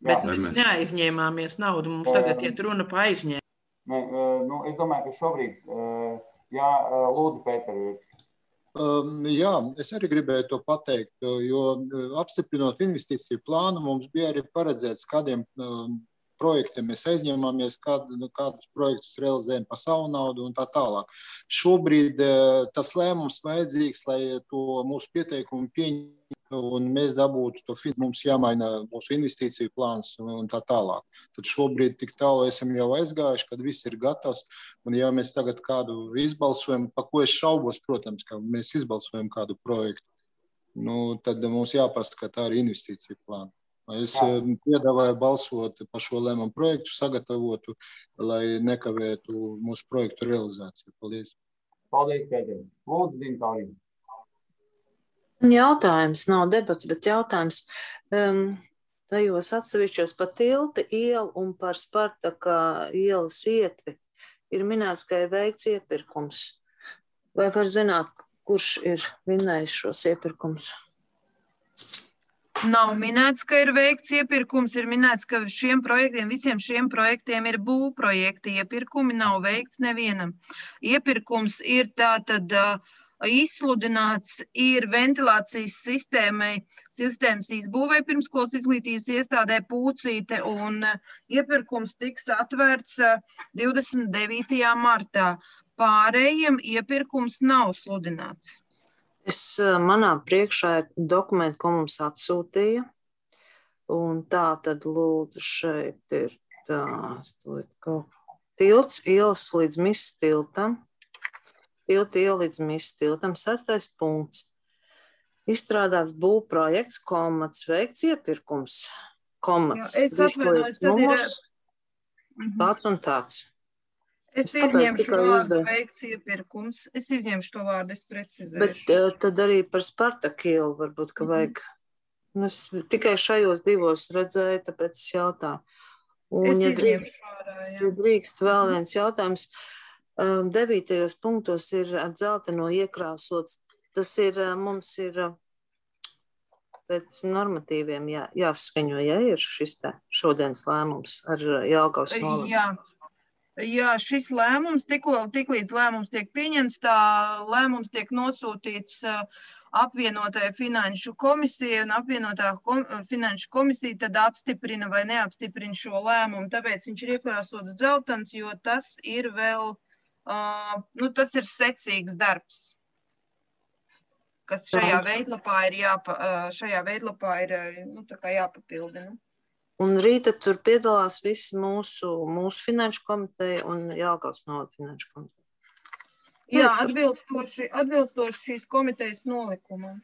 Bet mēs neaizņēmāmies naudu. Mums tagad iet runa pa aizņēmumu. Ne, nu, es domāju, ka šobrīd, jā, lūdzu, Pēter. Um, jā, es arī gribēju to pateikt, jo apstiprinot investīciju plānu, mums bija arī paredzēts, kādiem um, projektiem mēs aizņēmāmies, kād, nu, kādus projektus realizējam pa savu naudu un tā tālāk. Šobrīd uh, tas lēmums vajadzīgs, lai to mūsu pieteikumu pieņemtu un mēs dabūtu to fit, mums jāmaina mūsu investīciju plāns un, un tā tālāk. Tad šobrīd tik tālu esam jau aizgājuši, kad viss ir gatavs. Un ja mēs tagad kādu izbalsojam, pa ko es šaubos, protams, ka mēs izbalsojam kādu projektu, nu, tad mums jāpaskatā arī investīciju plānu. Es piedāvāju balsot par šo lēmumu projektu, sagatavotu, lai nekavētu mūsu projektu realizāciju. Paldies. Paldies, Pēter. Lūdzu, Dīntālīna. Jautājums, nav debats, bet jautājums. Um, tajos atsevišķos par tilti ielu un par Spartaka ielas ietvi ir minēts, ka ir veikts iepirkums. Vai var zināt, kurš ir vinnējis šos iepirkums? Nav minēts, ka ir veikts iepirkums, ir minēts, ka šiem projektiem, visiem šiem projektiem ir būvprojekti. Iepirkumi nav veikts nevienam. Iepirkums ir tātad uh, izsludināts, ir ventilācijas sistēmai, sistēmas izbūvē pirmskolas izglītības iestādē Pūcīte, un uh, iepirkums tiks atvērts uh, divdesmit devītajā martā. Pārējiem iepirkums nav sludināts. Es, manā priekšā ir dokumenti, ko mums atsūtīja, un tā tad lūdzu šeit ir tā, tilts ielas līdz Misas tiltam, tilta iela līdz Misas tiltam, sastais punkts. Izstrādāts būvprojekts, komats, veikts iepirkums, komats, Jā, es atvainojos, tad ir... tāds un tāds. Es, es izņemšu vārdu veikts iepirkums. Es izņemšu to vārdu, es precizēšu. Bet uh, tad arī par Spartaka ielu varbūt, ka vajag. Mm-hmm. Es tikai šajos divos redzēju, tāpēc es jautāju. Un, es ja drīkst, vārā, ja drīkst vēl viens jautājums. Uh, devītajos punktos ir ar dzelteno iekrāsots. Tas ir, uh, mums ir uh, pēc normatīviem jā, jāskaņo, ja ir šis te šodienas lēmums ar uh, Jelgavas novadu. Jā. Jā, šis lēmums, tikko, tiklīdz lēmums tiek pieņemts, tā lēmums tiek nosūtīts apvienotajai finanšu komisijai, un apvienotā kom, finanšu komisija tad apstiprina vai neapstiprina šo lēmumu. Tāpēc viņš ir iekrāsots dzeltens, jo tas ir vēl, uh, nu, tas ir secīgs darbs, kas šajā veidlapā ir, jāpa, šajā veidlapā ir nu, tā kā jāpapildina. Un rīta tur piedalās visi mūsu, mūsu finanšu komiteja un Jelgavas novada finanšu komiteja. Jā, atbilstoši, atbilstoši šīs komitejas nolikumam.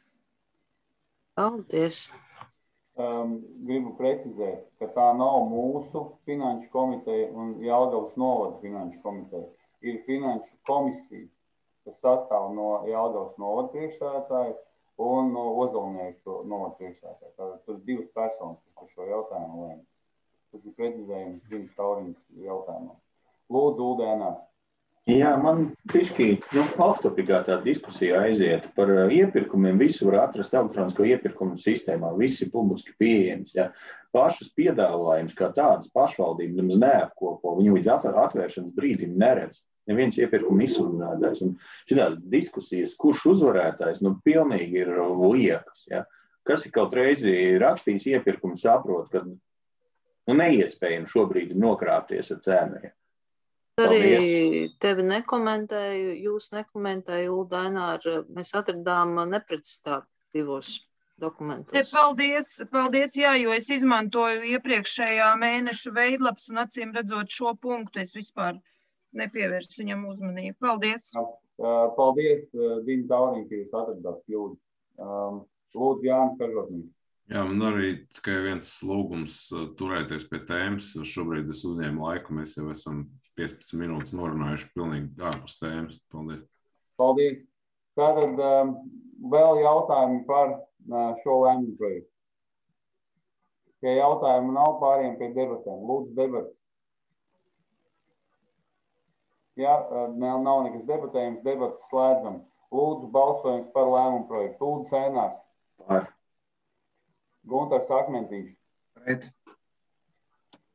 Paldies. Um, gribu precizēt, ka tā nav mūsu finanšu komiteja un Jelgavas novada finanšu komiteja. Ir finanšu komisija, kas sastāv no Jelgavas novada priekšsēdētāja un no Ozolnieku novada priekšsēdētāja. Tātad tur divas personas, kas par šo jautājumu lēma. Tas ir precizējums Dīnas Tauriņas jautājumā. Lūdzu, Uldēnā. Jā, man tišķi nu, off-topikā tā diskusija aiziet par iepirkumiem. Visu var atrast elektronisko iepirkumu sistēmā. Viss ir publiski pieejams. Ja. Pašas piedāvājums kā tādas pašvaldības nemaz neapkopo. Viņu līdz atvēršanas brīdim neredz. Neviens iepirkuma izsludinātājs. Un šitās diskusijas, kurš uzvarētājs, nu pilnīgi ir liekas. Ja. Kas ir kaut reizi rakstījis iepirkumu, saprot, ka nu, neiespējami šobrīd nokrāpties ar cēniem. Arī tevi nekomentēju, jūs nekomentēju, Uldainā, mēs atradām neprecizitāti divos dokumentos. Te, paldies, paldies, jā, jo es izmantoju iepriekšējā mēneša veidlaps un acīm redzot šo punktu, es vispār nepievērstu viņam uzmanību. Paldies. Paldies, Dīna Tauriņa, ka jūs atradāt kļūdu. Lūdzu, Jānis Kažotnīgs. Jā, man arī tikai viens lūgums turēties pie tēmas. Šobrīd es uzņēmu laiku, mēs jau esam piecpadsmit minūtes norunājuši pilnīgi ārpus tēmas. Paldies. Paldies. Tātad um, vēl jautājumi par uh, šo lēmumu projektu. Ja jautājumu nav, pāriem pie debatēm. Lūdzu, debatas. Ja uh, nav nekas debatējums, debatas slēdzam. Lūdzu, balsojums par lēmumu projektu. Lūdzu, Sēnās. Par. Guntars Akmentīšs. Pret.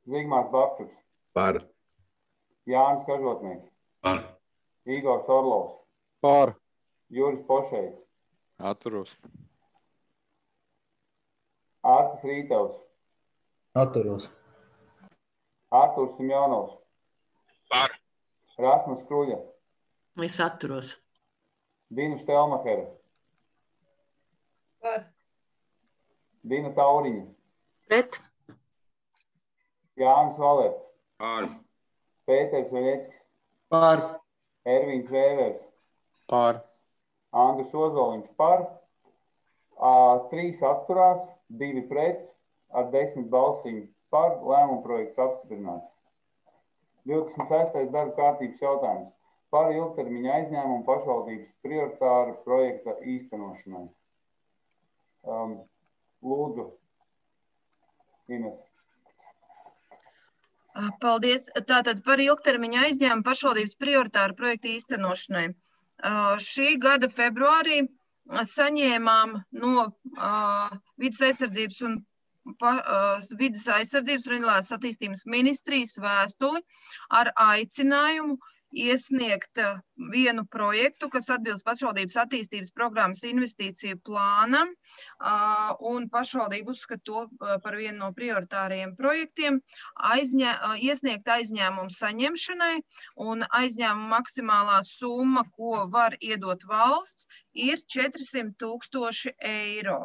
Zigmārs Babčuks. Par. Jānis Kažotnieks. Par. Igors Orlovs. Par. Juris Pošeiks. Atturos. Ārtis Rītavs. Atturos. Artūrs Simjonovs. Par. Rasmus Kruļa. Es atturos. Dina Štelmahera. Par. Dina Tauriņa. Pret. Jānis Valerts. Par. Pēters Veļeckis. Par. Ervīns Vēvers. Par. Andris Ozoliņš par. Ā, trīs atturās, divi pret, ar desmit balsīm par. Lēmuma projekts apstiprināts. divdesmit sestais darba kārtības jautājums par ilgtermiņa aizņēmumu pašvaldības prioritāru projekta īstenošanai. Um, lūdzu, Ines. Paldies. Tātad par ilgtermiņa aizņēmumu pašvaldības prioritāru projektu īstenošanai. Uh, šī gada februārī saņēmām no uh, vides aizsardzības un pa, uh, vides aizsardzības un reģionālās attīstības ministrijas vēstuli ar aicinājumu iesniegt uh, vienu projektu, kas atbilst pašvaldības attīstības programmas investīciju plānam, uh, un pašvaldība uzskata to uh, par vienu no prioritāriem projektiem, aizņē, uh, iesniegt aizņēmumu saņemšanai, un aizņēmuma maksimālā summa, ko var iedot valsts, ir četrsimt tūkstoši eiro.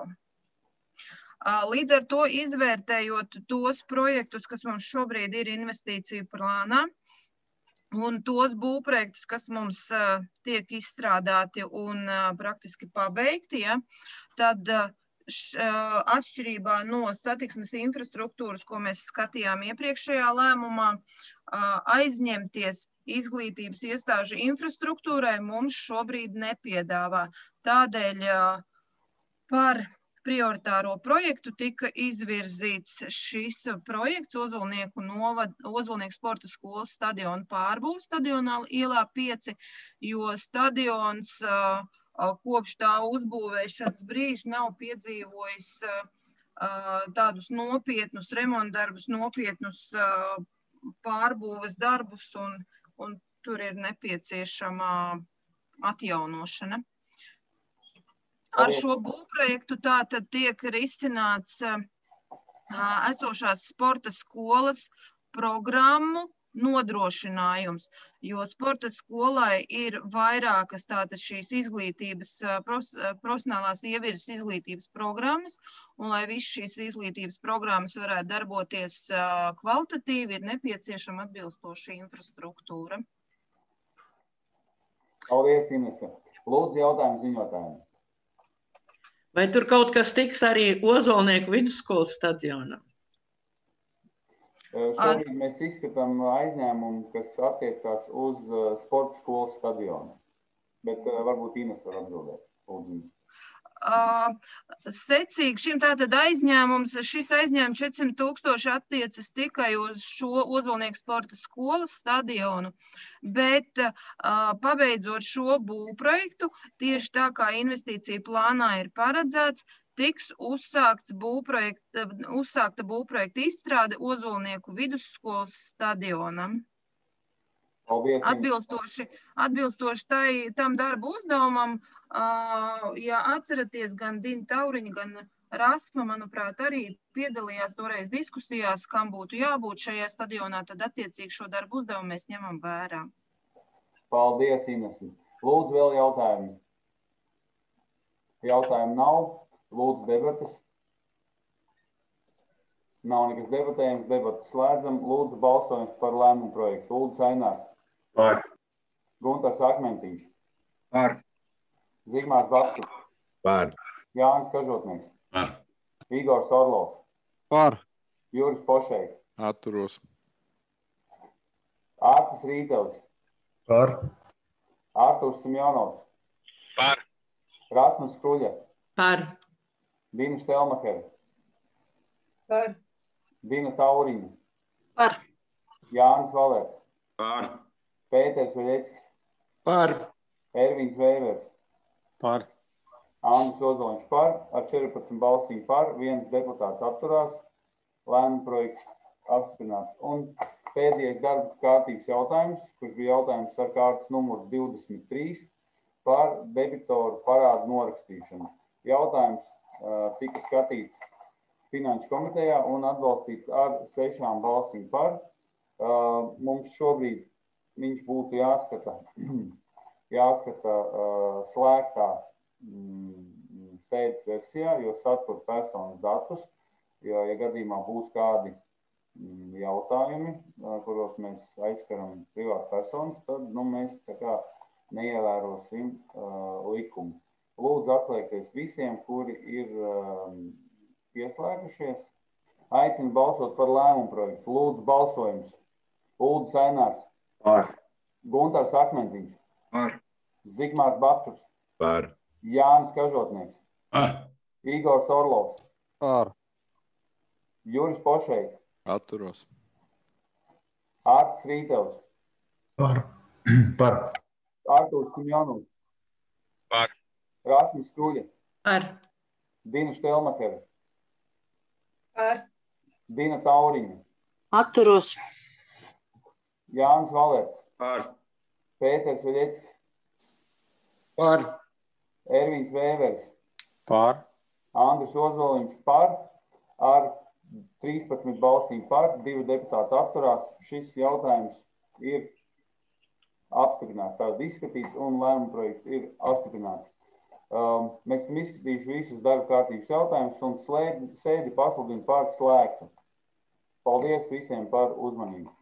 Uh, līdz ar to izvērtējot tos projektus, kas mums šobrīd ir investīciju plānā, un tos būvprojektus, kas mums uh, tiek izstrādāti un uh, praktiski pabeigti, ja, tad uh, š, uh, atšķirībā no satiksmes infrastruktūras, ko mēs skatījām iepriekšējā lēmumā, uh, aizņemties izglītības iestāžu infrastruktūrai mums šobrīd nepiedāvā. Tādēļ uh, par prioritāro projektu tika izvirzīts šis projekts Ozolnieku novad, Ozolnieku sporta skolas stadiona pārbūve stadionā ielā pieci, jo stadions uh, kopš tā uzbūvēšanas brīža nav piedzīvojis uh, tādus nopietnus remontdarbus, nopietnus uh, pārbūves darbus, un, un tur ir nepieciešama atjaunošana. Ar šo būvprojektu tātad tiek risināts uh, esošās sporta skolas programmu nodrošinājums, jo sporta skolai ir vairākas tātad šīs izglītības, uh, pros, uh, profesionālās ievirzes izglītības programmas, un lai viss šīs izglītības programmas varētu darboties uh, kvalitatīvi, ir nepieciešama atbilstoša infrastruktūra. Paldies, Inese. Lūdzu, jautājumu ziņotājiem. Vai tur kaut kas tiks arī Ozolnieku vidusskolas stadionam? Šobrīd mēs izskatām aizņēmumu, kas attiecās uz sporta skolas stadionu. Bet varbūt Ines var atbildēt. Lūdzu. Uh, secīgi šim tātad aizņēmums, šis aizņēmums četrsimt tūkstoši attiecas tikai uz šo Ozolnieku sporta skolas stadionu, bet uh, pabeidzot šo būvprojektu, tieši tā kā investīcija plānā ir paredzēts, tiks uzsākts būvprojekta, uzsākta būvprojekta izstrāde Ozolnieku vidusskolas stadionam. Paldies. Atbilstoši, atbilstoši tai, tam darbu uzdevumam, uh, ja atceraties, gan Dina Tauriņa, gan Rasma, manuprāt, arī piedalījās toreiz diskusijās, kam būtu jābūt šajā stadionā, tad attiecīgi šo darbu uzdevumu mēs ņemam vērā. Paldies, Inesi. Lūdzu, vēl jautājumi. Jautājumu nav. Lūdzu, debatas. Nav nekas debatējums, debatas slēdzam. Lūdzu, balsojums par lēmumu projektu. Lūdzu, Sainārs. Par. Guntars Akmentīņš. Par. Zigmārs Babčuks. Par. Jānis Kažotnieks. Par. Igors Orlovs. Par. Juris Pošeiks. Atturos. Ārtis Rītavs. Par. Artūrs Simjonovs. Par. Rasmus Kruļa. Par. Dina Štelmahera. Par. Dina Tauriņa. Par. Jānis Valerts. Par. Pēters Veļeckis. Par. Ervīns Vēvers. Par. Andris Ozoliņš par, ar četrpadsmit balsīm par, viens deputāts atturās. Lēmuma projekts apstiprināts. Un pēdējais darba kārtības jautājums, kurš bija jautājums ar kārtas numuru divdesmit trīs par debitoru parādu norakstīšanu. Jautājums uh, tika skatīts Finanšu komitejā un atbalstīts ar sešām balsīm par. Uh, mums šobrīd viņš būtu jāskata, jāskata uh, slēgtā mm, sēdes versijā, jo satur personas datus, jo, ja gadījumā būs kādi mm, jautājumi, uh, kuros mēs aizskaram privātu personas, tad nu, mēs tā kā neievērosim uh, likumu. Lūdzu atslēgties visiem, kuri ir uh, pieslēgušies. Aicinu balsot par lēmumu projektu. Lūdzu balsojums. Uldis Ainārs. Par. Guntars Akmentiņš. Par. Zigmārs Bakčuks. Par. Jānis Kažotnieks. Par. Igors Orlovs. Par. Juris Pošeik. Atturos. Ārtis Rītevs. Par. Par. Artūrs Kimjonovs. Par. Rasmis Skuļa. Par. Dina Štelmakere. Par. Dina Tauriņa. Atturos. Jānis Valerts. Par. Pēters Veļeckis. Par. Ervīns Vēveris. Par. Andris Ozoliņš par. Ar trīspadsmit balsīm par. Divi deputāti atturās. Šis jautājums ir apstiprināts. Tātad izskatīts un lēmuma projekts ir apstiprināts. Um, mēs esam izskatījuši visus darba kārtības jautājumus un slēdi, sēdi pasludinu par slēgtu. Paldies visiem par uzmanību.